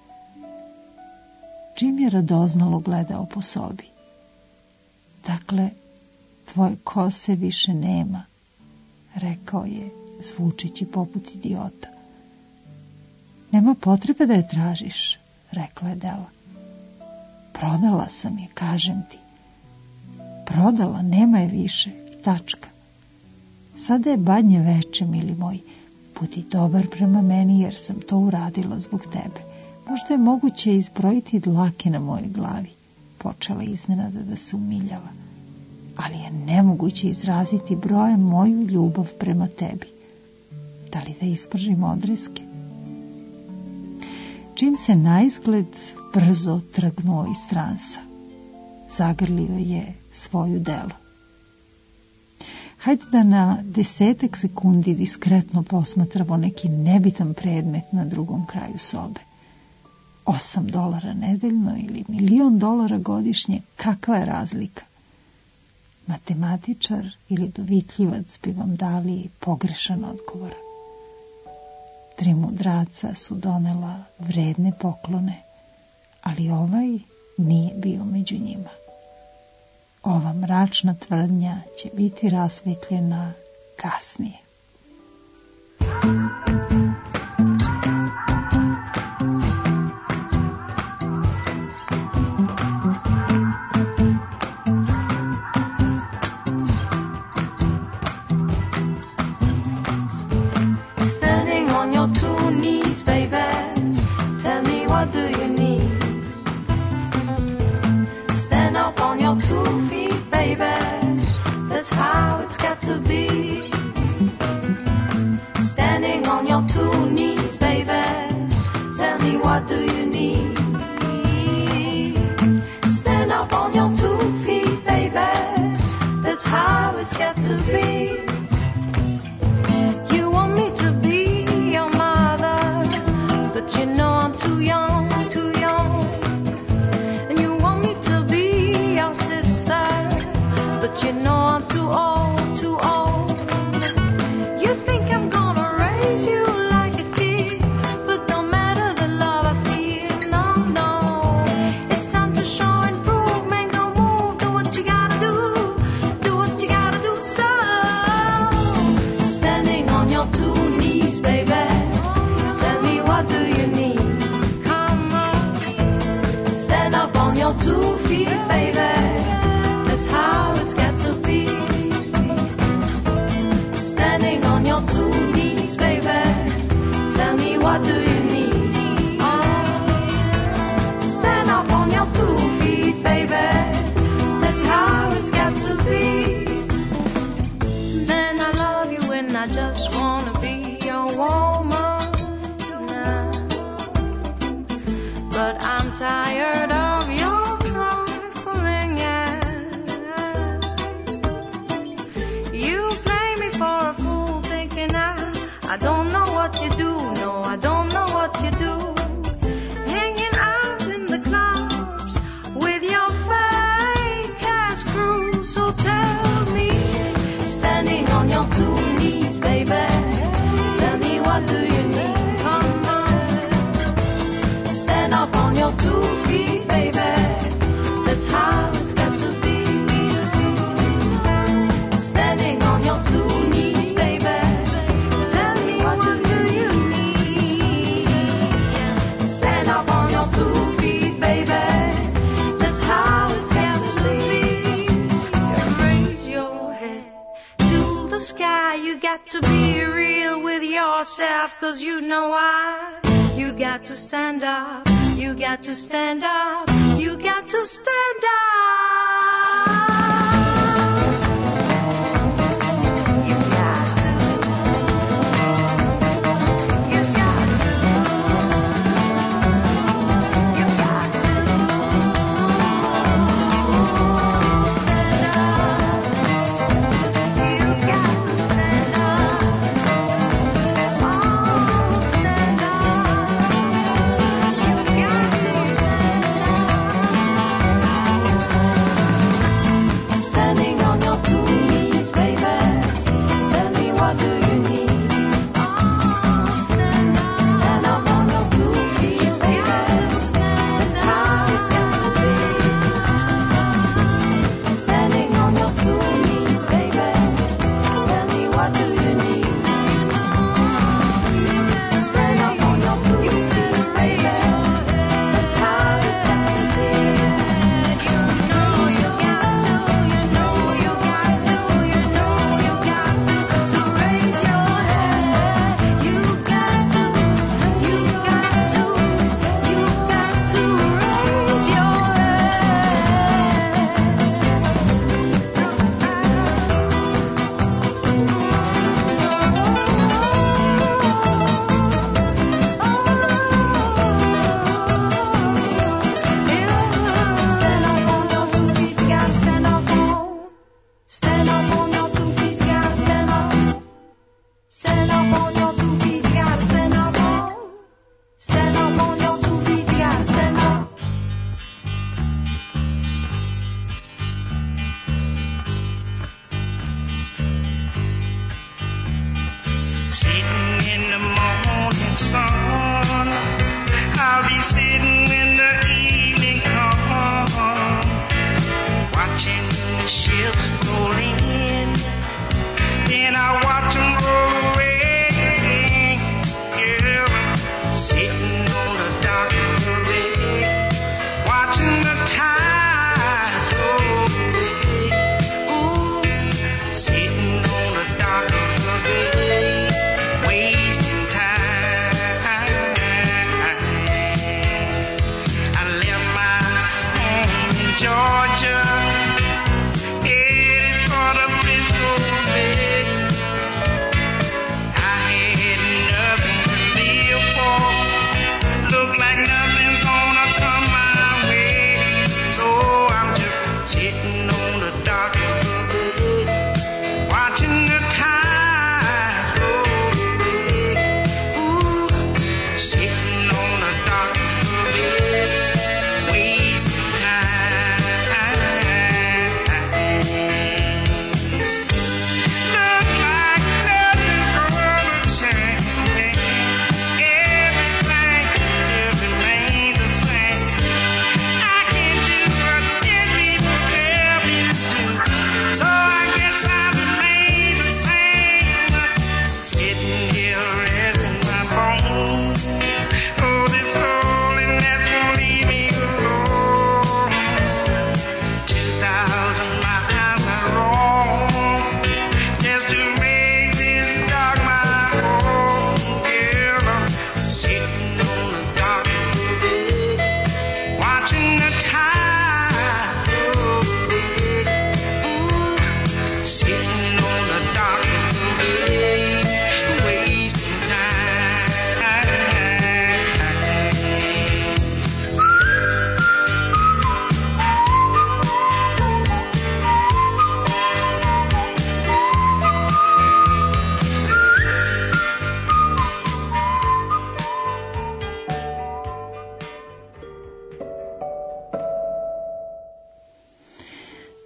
Jim je radoznalo gledao po sobi. Dakle, tvoje kose više nema, rekao je, zvučeći poput idiota. Nema potrebe da je tražiš, rekla je Dela. Prodala sam je, kažem ti. Prodala, nema je više, i tačka. Sada je badnje veče, mili moj, budi dobar prema meni jer sam to uradila zbog tebe. Možda je moguće izbrojiti dlake na mojoj glavi. Počela iznenada da se umiljava. Ali je nemoguće izraziti brojem moju ljubav prema tebi. Da li da ispržim odreske? Čim se naizgled brzo trgnuo iz transa, zagrlio je svoju Delu. Hajde da na desetak sekundi diskretno posmatramo neki nebitan predmet na drugom kraju sobe. Osam dolara nedeljno ili milion dolara godišnje, kakva je razlika? Matematičar ili dovitljivac bi vam dali pogrešan odgovor. Tri mudraca su donela vredne poklone, ali ovaj nije bio među njima. Ova mračna tvrdnja će biti rasvetljena kasnije. Standing on your feet, baby. That's how it's got to be. Standing on your two knees, baby. Tell me, what do you need? Oh, stand up on your two feet, baby. That's how it's got to be. Man, I love you and I just wanna be your woman. Nah. But I'm tired of your trifling, yeah. You play me for a fool thinking I, I don't know what you do. No, I don't know what you do. Hanging out in the clubs with your fake ass crew. So tell me, standing on your two knees, baby, tell me, what do you need? Come on, stand up on your two feet, baby. That's how it's got to be. Standing on your two knees, baby. Tell me, what do you need? Stand up on your two feet, baby. That's how it's got to be. Raise your head to the sky. You got to be real with yourself, 'cause you know why. You got to stand up. You got to stand up. You got to stand up. You got to. You got to. You got to. Stand up. You got to stand up. Oh, stand up. You got to standing on your two knees, baby. Tell me, what do you need? Oh, stand up, stand up on your two feet, baby. That's how it's got to be. Standing on your two knees, baby. Tell me, what do you need? Stand up on your two feet, baby. That's how it's got to be. You know you got to, you know you got to, you know you got to, to raise your head. You got to, you got to, you got to raise your stand up on your two feet, you gotta stand up on. Stand up on your two feet, you gotta stand up. Stand up on your two feet, you gotta stand up on. Stand up on your two feet, you gotta stand up. Sitting in the morning sun, I'll be sitting when the evening comes, watching the ships roll in, then I watch them roll away. Yeah, sitting on the dock of the bay, watching the tide roll away. Ooh, sitting on the dock of the bay, wasting time. I left my home in Georgia, headed for the Frisco Bay. I had nothing to live for, looked like nothing's gonna come my way. So I'm just sitting on the dock of the bay, watching the tide roll away. Ooh, sitting on the dock of the bay, wasting time.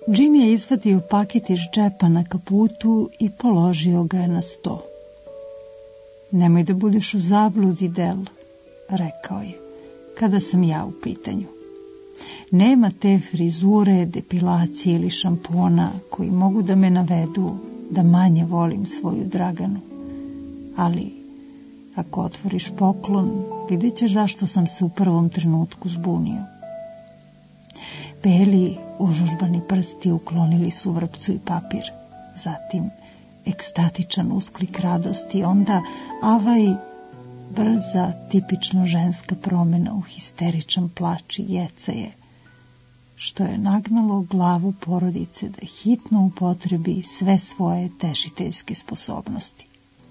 Jim je izvadio paket iz džepa na kaputu i položio ga je na sto. Nemoj da budeš u zabludi, Del, rekao je, kada sam ja u pitanju. Nema te frizure, depilacije ili šampona koji mogu da me navedu da manje volim svoju Draganu. Ali, ako otvoriš poklon, vidjet ćeš zašto sam se u prvom trenutku zbunio. Beli, užužbani prsti uklonili su vrpcu i papir. Zatim, ekstatičan usklik radosti, onda avaj, brza, tipično ženska promjena u histeričan plač i jecaje, što je nagnalo glavu porodice da hitno upotrebi sve svoje tešiteljske sposobnosti.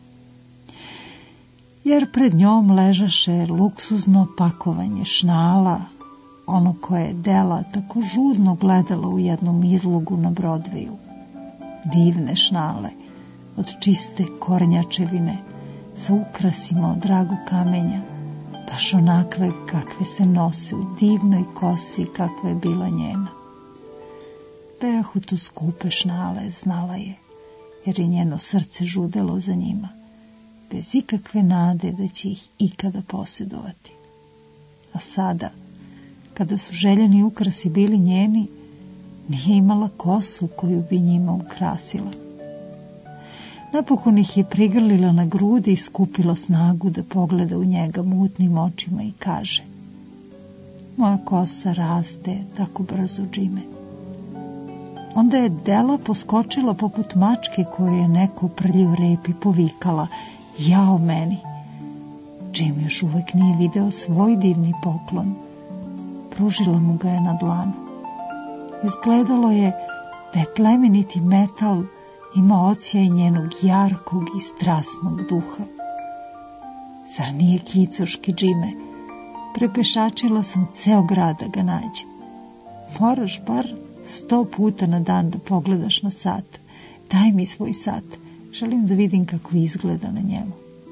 Jer pred njom ležaše luksuzno pakovanje šnala, ono koje je Dela tako žudno gledala u jednom izlogu na Broadwayu. Divne šnale, od čiste kornjačevine, sa ukrasima od dragog kamenja, baš onakve kakve se nose u divnoj kosi kakva je bila njena. Bejahu to skupe šnale, znala je, jer je njeno srce žudelo za njima, bez ikakve nade da će ih ikada posjedovati. A sada, kada su željeni ukrasi bili njeni, nije imala kosu koju bi njima ukrasila. Napokon ih je prigrlila na grudi i skupila snagu da pogleda u njega mutnim očima i kaže: moja kosa raste tako brzo, Jime. Onda je Dela poskočila poput mačke koju je neko prljiv rep i povikala: jao meni! Jim još uvek nije video svoj divni poklon. Pružila mu ga je na dlanu. Izgledalo je da je plemeniti metal ima odsjaj njenog jarkog i strasnog duha. Zar nije kicoški, Jime? Prepešačila sam ceo grad da ga nađem. Moraš bar sto puta na dan da pogledaš na sat. Daj mi svoj sat. Želim da vidim kako izgleda na njemu.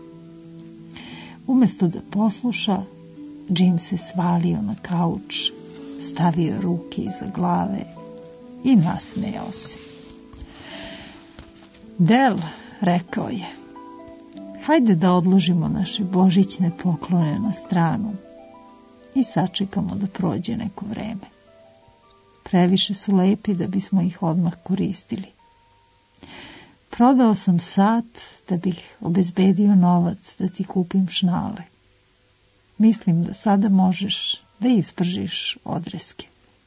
Umesto da posluša, Jim se svalio na kauč, stavio ruke iza glave i nasmejao se. Del, rekao je, hajde da odložimo naše božićne poklone na stranu i sačekamo da prođe neko vreme. Previše su lepi da bismo ih odmah koristili. Prodao sam sat da bih obezbedio novac da ti kupim šnale. Mislim da sada možeš da ispržiš odreske.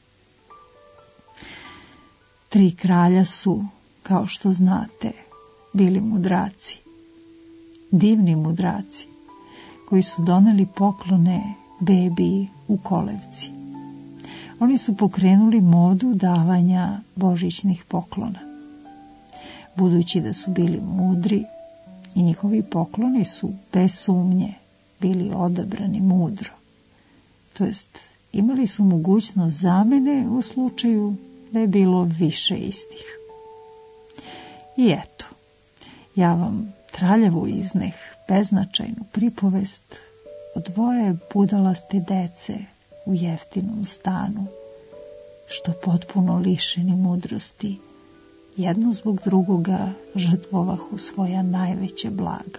Tri kralja su, kao što znate, bili mudraci. Divni mudraci, koji su doneli poklone bebi u kolevci. Oni su pokrenuli modu davanja božićnih poklona. Budući da su bili mudri i njihovi pokloni su bez sumnje bili odabrani mudro. To jest, imali su mogućnost zamene u slučaju da je bilo više istih. I eto, ja vam traljavo izneh beznačajnu pripovest o dvoje budalaste dece u jeftinom stanu, što potpuno lišeni mudrosti, jedno zbog drugoga žrtvovahu svoja najveća blaga.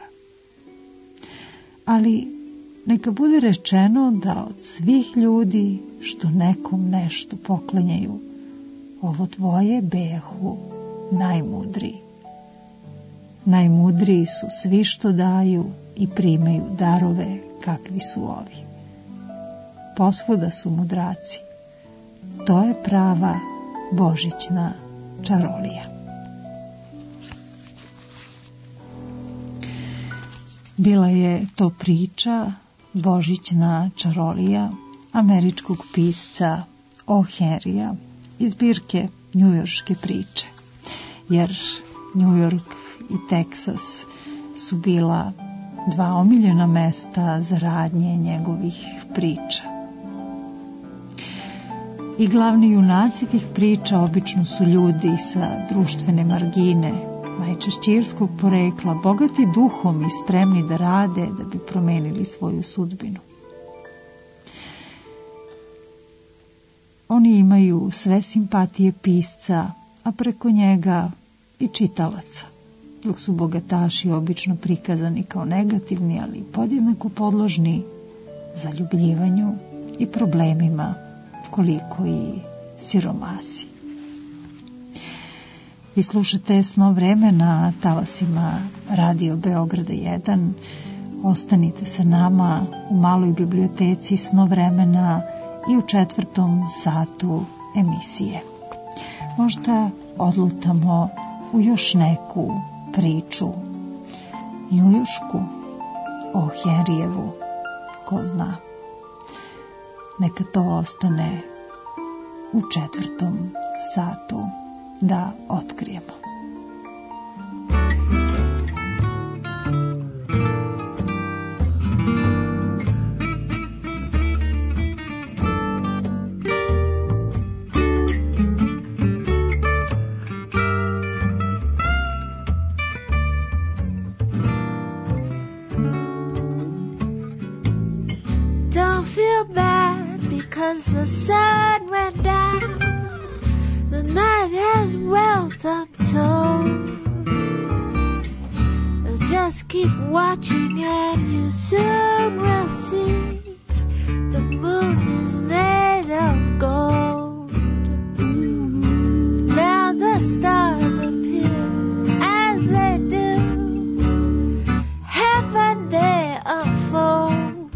Ali neka bude rečeno da od svih ljudi što nekom nešto poklanjaju, ovo dvoje bejahu najmudriji. Najmudriji su svi što daju i primaju darove kakvi su ovi. Posvuda su mudraci. To je prava božićna čarolija. Bila je to priča božićna čarolija američkog pisca O. Henrya iz zbirke Njujorške priče, jer Njujork i Teksas su bila dva omiljena mesta za radnje njegovih priča. I glavni junaci tih priča obično su ljudi sa društvene margine, najčešće irskog porekla, bogati duhom i spremni da rade da bi promenili svoju sudbinu. Oni imaju sve simpatije pisca, a preko njega i čitalaca, dok su bogataši obično prikazani kao negativni, ali podjednako podložni zaljubljivanju i problemima, koliko i siromasi. Vi slušate Snov vremena na talasima Radio Beograda jedan. Ostanite sa nama u maloj biblioteci Snov vremena i u četvrtom satu emisije. Možda odlutamo u još neku priču njujušku o Henrijevu, ko zna. Neka to ostane u četvrtom satu da otkrijemo. Don't feel bad because the sun went down. The night has wealth untold. Just keep watching and you soon will see the moon is made of gold. Now the stars appear as they do. Heaven they unfold.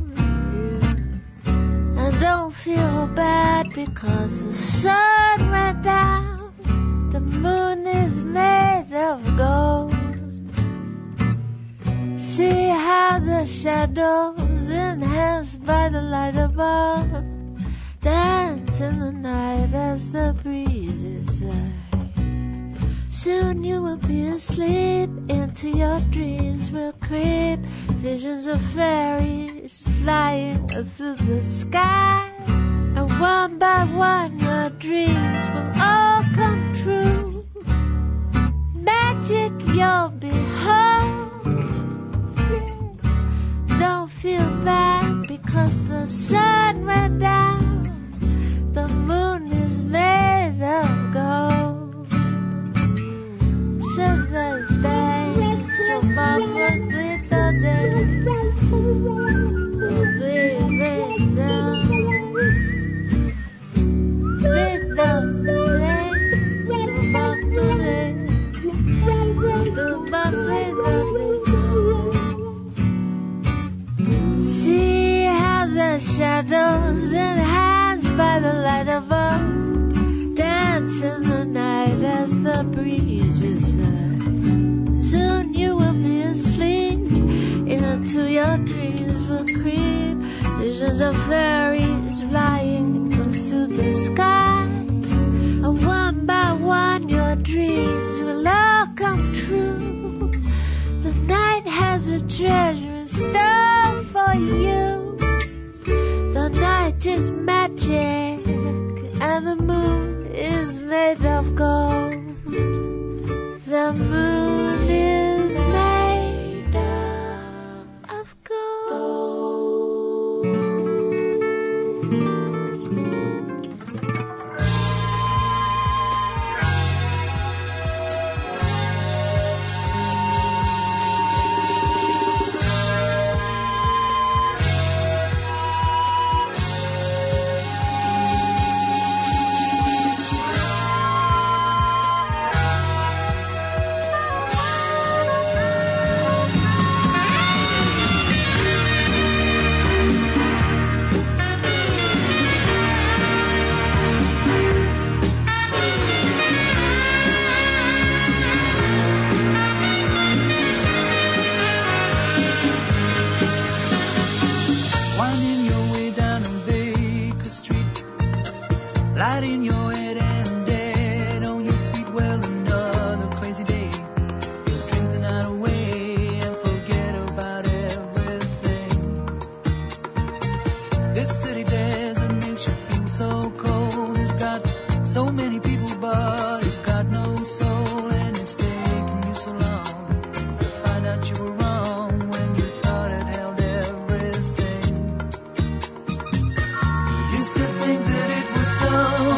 And don't feel bad because the sun went down. The moon is made of gold. See how the shadows enhanced by the light above dance in the night as the breezes sigh. Soon you will be asleep, into your dreams will creep visions of fairies flying through the sky. And one by one your dreams will all come true. Magic you'll behold. Don't feel bad because the sun went down. The moon is made of gold. Should the day, so mama did the day, so baby down. Sit down, say, so mama did, so mama did. See how the shadows enhanced by the light above dance in the night as the breezes sigh. Soon you will be asleep, into your dreams will creep visions of fairies flying through the skies. And one by one your dreams will all come true. The night has a treasure in store for you. The night is magic and the moon is made of gold. The moon is made of gold. Used to think that it was so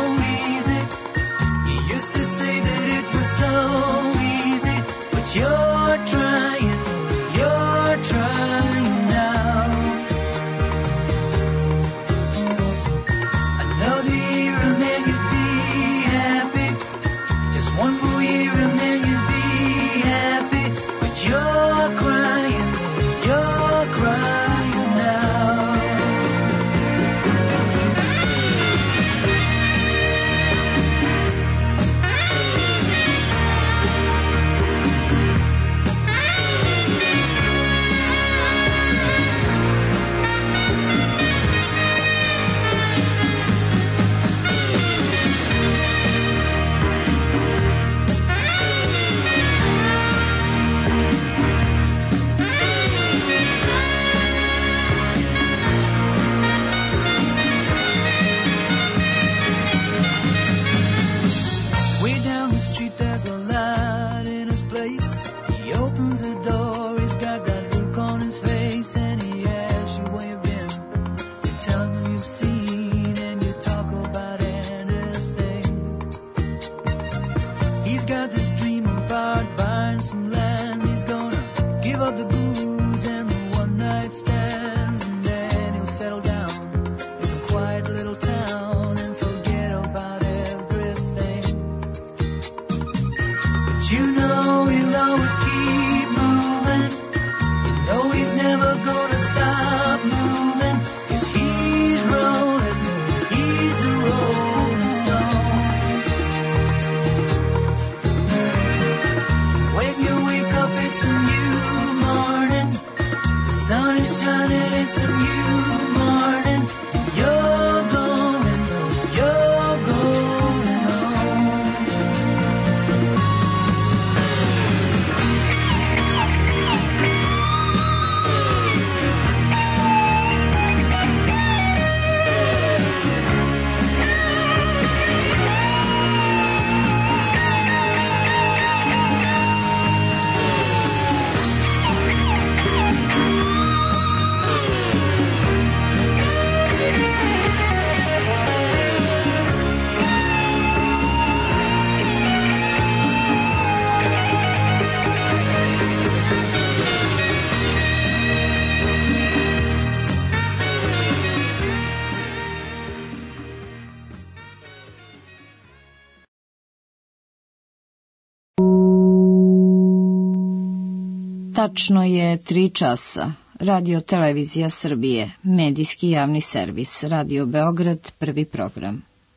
Tačno je tri časa. Radio Televizija Srbije, medijski javni servis, Radio Beograd, prvi program.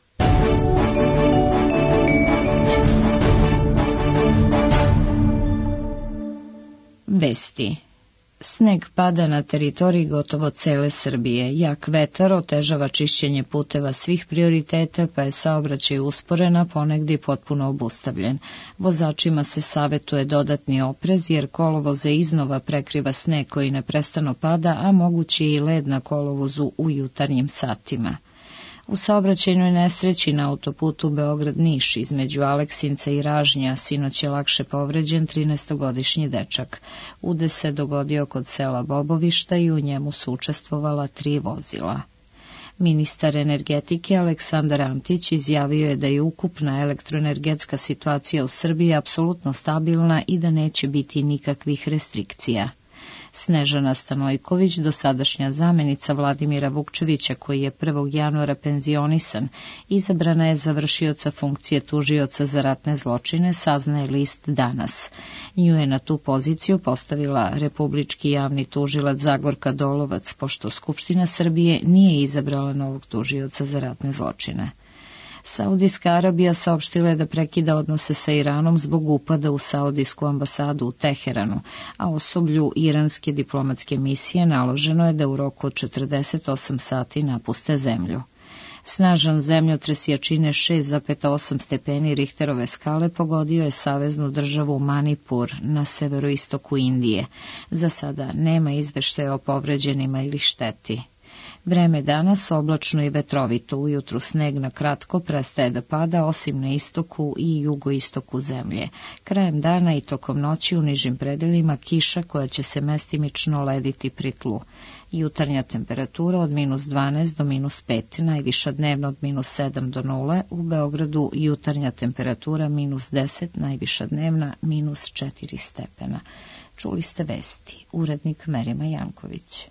Vesti. Sneg pada na teritoriji gotovo cele Srbije. Jak vetar otežava čišćenje puteva svih prioriteta, pa je saobraćaj usporen, a ponegde i potpuno obustavljen. Vozačima se savetuje dodatni oprez, jer kolovoze iznova prekriva sneg koji neprestano pada, a moguće je i led na kolovozu u jutarnjim satima. U saobraćajnoj nesreći na autoputu Beograd-Niš između Aleksinca i Ražnja sinoć je lakše povređen trinaestogodišnji dečak. Udes se dogodio kod sela Bobovišta i u njemu su učestvovala tri vozila. Ministar energetike Aleksandar Antić izjavio je da je ukupna elektroenergetska situacija u Srbiji apsolutno stabilna i da neće biti nikakvih restrikcija. Snežana Stanojković, dosadašnja zamenica Vladimira Vukčevića, koji je prvog januara penzionisan, izabrana je za vršioca funkcije tužioca za ratne zločine, saznaje list danas. Nju je na tu poziciju postavila republički javni tužilac Zagorka Dolovac, pošto Skupština Srbije nije izabrala novog tužioca za ratne zločine. Saudijska Arabija saopštila je da prekida odnose sa Iranom zbog upada u saudijsku ambasadu u Teheranu, a osoblju iranske diplomatske misije naloženo je da u roku od četrdeset osam sati napuste zemlju. Snažan zemljotres jačine šest zarez osam stepeni Richterove skale pogodio je saveznu državu Manipur na severoistoku Indije. Za sada nema izveštaja o povređenima ili šteti. Vreme danas oblačno i vetrovito, ujutru sneg na kratko prestaje da pada, osim na istoku i jugoistoku zemlje. Krajem dana i tokom noći u nižim predelima kiša koja će se mestimično lediti pri tlu. Jutarnja temperatura od minus dvanaest do minus pet, najviša dnevno od minus sedam do nule, u Beogradu jutarnja temperatura minus deset, najviša dnevna minus četiri stepena. Čuli ste vesti, urednik Merima Janković.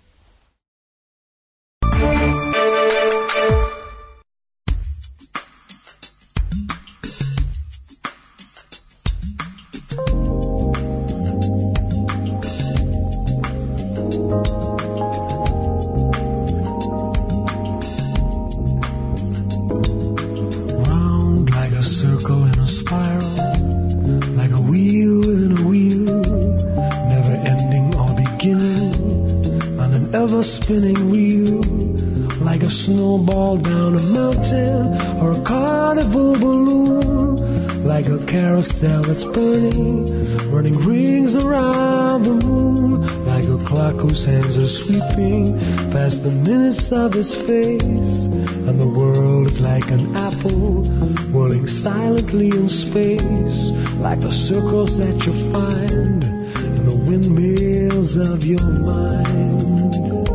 Round like a circle in a spiral, like a wheel within a wheel, never ending or beginning, on an ever-spinning wheel, like a snowball down a mountain or a carnival balloon, like a carousel that's burning, running rings around the moon, like a clock whose hands are sweeping past the minutes of its face, and the world is like an apple whirling silently in space, like the circles that you find in the windmills of your mind.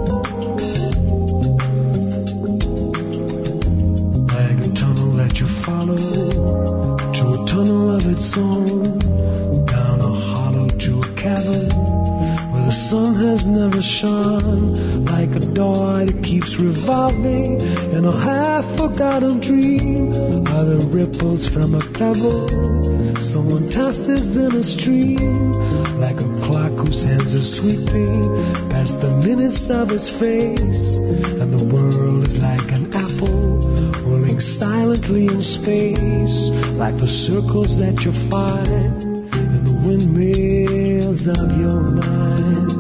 You follow to a tunnel of its own, down a hollow to a cavern where the sun has never shone, like a door that keeps revolving in a half-forgotten dream, are the ripples from a pebble someone tosses in a stream, like a clock whose hands are sweeping past the minutes of its face, and the world is like an apple whirling silently in space, like the circles that you find in the windmills of your mind.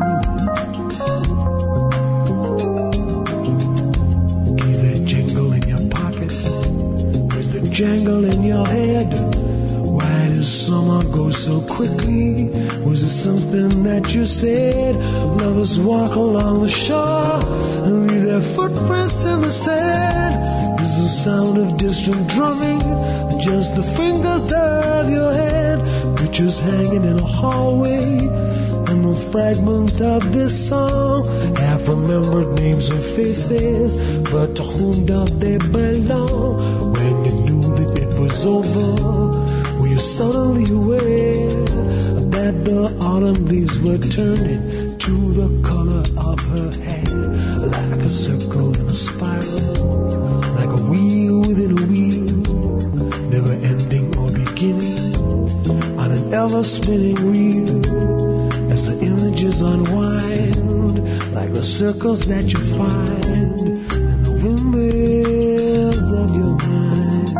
Keys that jingle in your pocket, where's the jangle in your head? Why does summer go so quickly? Was it something that you said? Lovers walk along the shore and leave their footprints in the sand. Is the sound of distant drumming just the fingers of your hand? Pictures hanging in a hallway, and the fragment of this song, half-remembered names and faces, but to whom do they belong? When you knew that it was over, were you suddenly aware that the autumn leaves were turning to the color of her hair, like a circle in a spiral, like a wheel within a wheel, never ending or beginning, on an ever-spinning wheel, as as the images unwind like the circles that you find in the windmills of your mind.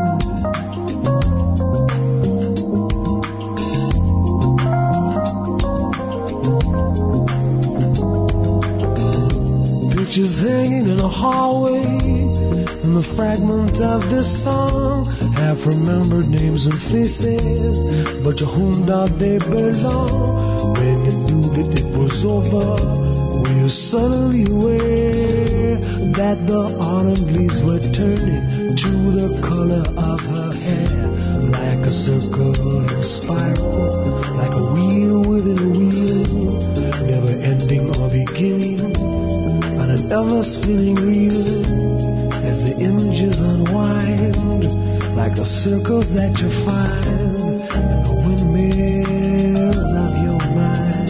Pictures hanging in a hallway, and the fragments of this song have remembered names and faces, but to whom do they belong? When you knew that it was over, were you suddenly aware that the autumn leaves were turning to the color of her hair, like a circle and a spiral, like a wheel within a wheel, never ending or beginning on an ever-spinning reel, as the images unwind like the circles that you find in the windmills of your mind.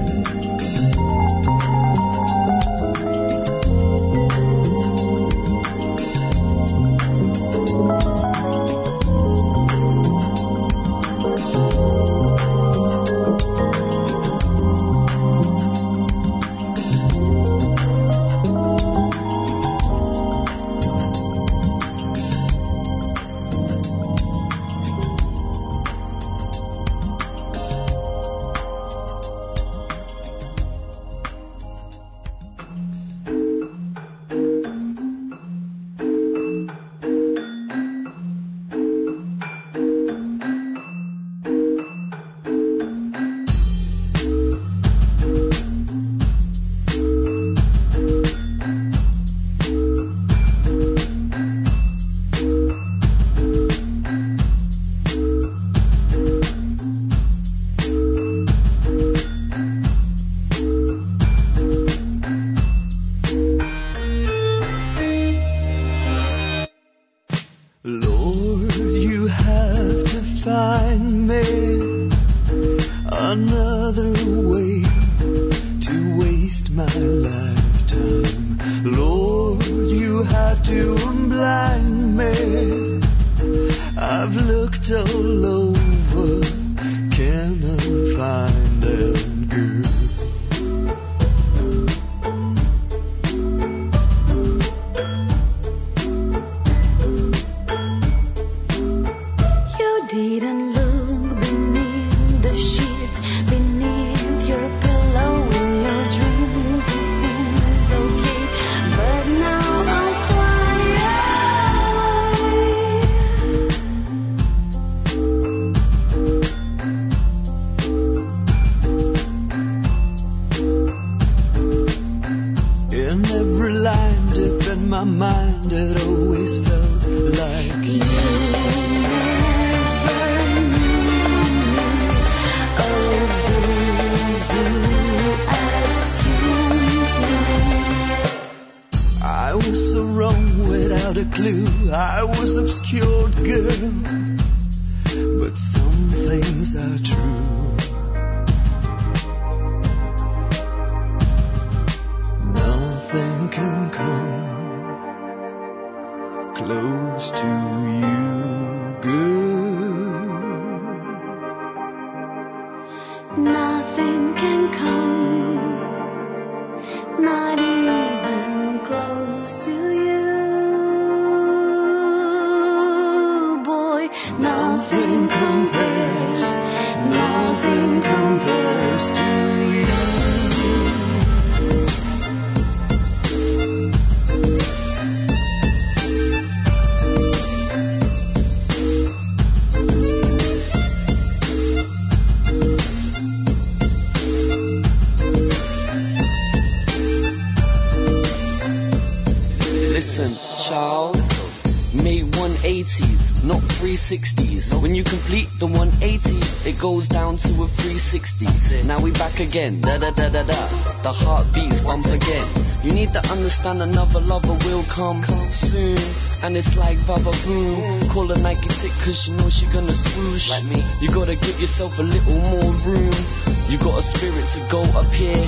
Again, da da da da da. The heart beats once again. You need to understand another lover will come, come soon. And it's like baba boom. Call a Nike tick cause you know she gonna swoosh. Like me. You gotta give yourself a little more room. You got a spirit to go up here.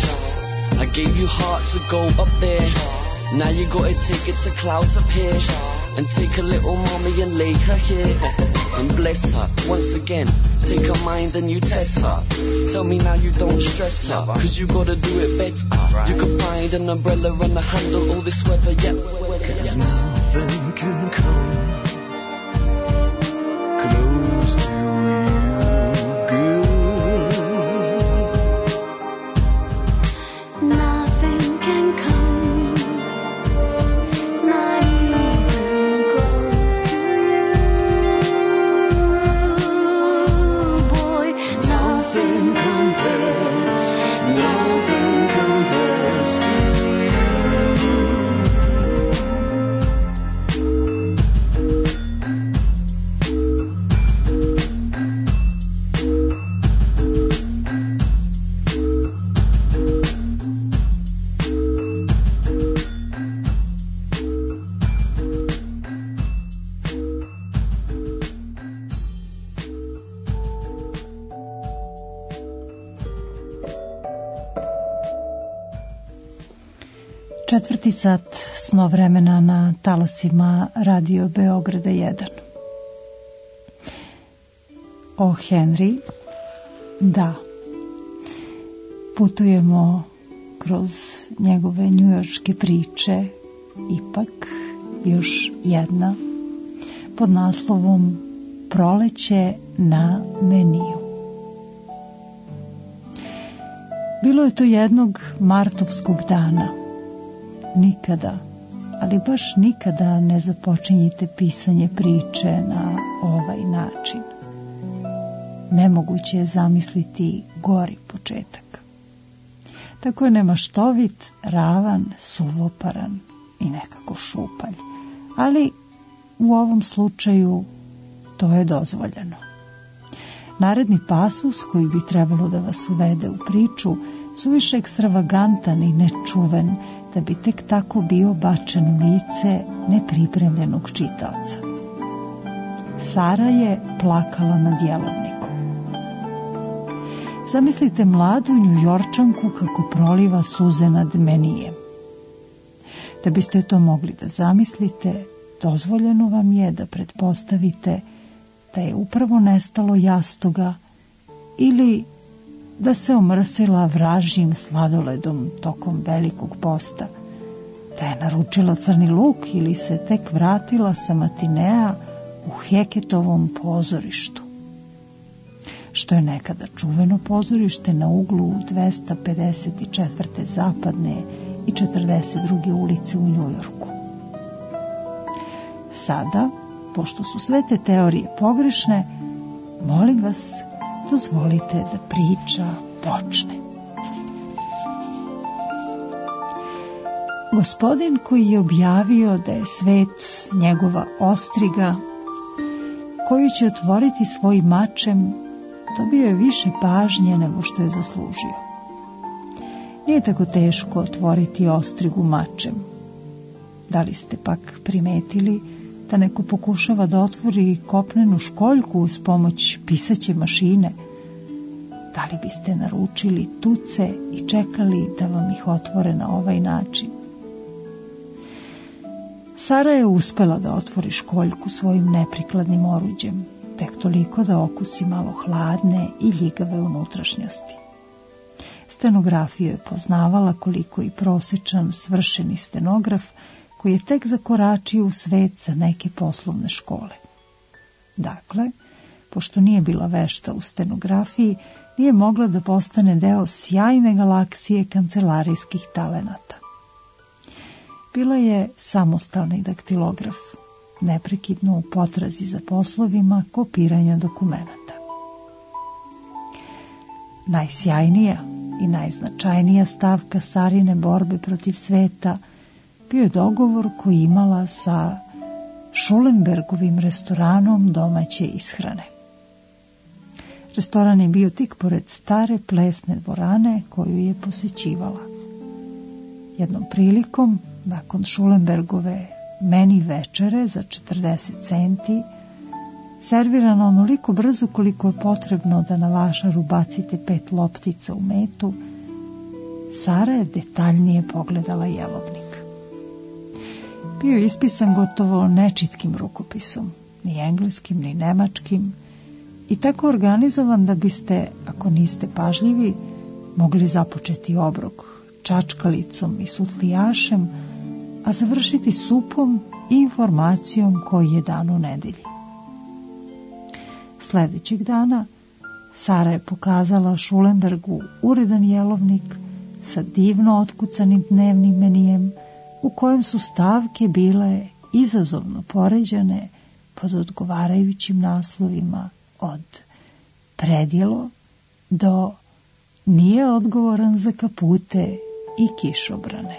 I gave you heart to go up there. Now you gotta take it to clouds up here. And take a little mommy and lay her here. and bless her. Once again, take her mind and you test her. Tell me now you don't stress her, cause you gotta do it better. You can find an umbrella and a handle all this weather, yeah. Cause nothing can come close to you, good. Nothing can come, not even close to you, boy. Nothing compares, nothing compares to you. Četvrti sat sno vremena na talasima Radio Beograda jedan. O Henry, da, putujemo kroz njegove njujorške priče, ipak još jedna, pod naslovom Proleće na meniju. Bilo je to jednog martovskog dana. Nikada, ali baš nikada ne započinjite pisanje priče na ovaj način. Nemoguće je zamisliti gori početak. Tako je nemaštovit, ravan, suvoparan i nekako šupalj. Ali u ovom slučaju to je dozvoljeno. Naredni pasus koji bi trebalo da vas uvede u priču suviše ekstravagantan i nečuven da bi tek tako bio bačen u lice nepripremljenog čitaoca. Sara je plakala nad jelovnikom. Zamislite mladu Njujorčanku kako proliva suze nad menijem. Da biste to mogli da zamislite, dozvoljeno vam je da pretpostavite da je upravo nestalo jastoga ili da se omrsila vražjim sladoledom tokom velikog posta, da je naručila crni luk ili se tek vratila sa matinea u Heketovom pozorištu, što je nekada čuveno pozorište na uglu dvesta pedeset četvrte zapadne i četrdeset druge ulice u Njujorku. Sada, pošto su sve te teorije pogrešne, molim vas, dozvolite da priča počne. Gospodin koji je objavio da je svet njegova ostriga, koju će otvoriti svojim mačem, dobio je više pažnje nego što je zaslužio. Nije tako teško otvoriti ostrigu mačem. Da li ste pak primetili da neko pokušava da otvori kopnenu školjku uz pomoć pisaće mašine? Da li biste naručili tuce i čekali da vam ih otvore na ovaj način? Sara je uspela da otvori školjku svojim neprikladnim oruđem, tek toliko da okusi malo hladne i ljigave unutrašnjosti. Stenografiju je poznavala koliko i prosečan svršeni stenograf koji je tek zakoračio u svet za neke poslovne škole. Dakle, pošto nije bila vešta u stenografiji, nije mogla da postane deo sjajne galaksije kancelarijskih talenata. Bila je samostalni daktilograf, neprekidno u potrazi za poslovima kopiranja dokumenata. Najsjajnija i najznačajnija stavka Sarine borbe protiv sveta bio je dogovor koji imala sa Schulenbergovim restoranom domaće ishrane. Restoran je bio tik pored stare plesne dvorane koju je posećivala. Jednom prilikom, nakon Schulenbergove meni večere za četrdeset centi, servirana onoliko brzo koliko je potrebno da na vašaru bacite pet loptica u metu, Sara je detaljnije pogledala jelovnik. Bio je ispisan gotovo nečitkim rukopisom ni engleskim, ni nemačkim, i tako organizovan da biste, ako niste pažljivi, mogli započeti obrok čačkalicom i sutlijašem, a završiti supom i informacijom koji je dan u nedelji. Sljedećeg dana Sara je pokazala Schulenbergu uredan jelovnik sa divno otkucanim dnevnim menijem, u kojem su stavke bile izazovno poređane pod odgovarajućim naslovima od predjelo do nije odgovoran za kapute i kišobrane.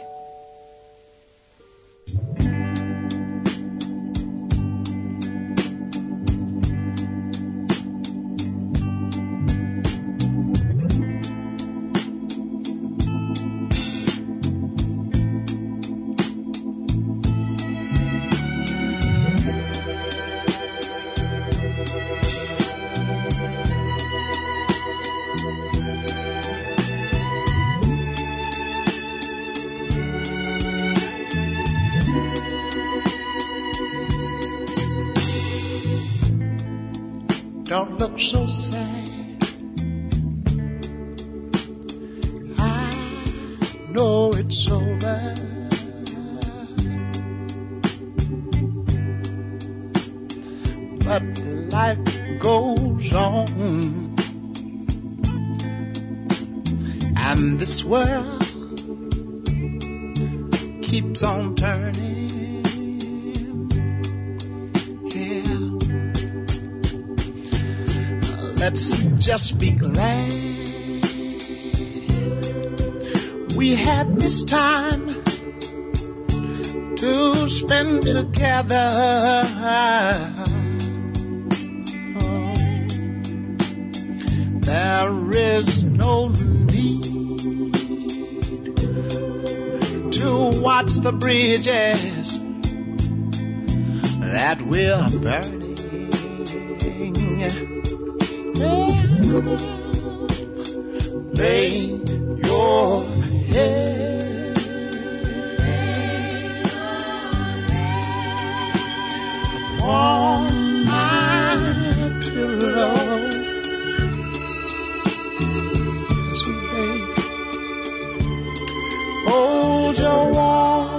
Don't look so sad. I know it's over. But life goes on, and this world keeps on turning. Let's just be glad we had this time to spend it together. Oh, there is no need to watch the bridges that we're burning. Lay your head on my pillow, sweet babe. Hold your warm,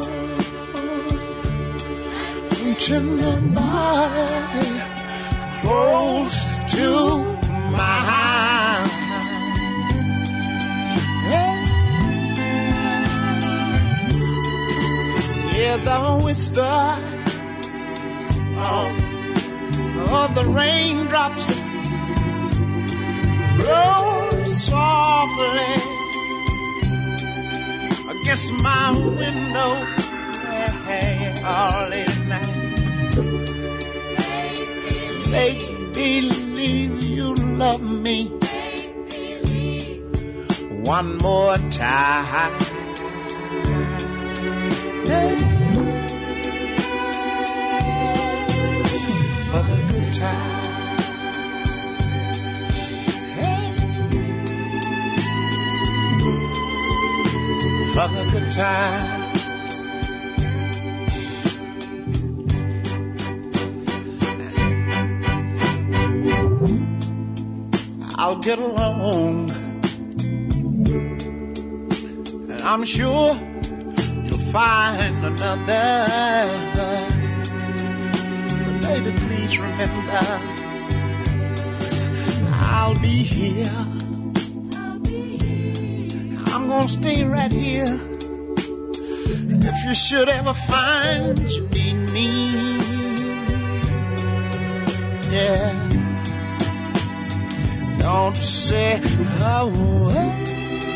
tender body close to mine. Hear the whisper of, of the raindrops roll softly against my window, hey, all late at night. Make believe you love me one more time. Hey. For the good times. Hey. For the good times. I'll get along, and I'm sure you'll find another. But baby, please remember, I'll be here. I'm gonna stay right here. If you should ever find you need me, yeah. Don't say a word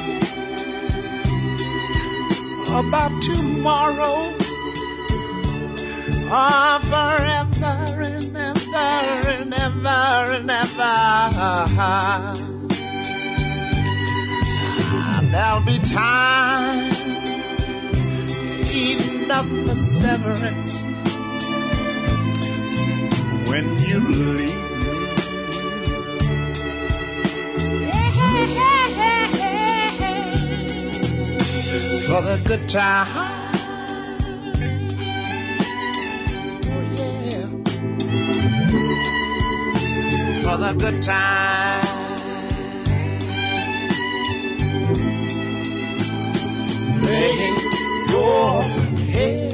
about tomorrow or forever and ever and ever and ever. There'll be time eating up the severance when you leave. For the good time, oh yeah. for the good time. Lay your head.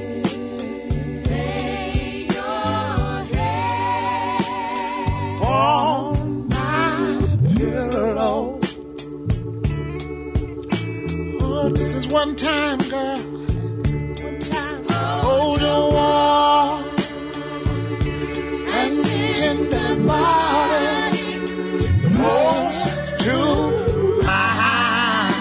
Lay your head on my pillow. Oh, this is one time, girl. One time. Hold your warm and tender body close to mine.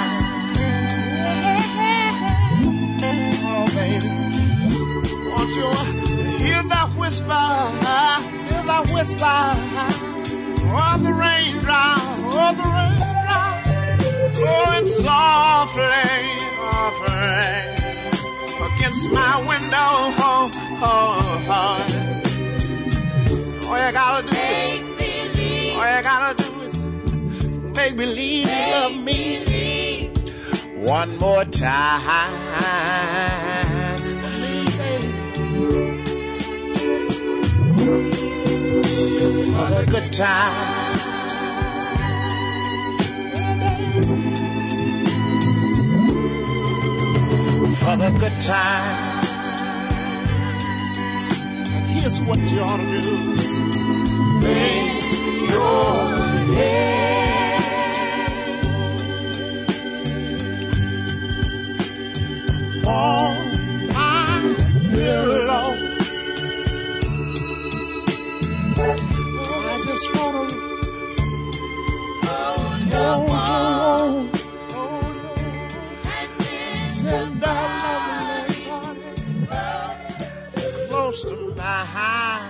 Oh, baby, won't you hear that whisper? Hear that whisper? Oh, the raindrops, oh, the raindrops blowing softly, softly against my window. Oh, oh, oh. All you gotta do is, all you gotta do is make believe you love me one more time. For the good times. For the good times. And here's what you ought to do. Lay your head on my pillow. I just wanna hold your warm, tender, lovely body close to my heart.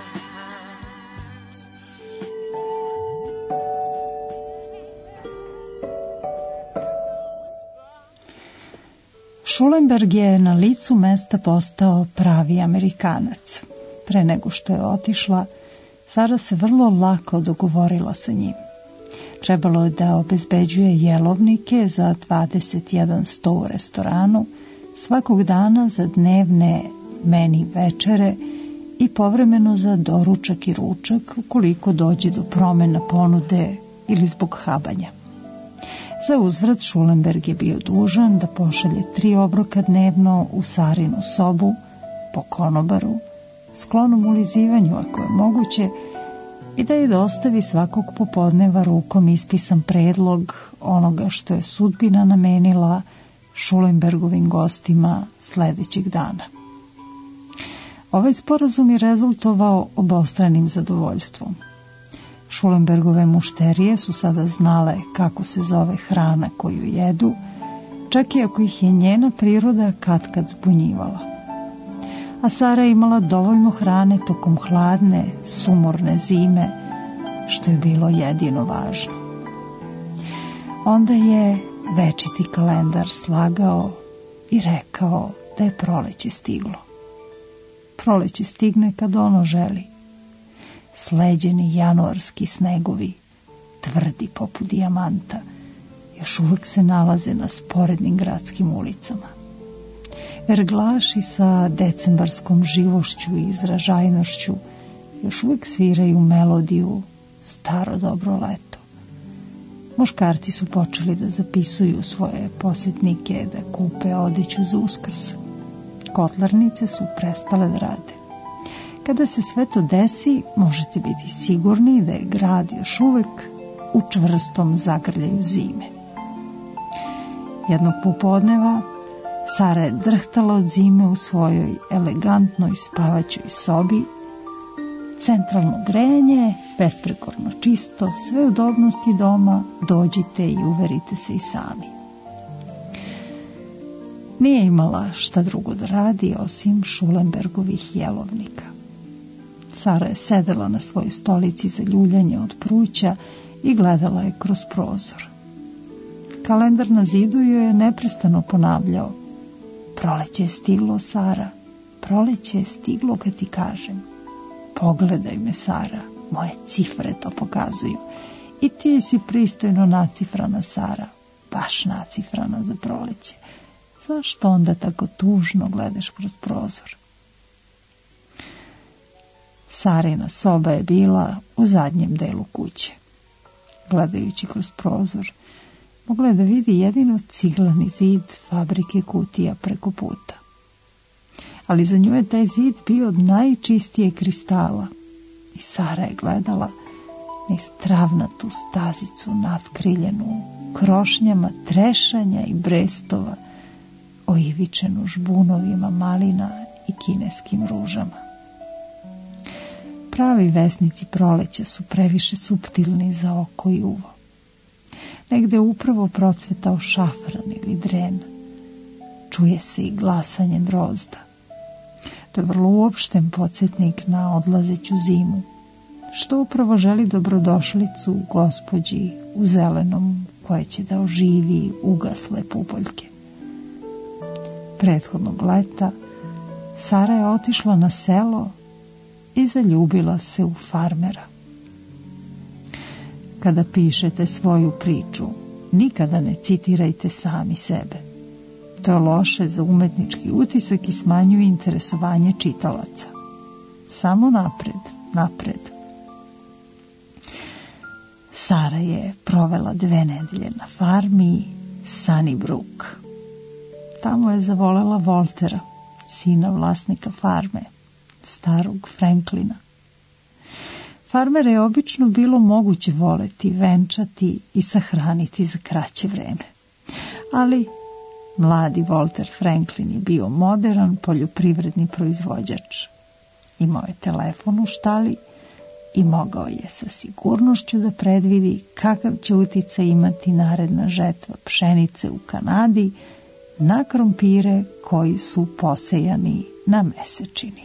Schulenberg je na licu mesta postao pravi Amerikanac. Pre nego što je otišla, Sara se vrlo lako dogovorila sa njim. Trebalo je da obezbeđuje jelovnike za dvadeset jedan sto u restoranu, svakog dana za dnevne meni večere i povremeno za doručak i ručak ukoliko dođe do promjena ponude ili zbog habanja. Za uzvrat Schulenberg je bio dužan da pošalje tri obroka dnevno u Sarinu sobu, po konobaru, sklonom ulizivanju ako je moguće, i da je dostavi svakog popodneva rukom ispisan predlog onoga što je sudbina namenila Schulenbergovim gostima sledećeg dana. Ovaj sporazum je rezultovao obostranim zadovoljstvom. Schulenbergove mušterije su sada znale kako se zove hrana koju jedu, čak i ako ih je njena priroda katkad zbunjivala. A Sara je imala dovoljno hrane tokom hladne, sumorne zime, što je bilo jedino važno. Onda je večiti kalendar slagao i rekao da je proleće stiglo. Proleće stigne kad ono želi. Sleđeni januarski snegovi, tvrdi poput dijamanta, još uvijek se nalaze na sporednim gradskim ulicama. Verglaši sa decembarskom živošću i izražajnošću još uvijek sviraju melodiju Staro dobro leto. Muškarci su počeli da zapisuju svoje posjetnike da kupe odeću za Uskrs. Kotlarnice su prestale da rade. Kada se sve to desi, možete biti sigurni da je grad još uvijek u čvrstom zagrljaju zime. Jednog popodneva Sara je drhtala od zime u svojoj elegantnoj spavaćoj sobi. Centralno grejanje, besprekorno čisto, sve udobnosti doma, dođite i uverite se i sami. Nije imala šta drugo da radi osim Schulenbergovih jelovnika. Sara je sedela na svojoj stolici za ljuljanje od pruća i gledala je kroz prozor. Kalendar na zidu joj je neprestano ponavljao: proleće je stiglo, Sara, proleće je stiglo kad ti kažem. Pogledaj me, Sara, moje cifre to pokazuju. I ti si pristojno nacifrana, Sara, baš nacifrana za proleće. Zašto onda tako tužno gledaš kroz prozor? Sarina soba je bila u zadnjem delu kuće. Gledajući kroz prozor, mogla je da vidi jedino ciglani zid fabrike kutija preko puta. Ali za nju je taj zid bio od najčistije kristala i Sara je gledala niz travnatu stazicu natkriljenu krošnjama trešanja i brestova, oivičenu žbunovima malina i kineskim ružama. Pravi vesnici proleća su previše suptilni za oko i uvo. Negde upravo procvetao šafran ili dren. Čuje se i glasanje drozda. To je vrlo uopšten podsjetnik na odlazeću zimu, što upravo želi dobrodošlicu gospođi u zelenom koja će da oživi ugasle pupoljke. Prethodnog leta Sara je otišla na selo i zaljubila se u farmera. Kada pišete svoju priču, nikada ne citirajte sami sebe. To je loše za umetnički utisak i smanjuje interesovanje čitalaca. Samo napred, napred. Sara je provela dve nedelje na farmi Sunnybrook. Tamo je zavolela Voltera, sina vlasnika farme, starog Franklina. Farmere je obično bilo moguće voleti, venčati i sahraniti za kraće vreme. Ali mladi Volter Franklin je bio moderan poljoprivredni proizvođač. Imao je telefon u štali i mogao je sa sigurnošću da predvidi kakav će uticaj imati naredna žetva pšenice u Kanadi na krompire koji su posejani na mesečini.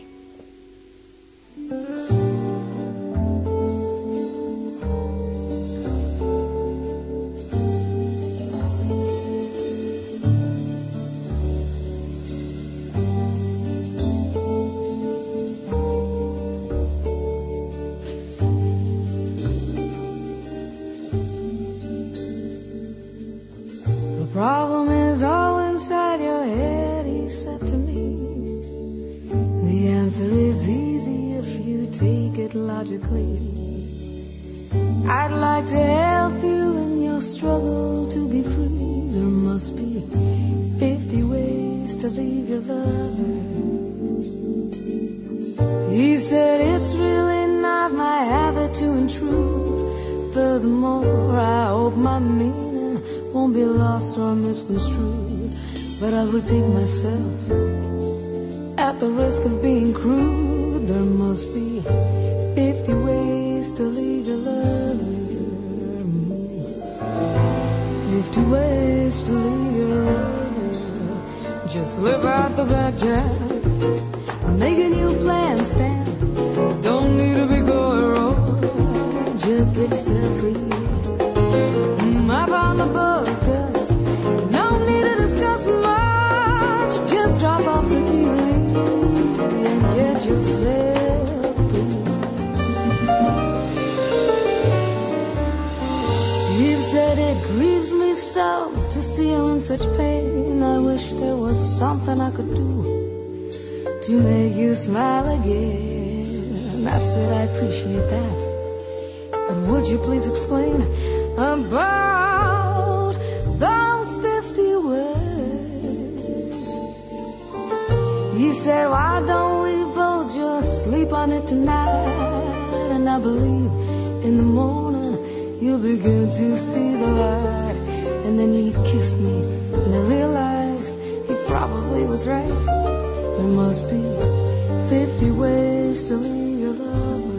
The problem is all inside your head, he said to me. The answer is easy if you take it logically. I'd like to help you in your struggle to be free. There must be fifty ways to leave your lover. He said it's really not my habit to intrude. Furthermore, I hope my meaning won't be lost or misconstrued, but I'll repeat myself at the risk of being crude. There must be fifty ways to leave your lover. Fifty ways to leave your lover. Just slip out the back, Jack. Make a new plan, Stan. Don't need to be going wrong. Just get yourself free. Up on the bus, cause no need to discuss much. Just drop off the key and get yourself free. He said it grieves me so to see you in such pain. I wish there was something I could do to make you smile again. I said I appreciate that, but would you please explain about those fifty words? He said, why don't we both just sleep on it tonight? And I believe in the morning you'll begin to see the light. And then he kissed me and I realized he probably was right. There must be fifty ways to leave your lover.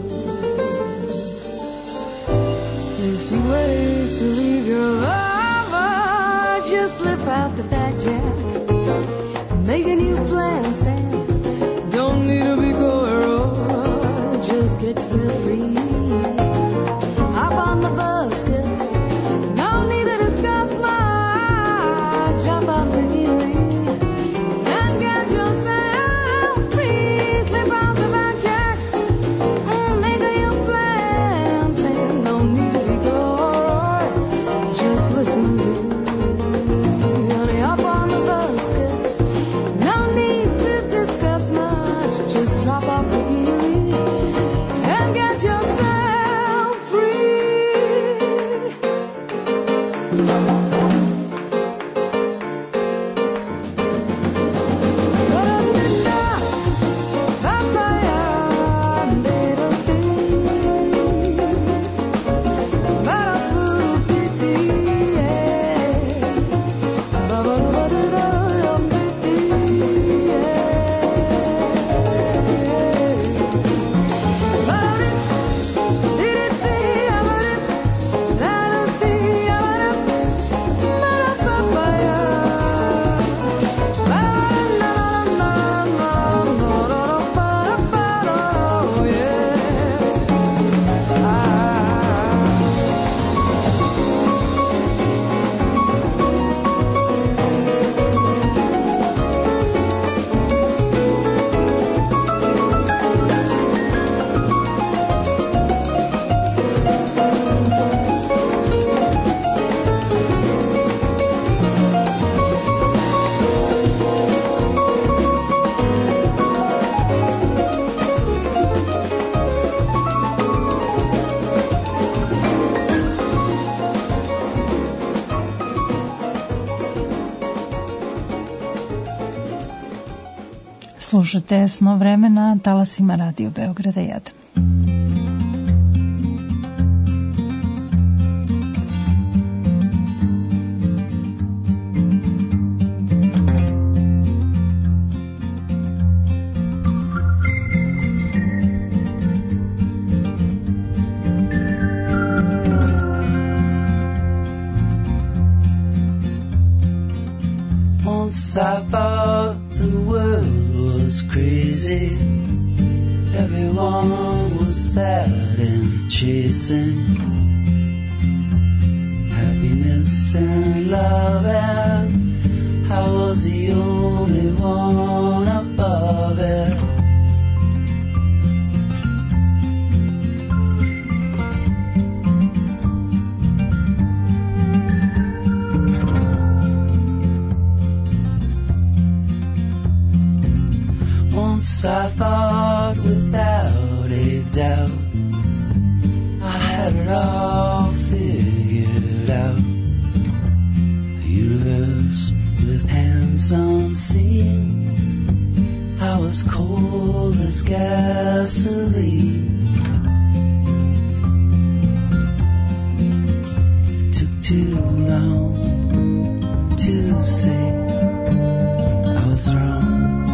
Fifty ways to leave your lover. Just slip out the back, Jack. Make a new plan, Stan. Don't need to be going wrong. Just get yourself free. Hop on the bus, cause don't need to discuss much. Jump off the key and get yourself free. Slip out the back, Jack. Mm, make a new plan, Stan. Don't need to be going. Just listen to me, honey. Hop on the bus, cause no need to discuss much. Just drop off the key Slušate Snov vremena, talasima Radio Beograda jedan. Once I thought the world was crazy. Everyone was sad and chasing happiness and love, and I was the only one above it. Once I thought without a doubt I had it all figured out. A universe with hands unseen. I was cold as gasoline. It took too long to see I was wrong.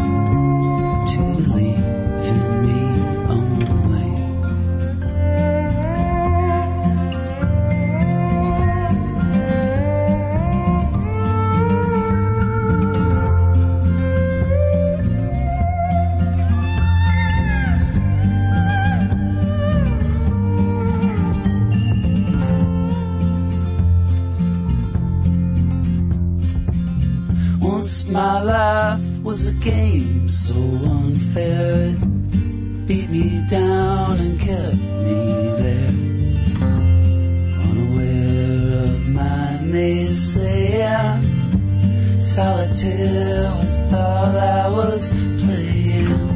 My life was a game so unfair. It beat me down and kept me there, unaware of my naysayer. Solitaire was all I was playing.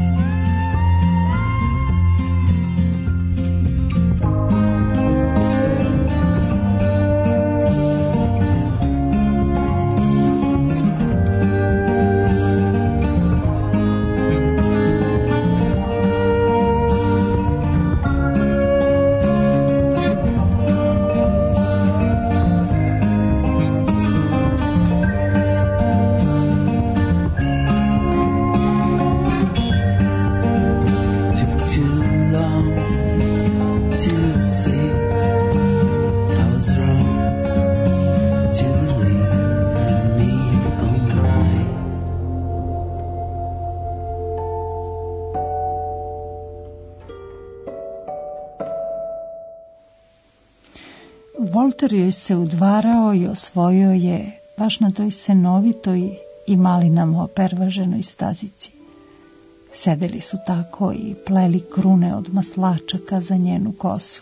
Volter joj se udvarao i osvojio je baš na toj senovitoj i malinama pervaženoj stazici. Sedeli su tako i pleli krune od maslačaka za njenu kosu.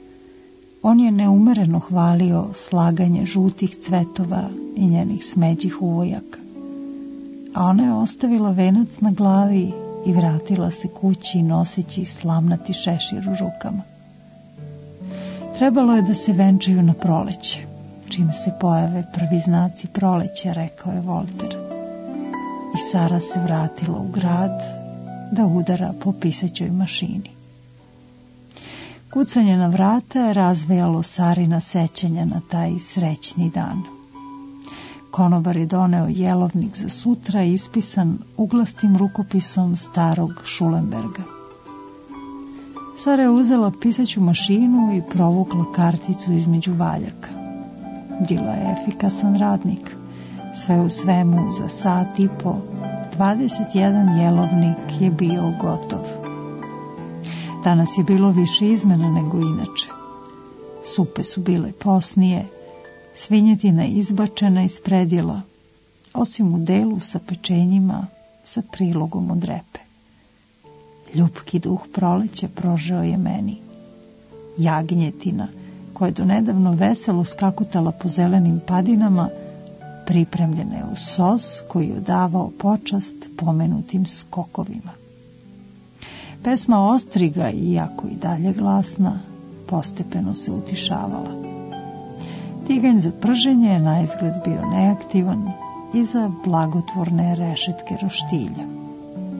On je neumereno hvalio slaganje žutih cvetova i njenih smeđih uvojaka. A ona je ostavila venac na glavi i vratila se kući noseći slamnati šešir u rukama. Trebalo je da se venčaju na proleće. Čim se pojave prvi znaci proleća, rekao je Volter. I Sara se vratila u grad da udara po pisaćoj mašini. Kucanje na vrata je razvejalo Sarina sećanja na taj srećni dan. Konobar je doneo jelovnik za sutra ispisan uglastim rukopisom starog Schulenberga. Sara je uzela pisaću mašinu i provukla karticu između valjaka. Bila je efikasan radnik. Sve u svemu za sat i po, dvadeset jedan jelovnik je bio gotov. Danas je bilo više izmena nego inače. Supe su bile posnije, svinjetina izbačena iz predjela, osim u delu sa pečenjima, sa prilogom od repe. Ljupki duh proleća prožeo je meni. Jagnjetina, koja je donedavno veselo skakutala po zelenim padinama, pripremljena je u sos koji je davao počast pomenutim skokovima. Pesma ostriga, iako i dalje glasna, postepeno se utišavala. Tiganj za prženje je naizgled bio neaktivan iza blagotvorne rešetke roštilja.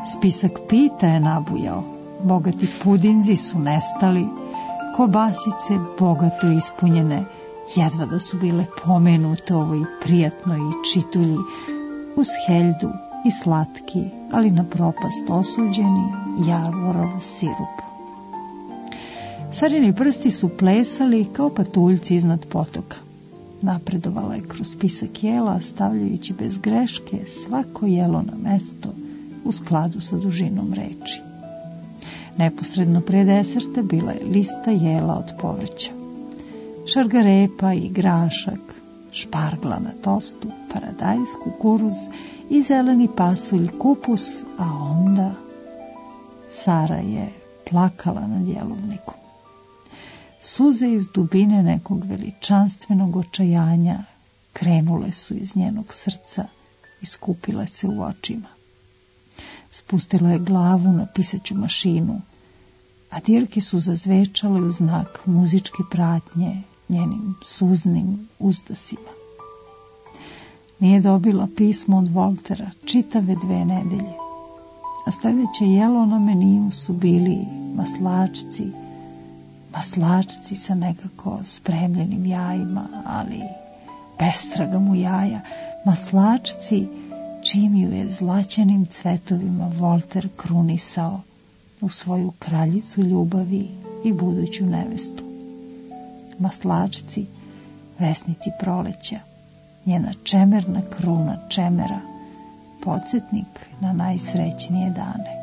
Spisak pita je nabujao, bogati pudinzi su nestali, kobasice bogato ispunjene, jedva da su bile pomenute ovoj prijatnoj čitulji, uz heljdu i slatki, ali na propast osuđeni javorov sirup. Carini prsti su plesali kao patuljci iznad potoka. Napredovala je kroz spisak jela, stavljajući bez greške svako jelo na mesto u skladu sa dužinom reči. Neposredno pre deserta bila je lista jela od povrća. Šargarepa i grašak, špargla na tostu, paradajz, kukuruz i zeleni pasulj, kupus, a onda Sara je plakala nad jelovnikom. Suze iz dubine nekog veličanstvenog očajanja krenule su iz njenog srca i skupile se u očima. Spustila je glavu na pisaću mašinu, a dirke su zazvečale u znak muzičke pratnje njenim suznim uzdasima. Nije dobila pismo od Voltera čitave dve nedelje, a sljedeće jelo na meniju su bili maslačci, maslačci sa nekako spremljenim jajima, ali bestraga mu jaja, maslačci čim ju je zlaćenim cvetovima Volter krunisao u svoju kraljicu ljubavi i buduću nevestu. Maslačci, vesnici proleća, njena čemerna kruna čemera, podsjetnik na najsrećnije dane.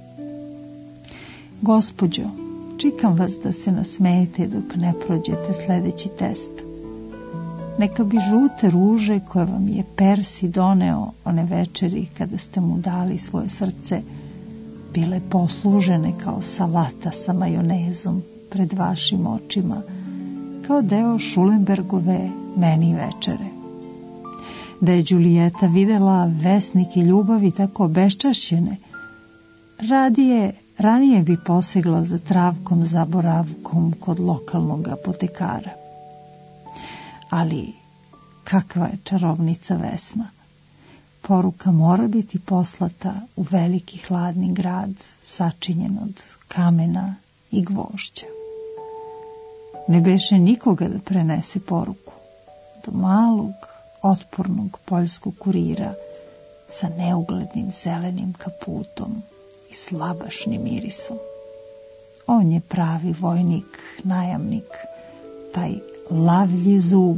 Gospođo, čekam vas da se nasmejete dok ne prođete sljedeći test. Neka bi žute ruže koje vam je Persi doneo one večeri kada ste mu dali svoje srce bile poslužene kao salata sa majonezom pred vašim očima, kao deo Schulenbergove meni večere. Da je Đulijeta videla vesnike ljubavi tako obeščašćene, radije, ranije bi posegla za travkom zaboravkom kod lokalnog apotekara. Ali kakva je čarovnica Vesna? Poruka mora biti poslata u veliki hladni grad sačinjen od kamena i gvožđa. Ne beše nikoga da prenese poruku do malog, otpornog poljskog kurira sa neuglednim zelenim kaputom i slabašnim irisom. On je pravi vojnik, najamnik, taj lavlji zub,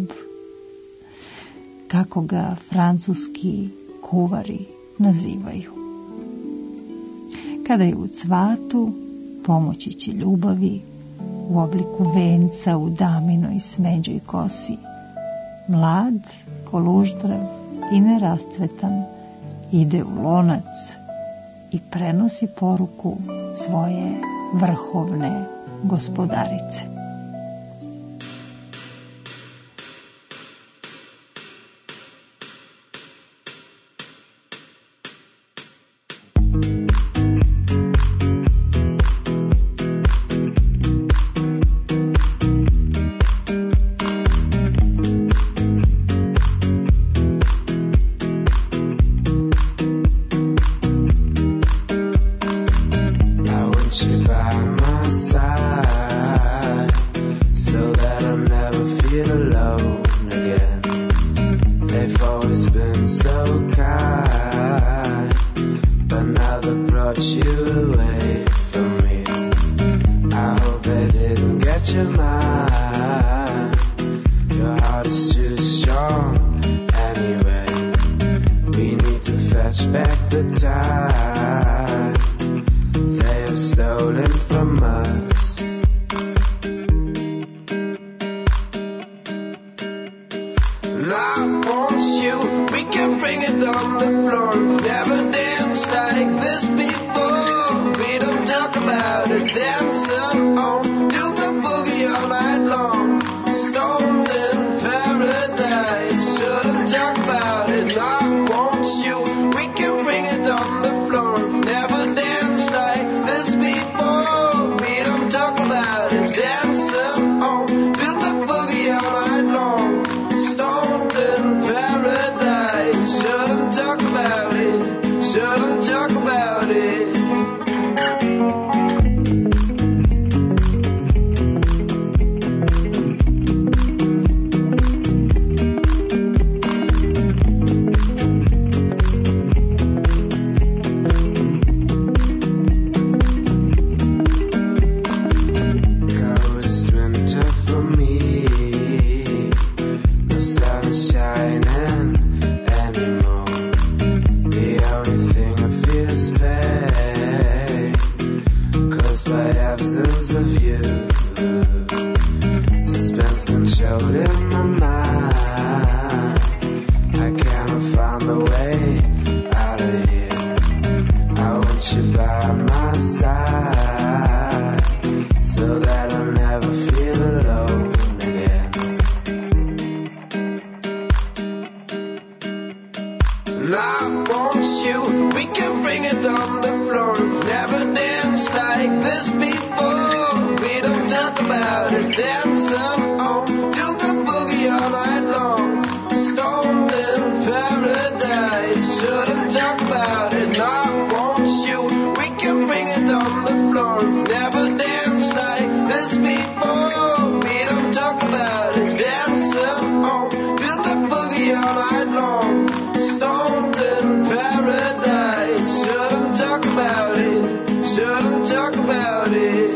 kako ga francuski kuvari nazivaju. Kada je u cvatu, pomoći će ljubavi u obliku venca u daminoj smeđoj kosi. Mlad, koluždrav i nerascvetan, ide u lonac i prenosi poruku svoje vrhovne gospodarice. You by my side. held in my mind. I cannot find a way out of here. I want you by my side, so that I'll never feel alone again. And I want you, we can bring it on the floor. Never danced like this before. We don't talk about it, dancing on, do the boogie all night long. Stoned in paradise, shouldn't talk about it. And I want you, we can bring it on the floor. Never danced like this before. We don't talk about it, dancing on, do the boogie all night long. Stoned in paradise, shouldn't talk about it, shouldn't talk about it.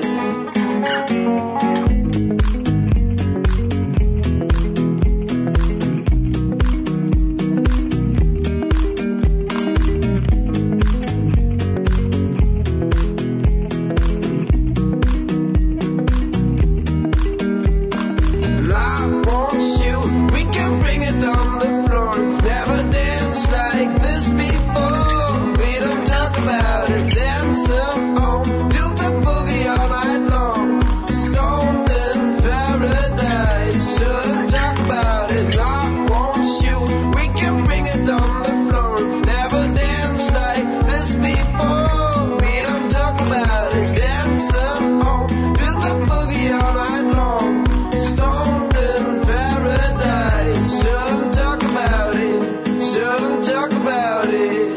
And I want you, we can bring it on the floor. Never danced like this before. We don't talk about it, dancing on, do the boogie all night long. Stoned in paradise, shouldn't talk about it. And I want you, we can bring it on the floor. Never danced like this before. We don't talk about it, dancing on, do the boogie all night long. Stoned in paradise, shouldn't talk about it, shouldn't talk about it.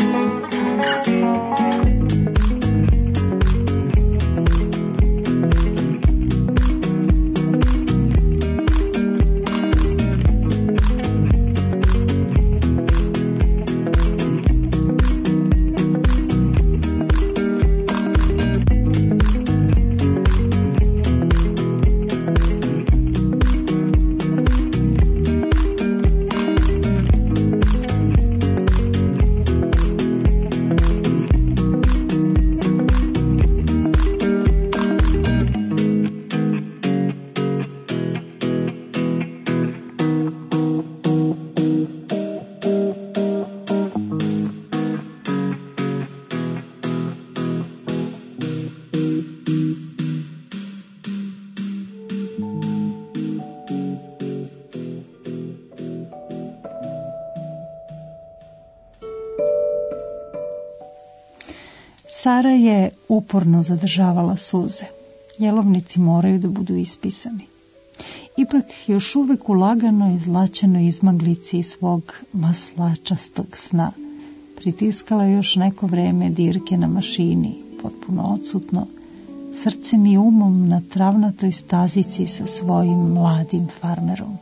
Sara je uporno zadržavala suze. Jelovnici moraju da budu ispisani. Ipak još uvek u lagano izlačenoj izmaglici svog maslačastog sna pritiskala još neko vreme dirke na mašini, potpuno odsutno, srcem i umom na travnatoj stazici sa svojim mladim farmerom.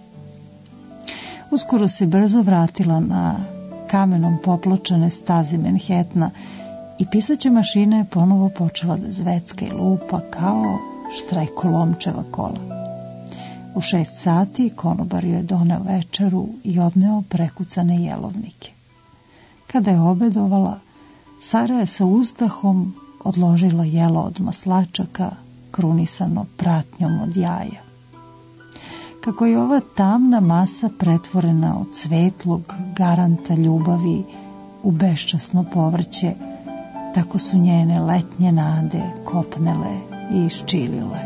Uskoro se brzo vratila na kamenom popločane staze Manhattana i pisaća mašina je ponovo počela da zvecka i lupa kao štrajkolomčeva kola. U šest sati konobar joj je doneo večeru i odneo prekucane jelovnike. Kada je obedovala, Sara je sa uzdahom odložila jelo od maslačaka, krunisano pratnjom od jaja. Kako je ova tamna masa pretvorena od svetlog garanta ljubavi u beščasno povrće, tako su njene letnje nade kopnele i iščilile.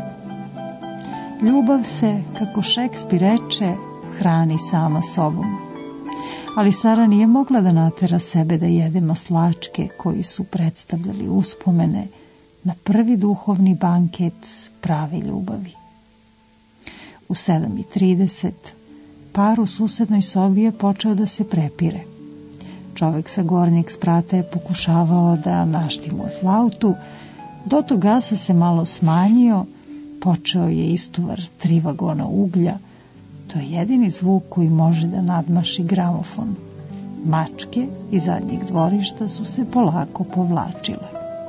Ljubav se, kako Šekspir reče, hrani sama sobom. Ali Sara nije mogla da natera sebe da jede maslačke koji su predstavljali uspomene na prvi duhovni banket prave ljubavi. U sedam i trideset par u susednoj sobi je počeo da se prepire. Čovek sa gornjeg sprata je pokušavao da naštimuje flautu, do tog gasa se malo smanjio, počeo je istuvar tri vagona uglja. To je jedini zvuk koji može da nadmaši gramofon. Mačke iz zadnjeg dvorišta su se polako povlačile.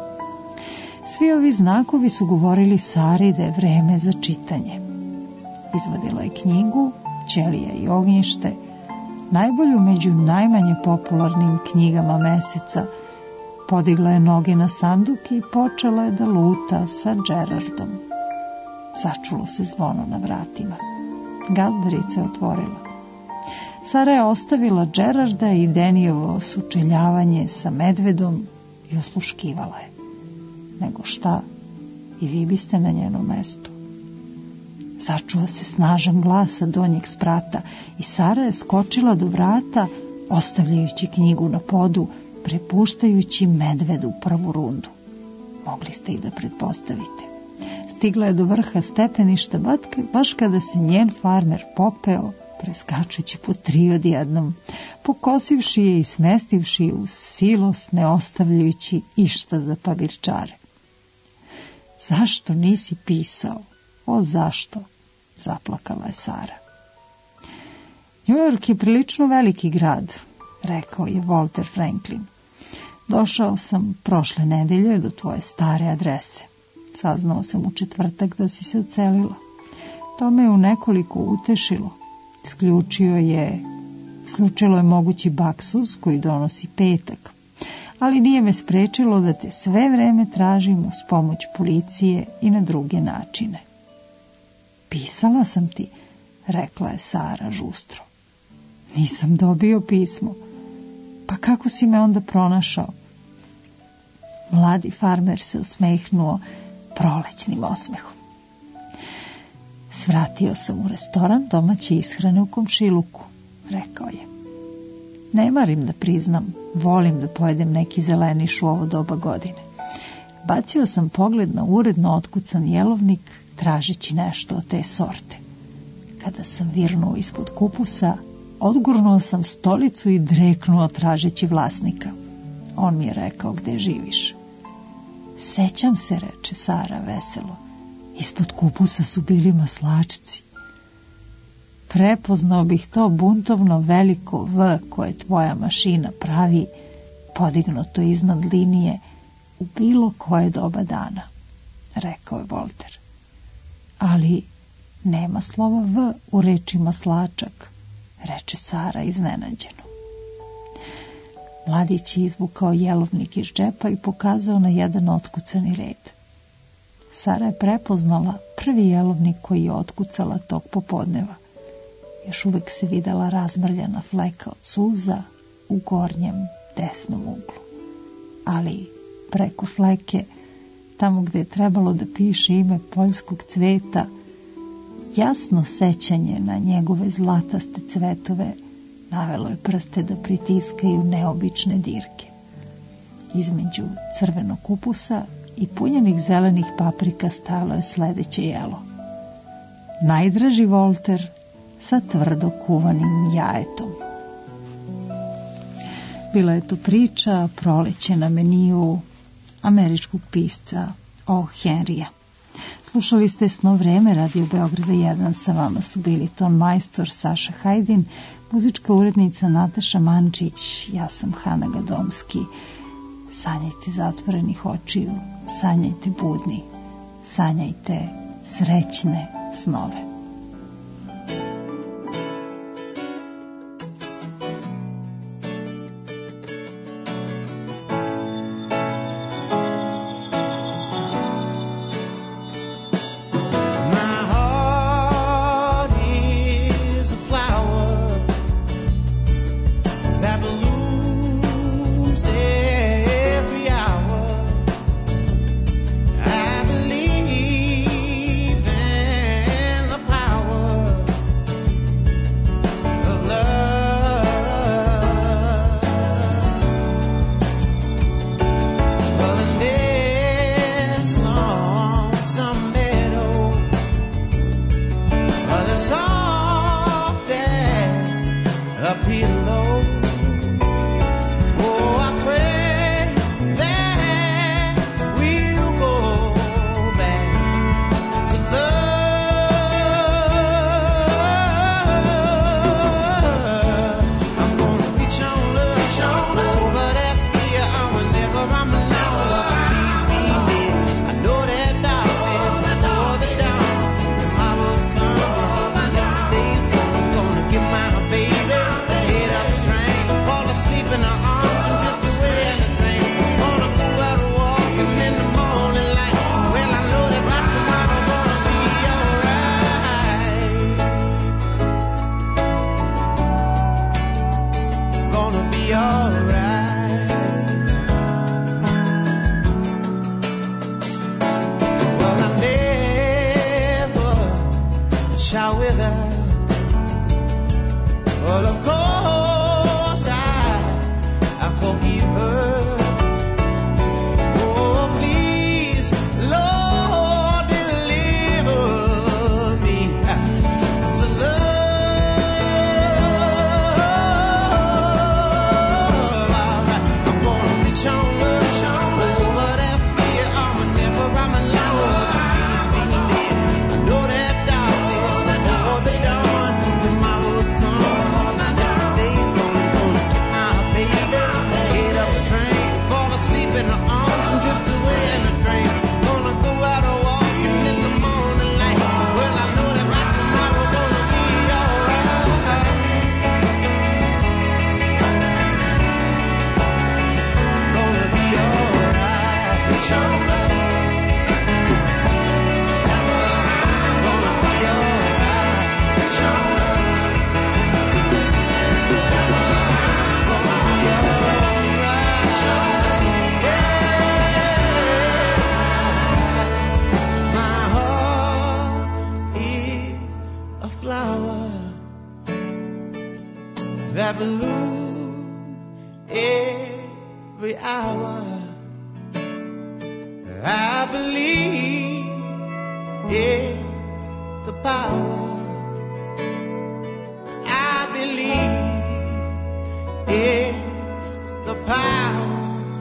Svi ovi znakovi su govorili Sari da je vreme za čitanje. Izvadila je knjigu Ćelija i ognjište, najbolju među najmanje popularnim knjigama meseca, podigla je noge na sanduk i počela je da luta sa Gerardom. Začulo se zvono na vratima. Gazdarica je otvorila. Sara je ostavila Gerarda i Denijevo sučeljavanje sa medvedom i osluškivala je. Nego šta, i vi biste na njenom mestu. Začuo se snažan glas sa donjeg sprata i Sara je skočila do vrata, ostavljajući knjigu na podu, prepuštajući medvedu prvu rundu. Mogli ste i da pretpostavite. Stigla je do vrha stepeništa, baš kada se njen farmer popeo, preskačući po tri odjednom, pokosivši je i smestivši je u silos, ne ostavljajući išta za pabirčare. Zašto nisi pisao? O, zašto? Zaplakala je Sara. New York je prilično veliki grad, rekao je Walter Franklin. Došao sam prošle nedelje do tvoje stare adrese. Saznao sam u četvrtak da si se odselila. To me je u nekoliko utešilo. Isključio je, slučilo je mogući baksuz koji donosi petak, ali nije me sprečilo da te sve vreme tražim uz pomoć policije i na druge načine. Pisala sam ti, rekla je Sara žustro. Nisam dobio pismo. Pa kako si me onda pronašao? Mladi farmer se usmehnuo prolećnim osmehom. Svratio sam u restoran domaće ishrane u komšiluku, rekao je. Ne marim da priznam, volim da pojedem neki zeleniš u ovo doba godine. Bacio sam pogled na uredno otkucan jelovnik, tražeći nešto od te sorte. Kada sam virnuo ispod kupusa, odgurnuo sam stolicu i dreknuo tražeći vlasnika. On mi je rekao gde živiš. Sećam se, reče Sara veselo. Ispod kupusa su bili maslačci. Prepoznao bih to buntovno veliko V koje tvoja mašina pravi, podignuto iznad linije, u bilo koje doba dana, rekao je Volter. Ali nema slova V u reči maslačak, reče Sara iznenađeno. Mladić je izvukao jelovnik iz džepa i pokazao na jedan otkucani red. Sara je prepoznala prvi jelovnik koji je otkucala tog popodneva. Još uvek se videla razmrljena fleka od suza u gornjem desnom uglu. Ali preko fleke, tamo gde je trebalo da piše ime poljskog cveta, jasno sećanje na njegove zlataste cvetove navelo je prste da pritiskaju neobične dirke. Između crvenog kupusa i punjenih zelenih paprika stalo je sledeće jelo. Najdraži Volter sa tvrdo kuvanim jajetom. Bila je to priča Proleće na meniju američkog pisca O. Henrya. Slušali ste Sno vreme, Radio Beograda jedan, sa vama su bili ton majstor Saša Hajdin, muzička urednica Nataša Mančić, ja sam Hana Gadomski. Sanjajte zatvorenih očiju, sanjajte budni, sanjajte srećne snove. The Well, of course I, I forgive her. Oh, please, Lord, deliver me to love. I'm gonna reach on over that fear. I'm never I'm alone. Please be near. I know that darkness before the dawn. Tomorrow's come. Now yesterday's gone. Gonna get my baby. Get up straight. Fall asleep in the arms and drift away in the dream. Gonna go out a walking in the morning light. Well, I know that right tomorrow gonna be alright. Gonna be alright. Reach on up. Gonna be alright. Reach on up. Gonna be alright. Reach on up. Yeah. My heart is a flower that blooms every hour. I believe in the power. I believe in the power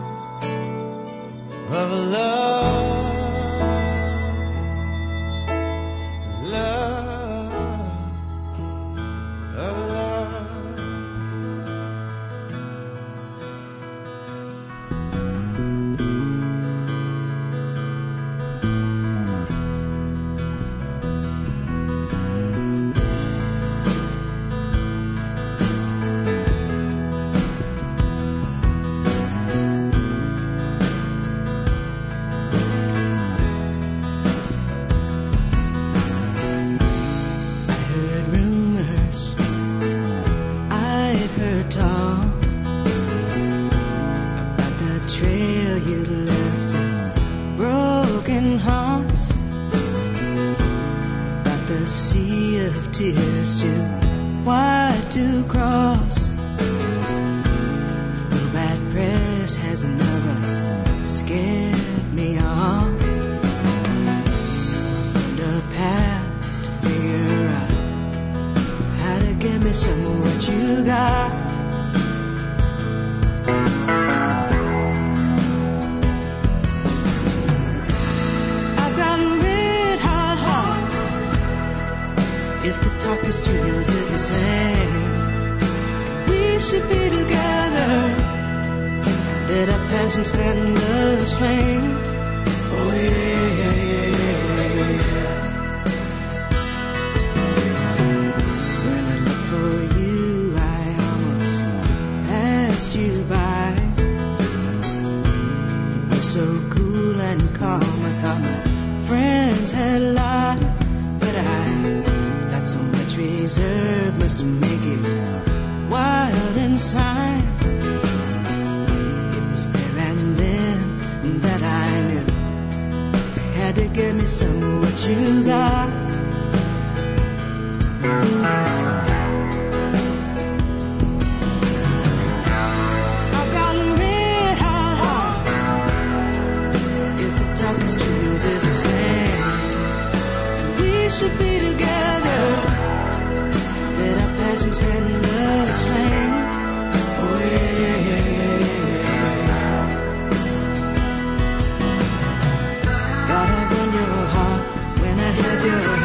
of love. Love. Of love. I heard rumors, I had heard talk about the trail you left in broken hearts, about the sea of tears too wide to cross. The bad press has never scared me off. Found a path to figure out how to give me some of what you got. I've got a red hot heart. If the talk is true, yours is the same. We should be together. Let our passions fan love's flame. Oh yeah, yeah, yeah, yeah, yeah. When I look for you, I almost passed you by. You're so cool and calm. I thought my friends had lied, but I got so much reserve, must make it wild inside. It was there and then that I knew had to give me some of what you got. I've got a red hot heart. If the talk is true, yours is the same. We should be together. Let our passions fan love's flame. Oh yeah, yeah, yeah, yeah, yeah. Got up in your heart when I held your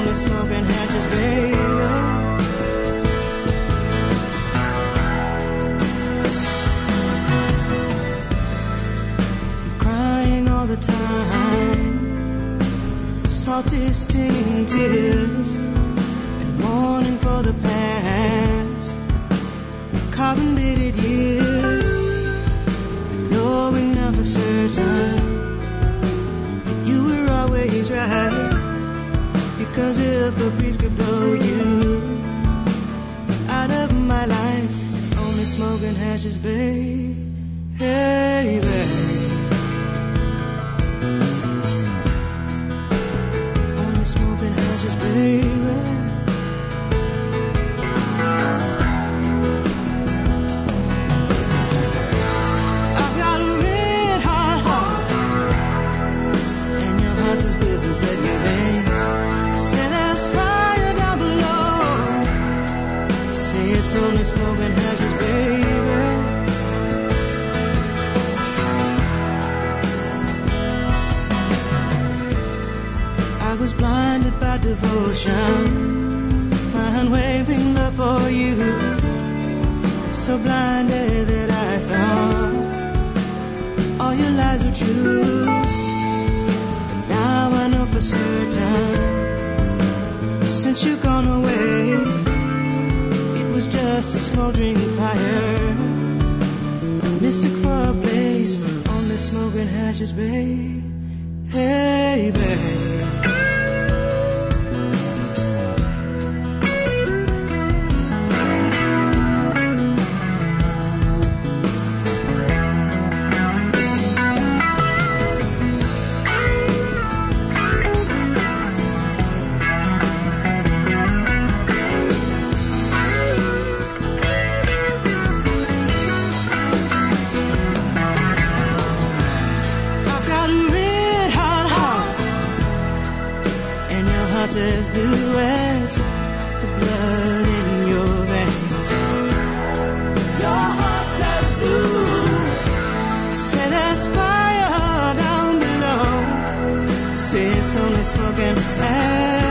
only smoking hashes, baby. Crying all the time, salty stinging tears, and mourning for the past, carbon dated years, knowing now for certain you were always right. Because if a breeze could blow you out of my life, it's only smoking hashes, baby. Hey, baby. Only smoking hashes, baby. I've got a red hot heart, and your heart's as busy with your veins. Say there's fire down below. Say it's only smoking hashes, baby. I was blinded by devotion, my unwavering love for you, so blinded that I thought all your lies were true. Now I know for certain, since you've gone away, it was just a smoldering fire, a mystic for a place, only smoking hashes, babe. Hey, babe. As blue as the blood in your veins. Your heart's as blue. Say there's fire down below. Say it's only smoking.